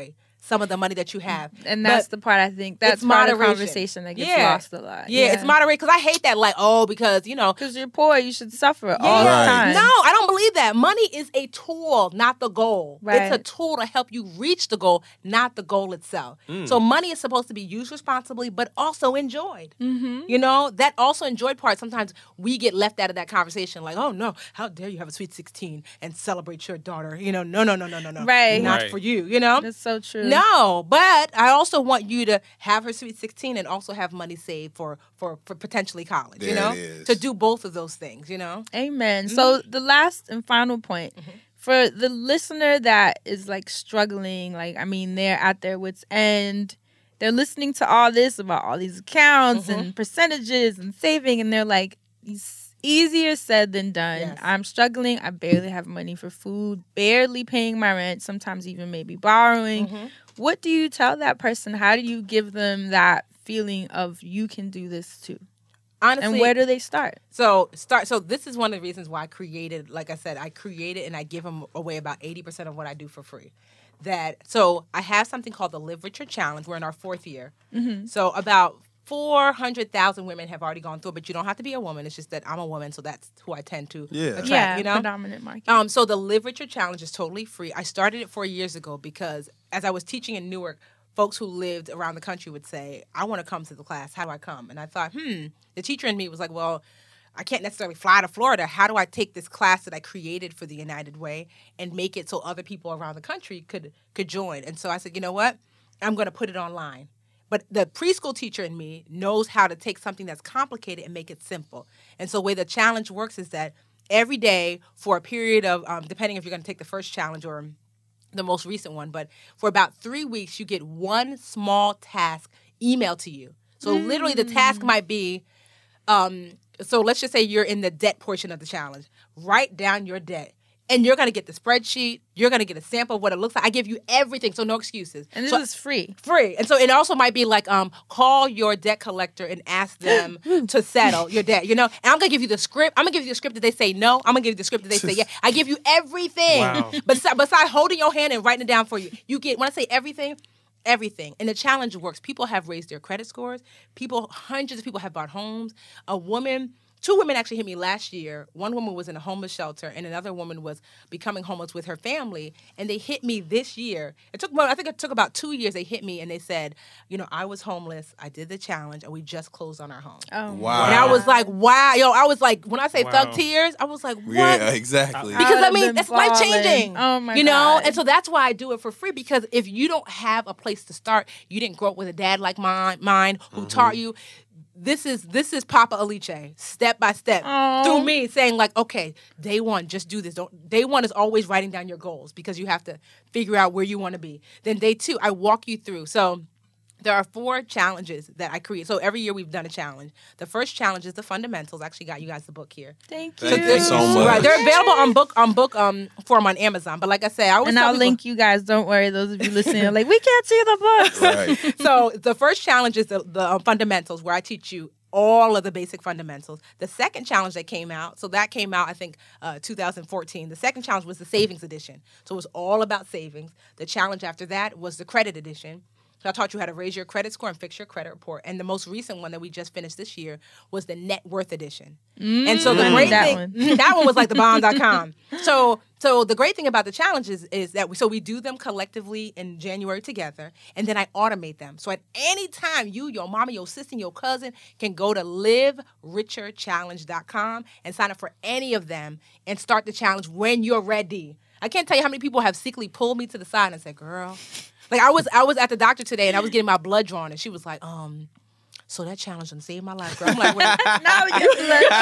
some of the money that you have. And that's But the part I think that's it's part of the moderation. conversation that gets Yeah. lost a lot. Yeah, it's moderate because I hate that. Like, oh, because you know, Because you're poor, you should suffer all Right. the time. no, I don't believe that. Money is a tool, not the goal. Right. It's a tool to help you reach the goal, not the goal itself. So money is supposed to be used responsibly, but also enjoyed. Mm-hmm. You know, that also enjoyed part. Sometimes we get left out of that conversation. Like, oh no, how dare you have a sweet sixteen and celebrate your daughter? You know, no, no, no, no, no, no, Right. not Right. for you. You know, That's so true. no, but I also want you to have her sweet sixteen and also have money saved for for, for potentially college, you There know? it is. To do both of those things, you know? Amen. So the last and final point for the listener that is like struggling, like I mean, they're at their wits' end. They're listening to all this about all these accounts and percentages and saving, and they're like, it's easier said than done. Yes. I'm struggling. I barely have money for food, barely paying my rent, sometimes even maybe borrowing. What do you tell that person? How do you give them that feeling of you can do this too? Honestly, And where do they start? So start. So this is one of the reasons why I created. Like I said, I created and I give them away about eighty percent of what I do for free. That so I have something called the Live Richer Challenge. We're in our fourth year. So about four hundred thousand women have already gone through it. But you don't have to be a woman. It's just that I'm a woman, so that's who I tend to Yeah. attract. Yeah, you know, predominant market. Um, so the Live Richer Challenge is totally free. I started it four years ago because as I was teaching in Newark, folks who lived around the country would say, I want to come to the class. How do I come? And I thought, hmm, the teacher in me was like, well, I can't necessarily fly to Florida. How do I take this class that I created for the United Way and make it so other people around the country could could join? And so I said, you know what? I'm going to put it online. But the preschool teacher in me knows how to take something that's complicated and make it simple. And so the way the challenge works is that every day for a period of, um, depending if you're going to take the first challenge or the most recent one, but for about three weeks, you get one small task emailed to you. So literally the task might be, um, so let's just say you're in the debt portion of the challenge. Write down your debt. And you're going to get the spreadsheet. You're going to get a sample of what it looks like. I give you everything, so no excuses. And this So- is free. free. And so it also might be like, um, call your debt collector and ask them to settle your debt, you know? And I'm going to give you the script. I'm going to give you the script that they say no. I'm going to give you the script that they say yeah. I give you everything. Wow. Besides, besides holding your hand and writing it down for you. You get, when I say everything, everything. And the challenge works. People have raised their credit scores. People, hundreds of people have bought homes. A woman... Two women actually hit me last year. One woman was in a homeless shelter, and another woman was becoming homeless with her family. And they hit me this year. It took, well, I think it took about two years. They hit me, and they said, "You know, I was homeless. I did the challenge, and we just closed on our home." Oh, Wow. And I was like, "Wow, yo!" I was like, when I say Wow. thause tears, I was like, "What?" Yeah, exactly. Because I'd I have mean, been that's life changing. bawling. Oh, my You know, God. and so that's why I do it for free. Because if you don't have a place to start, you didn't grow up with a dad like mine, mine who taught you. This is this is Papa Alice, step by step, Aw. through me saying like, okay, day one, just do this. Don't day one is always writing down your goals because you have to figure out where you want to be. Then day two, I walk you through. So there are four challenges that I create. So every year we've done a challenge. The first challenge is the fundamentals. I actually got you guys the book here. Thank you. Thank you They're- so much. Right, they're available on book on book um form on Amazon. But like I say, I always And tell I'll people- link you guys. Don't worry, those of you listening are like, we can't see the books. Right. So the first challenge is the, the uh, fundamentals, where I teach you all of the basic fundamentals. The second challenge that came out, so that came out, I think, uh, two thousand fourteen. The second challenge was the savings edition. So it was all about savings. The challenge after that was the credit edition. So I taught you how to raise your credit score and fix your credit report. And the most recent one that we just finished this year was the net worth edition. and so the Mm, great that thing, one. that one was like the bomb dot com. So so the great thing about the challenges is that we, so we do them collectively in January together, and then I automate them. So at any time, you, your mama, your sister, your cousin can go to live richer challenge dot com and sign up for any of them and start the challenge when you're ready. I can't tell you how many people have secretly pulled me to the side and said, girl, like I was I was at the doctor today and I was getting my blood drawn, and she was like, um, so that challenge done saved my life, girl. I'm like, well, Now you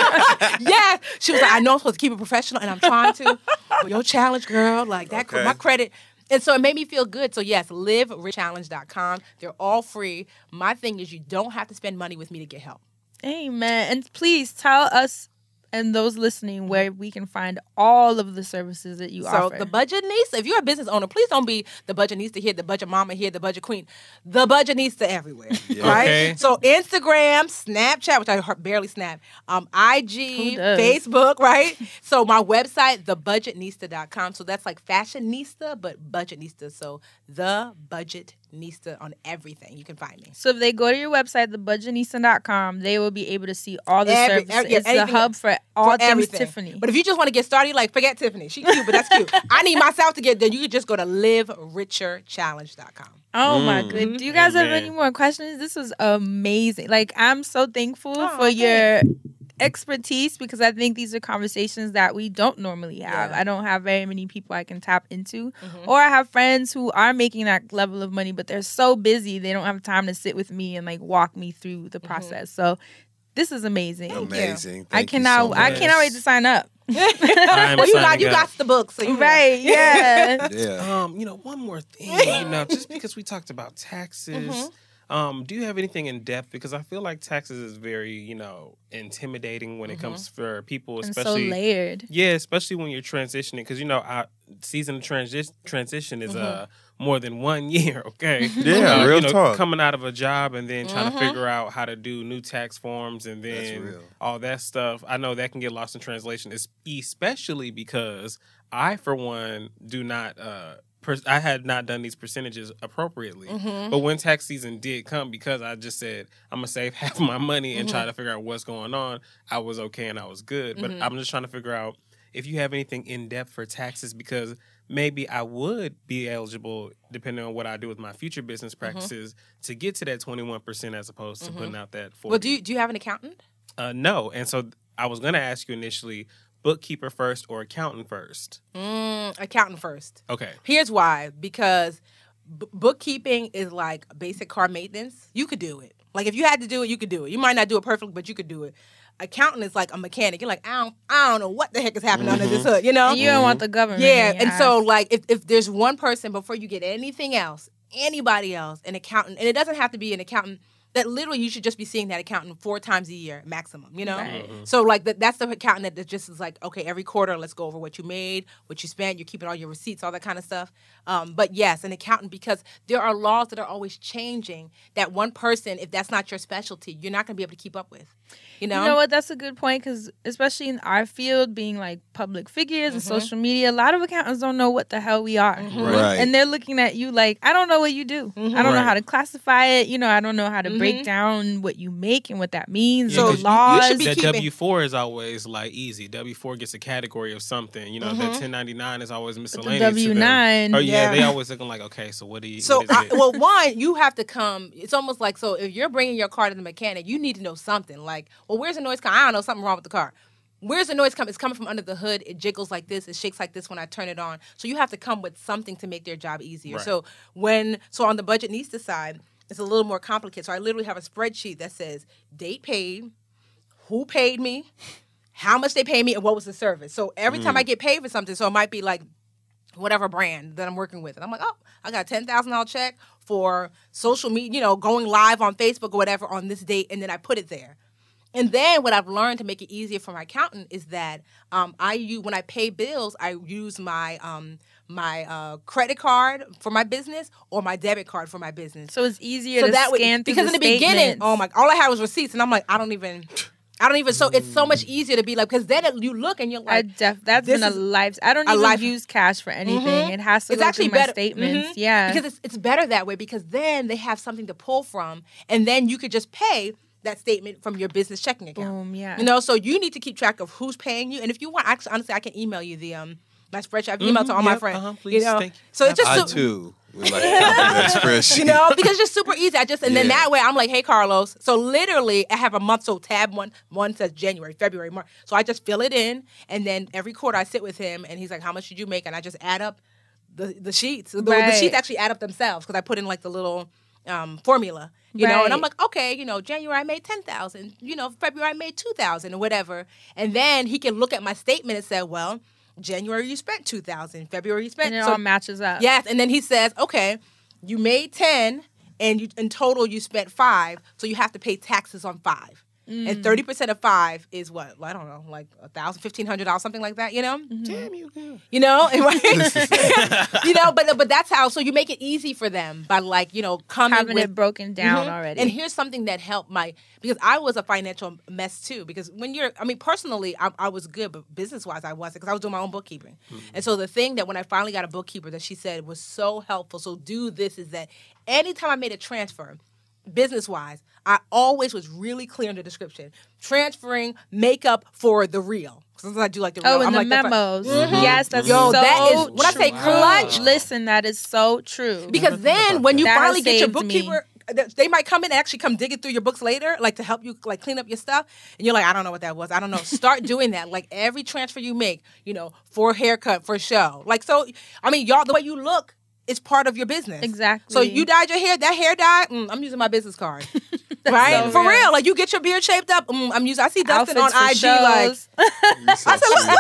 yeah. She was like, I know I'm supposed to keep it professional, and I'm trying to. But your challenge, girl, like that, Okay. my credit. And so it made me feel good. So yes, live rich challenge dot com. They're all free. My thing is you don't have to spend money with me to get help. Amen. And please tell us and those listening where we can find all of the services that you So offer. the Budgetnista, if you're a business owner, please don't be the Budgetnista here, the Budget Mama here, the Budget Queen. The Budgetnista everywhere, right? Okay. So Instagram, Snapchat, which I barely snap, um, I G, Who does? Facebook, right? So my website, the budgetnista dot com. So that's like fashionista, but Budgetnista. So the Budgetnista on everything. You can find me. So if they go to your website, the budgetnista dot com, they will be able to see all the Every- services. every- yeah, It's the anything- hub for all for things everything. Tiffany. But if you just want to get started, like forget Tiffany. She cute, but that's cute. I need myself to get there. You could just go to live richer challenge dot com. Oh my Mm. good. Do you guys have Amen. any more questions? This was amazing. Like, I'm so thankful Oh, for your expertise because I think these are conversations that we don't normally have. Yeah. I don't have very many people I can tap into. Or I have friends who are making that level of money, but they're so busy they don't have time to sit with me and like walk me through the process. So this is amazing. Amazing. I Thank you cannot so I much. cannot wait to sign up. I'm Well, you got signing you up. got the book, so you know. Right, yeah. Yeah. Um, you know, one more thing. You know, just because we talked about taxes, Mm-hmm. um, do you have anything in depth? Because I feel like taxes is very, you know, intimidating when it Mm-hmm. comes for people, And so especially layered. yeah, especially when you're transitioning. Because you know, our season of transi- transition is uh more than one year. Okay, Yeah, Uh, real you know, talk. coming out of a job and then trying to figure out how to do new tax forms and That's then real. all that stuff. I know that can get lost in translation, es- especially because I, for one, do not. Uh, per- I had not done these percentages appropriately, but when tax season did come, because I just said I'm gonna save half of my money and try to figure out what's going on, I was okay and I was good. But I'm just trying to figure out if you have anything in depth for taxes because maybe I would be eligible, depending on what I do with my future business practices, to get to that twenty-one percent as opposed to putting out that forty. Well, do you do you have an accountant? Uh, no. And so I was going to ask you initially, bookkeeper first or accountant first? Mm, accountant first. Okay. Here's why: because b- bookkeeping is like basic car maintenance. You could do it. Like if you had to do it, you could do it. You might not do it perfectly, but you could do it. Accountant is like a mechanic. You're like, I don't, I don't know what the heck is happening under this hood, you know? And you don't want the government. Yeah, in your and so ass. like if, if there's one person before you get anything else, anybody else, an accountant, and it doesn't have to be an accountant that literally you should just be seeing that accountant four times a year maximum, you know? Right. So like that, that's the accountant that just is like, okay, every quarter, let's go over what you made, what you spent, you're keeping all your receipts, all that kind of stuff. Um, but yes, an accountant, because there are laws that are always changing that one person, if that's not your specialty, you're not going to be able to keep up with, you know? You know what? That's a good point because, especially in our field, being like public figures and social media, a lot of accountants don't know what the hell we are. Right. And they're looking at you like, I don't know what you do. I don't know Right. how to classify it. You know, I don't know how to break down what you make and what that means. So the you- you laws. should be That keeping- W four is always like easy. W four gets a category of something. You know, that ten ninety-nine is always miscellaneous. W to them. nine, Oh yeah, yeah. they always looking like, okay, so what do you? So, what is I, it? well, one, you have to come. It's almost like, so if you're bringing your car to the mechanic, you need to know something. Like, well, where's the noise coming? I don't know, something wrong with the car. Where's the noise coming? It's coming from under the hood. It jiggles like this. It shakes like this when I turn it on. So you have to come with something to make their job easier. Right. So when, so on the Budgetnista side, it's a little more complicated. So I literally have a spreadsheet that says date paid, who paid me, how much they paid me, and what was the service. So every time I get paid for something, so it might be like whatever brand that I'm working with. And I'm like, oh, I got a ten thousand dollars check for social media, you know, going live on Facebook or whatever on this date, and then I put it there. And then what I've learned to make it easier for my accountant is that um, I use, when I pay bills, I use my um, my uh, credit card for my business or my debit card for my business. so it's easier So to that way, scan through because the in the beginning, statements. oh my, all I had was receipts, and I'm like, I don't even, I don't even. So it's so much easier to be like, because then it, you look and you're I like, def- that's this been a is life. I don't a even life- use cash for anything. Mhm. It has to It's go actually through my better- statements. Mhm. Yeah, because it's it's better that way, because then they have something to pull from, and then you could just pay that statement from your business checking account. Boom, yeah. You know, so you need to keep track of who's paying you, and if you want, actually, honestly, I can email you the um my spreadsheet. I've emailed to all my yep, friends. uh-huh, you please, know, thank you. so it's just I so- too would like to copy that spreadsheet. you know, because it's just super easy. I just and then Yeah. that way I'm like, hey Carlos. So literally I have a month. So tab one one says January, February, March. So I just fill it in, and then every quarter I sit with him, and he's like, how much did you make? And I just add up the the sheets. The, the Right. sheets actually add up themselves because I put in like the little um, formula, you know. And I'm Right. like, okay, you know, January I made ten thousand. You know, February I made two thousand or whatever. And then he can look at my statement and say, well, January you spent two thousand, February you spent. and it so all matches up. Yes, and then he says, okay, you made ten, and you in total you spent five, so you have to pay taxes on five. And thirty percent of five is what? I don't know, like a thousand, fifteen hundred dollars, something like that. You know? Damn, you good. You know, right? You know, but but that's how. So you make it easy for them by like you know coming Having with, it broken down Mhm. already. And here's something that helped my because I was a financial mess too. Because when you're, I mean, personally, I, I was good, but business wise, I wasn't because I was doing my own bookkeeping. And so the thing that when I finally got a bookkeeper that she said was so helpful. So do this is that anytime I made a transfer, business wise, I always was really clear in the description. Transferring makeup for the real. Sometimes I do like the real. Oh, in I'm the like that for- memos. Mhm. Yes, that's Yo, so that is when I say true. clutch. Listen, that is so true. Because then when you That finally has get your saved me. bookkeeper, th- they might come in and actually come digging through your books later, like to help you like clean up your stuff. And you're like, I don't know what that was. I don't know. Start doing that. Like every transfer you make, you know, for a haircut, for show. Like so, I mean, y'all, the way you look is part of your business. Exactly. So you dyed your hair, that hair dye, mm, I'm using my business card. Right? so For real. real. Like you get your beard shaped up, mm, I'm using I see Dustin Outfits on for I G like shows. I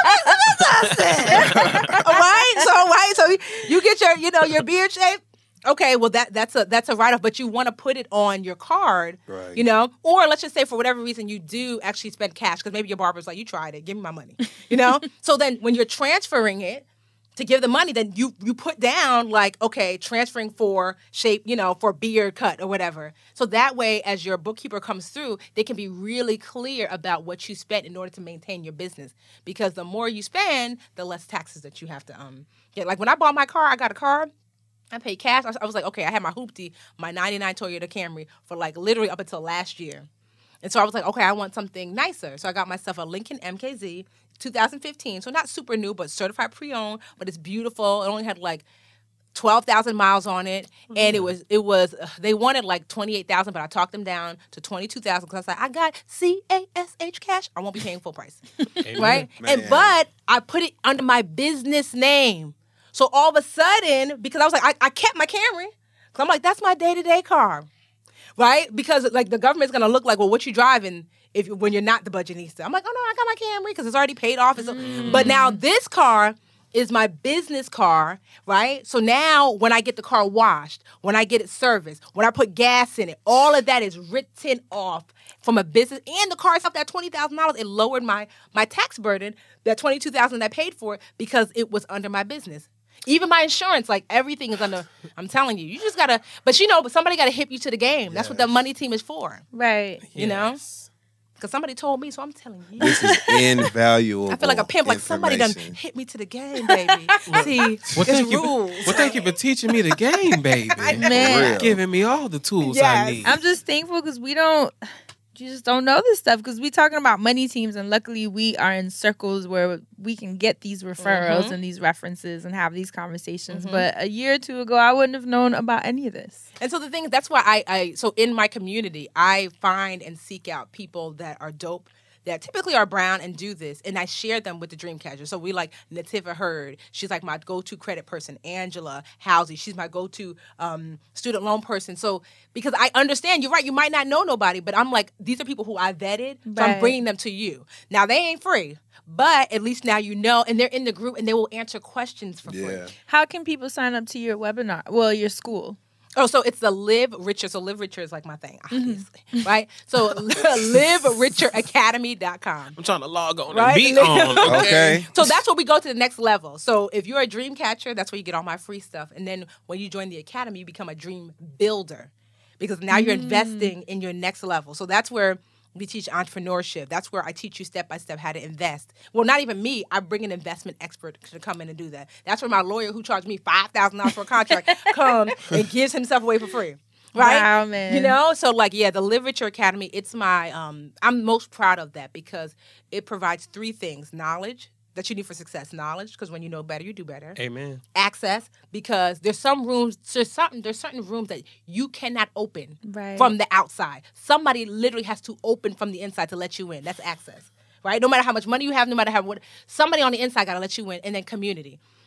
said, right? So right, so you get your, you know, your beard shape. Okay, well that that's a that's a write off, but you want to put it on your card, Right. you know, or let's just say for whatever reason you do actually spend cash because maybe your barber's like, you tried it, give me my money, you know. So then when you're transferring it to give the money, then you you put down like, okay, transferring for shape, you know, for beard cut or whatever. So that way, as your bookkeeper comes through, they can be really clear about what you spent in order to maintain your business. Because the more you spend, the less taxes that you have to um get. Like when I bought my car, I got a car. I paid cash. I was, I was like, okay, I had my hoopty, my ninety-nine Toyota Camry for like literally up until last year. And so I was like, okay, I want something nicer. So I got myself a Lincoln M K Z, two thousand fifteen. So not super new, but certified pre-owned, but it's beautiful. It only had like twelve thousand miles on it. And it was, it was, uh, they wanted like twenty-eight thousand, but I talked them down to twenty-two thousand because I was like, I got C A S H cash. I won't be paying full price. Right? And, Man. but I put it under my business name. So all of a sudden, because I was like, I, I kept my Camry. Because I'm like, that's my day-to-day car. Right? Because like the government's going to look like, well, what you driving if when you're not the budgetista? I'm like, oh, no, I got my Camry because it's already paid off. And so, But now this car is my business car, right? So now when I get the car washed, when I get it serviced, when I put gas in it, all of that is written off from a business. And the car itself, that twenty thousand dollars, it lowered my, my tax burden, that twenty-two thousand dollars that I paid for it because it was under my business. Even my insurance, like everything is under, I'm telling you, you just gotta, but you know, but somebody gotta hip you to the game. That's what the money team is for, Right. you know? Because somebody told me, so I'm telling you. This is invaluable. I feel like a pimp, like somebody done information. hit me to the game, baby. See, Well, it's thank you. rules. Well, thank you for teaching me the game, baby. Man. real. Giving me all the tools I Yes. need. I'm just thankful because we don't, you just don't know this stuff because we talking about money teams and luckily we are in circles where we can get these referrals Mm-hmm. and these references and have these conversations. But a year or two ago, I wouldn't have known about any of this. And so the thing is, that's why I, I, so in my community, I find and seek out people that are dope, that typically are brown and do this, and I share them with the Dreamcatcher. So we like Nativa Hurd. She's like my go-to credit person. Angela Housey. She's my go-to um, student loan person. So because I understand, you're right, you might not know nobody, but I'm like, these are people who I vetted, so I'm Right. bringing them to you. Now, they ain't free, but at least now you know, and they're in the group, and they will answer questions for free. Yeah. How can people sign up to your webinar? Well, your school. Oh, so it's the Live Richer. So Live Richer is like my thing, obviously, right? So live richer academy dot com. I'm trying to log on Right? and be on. Okay. Okay. So that's where we go to the next level. So if you're a dream catcher, that's where you get all my free stuff. And then when you join the academy, you become a dream builder because now you're investing in your next level. So that's where we teach entrepreneurship. That's where I teach you step by step how to invest. Well, not even me. I bring an investment expert to come in and do that. That's where my lawyer, who charged me five thousand dollars for a contract, comes and gives himself away for free. Right? Wow, man. You know? So, like, yeah, the Live Richer Academy, it's my, um, I'm most proud of that because it provides three things. Knowledge that you need for success. Knowledge, because when you know better, you do better. Amen. Access, because there's some rooms, there's certain, there's certain rooms that you cannot open Right. from the outside. Somebody literally has to open from the inside to let you in. That's access, right? No matter how much money you have, no matter how what, somebody on the inside got to let you in. And then community.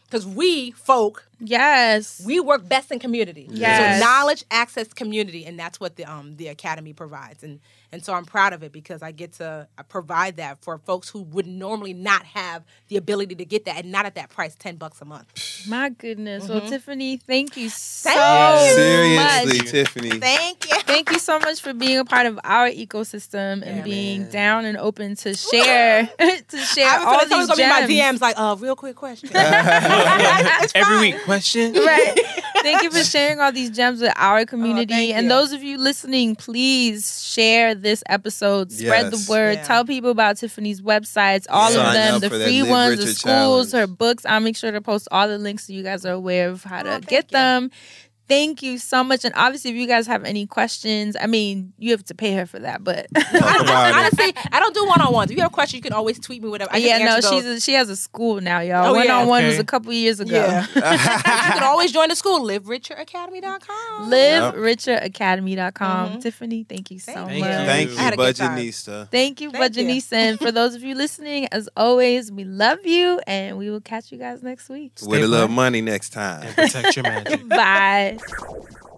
Because we, folk, Yes. we work best in community. Yes. So knowledge, access, community, and that's what the um the academy provides. And and so I'm proud of it because I get to uh, provide that for folks who would normally not have the ability to get that, and not at that price, ten bucks a month. My goodness. Well, Tiffany, thank you so Thank you. Seriously, much. Tiffany. Thank you. Thank you so much for being a part of our ecosystem and Yeah, being man. down and open to share to share I was all gonna, someone's these gonna be in my gems. D Ms like, uh, real quick question. It's Every fine. week, question. Right. Thank you for sharing all these gems with our community. thank and you. those of you listening, please share this episode. Spread Yes. the word. Yeah. Tell people about Tiffany's websites, all Sign of them, up the for that free Live ones, the Richer schools, challenge. her books. I'll make sure to post all the links so you guys are aware of how to thank get you. them. Thank you so much. And obviously, if you guys have any questions, I mean, you have to pay her for that, but Talk about it. Honestly, I don't do one-on-ones. If you have a question, you can always tweet me, whatever. I just yeah, no, answer she's those. a, she has a school now, y'all. Oh, One yeah. on one Okay. was a couple years ago. Yeah. You can always join the school, live richer academy dot com. live richer academy dot com. Mhm. Tiffany, thank you so Thank much. you. Thank you, I had a good time. Budgetnista. Thank you, Thank you. Budgetnista. And for those of you listening, as always, we love you and we will catch you guys next week. With a little black. money next time. And protect your magic. Bye.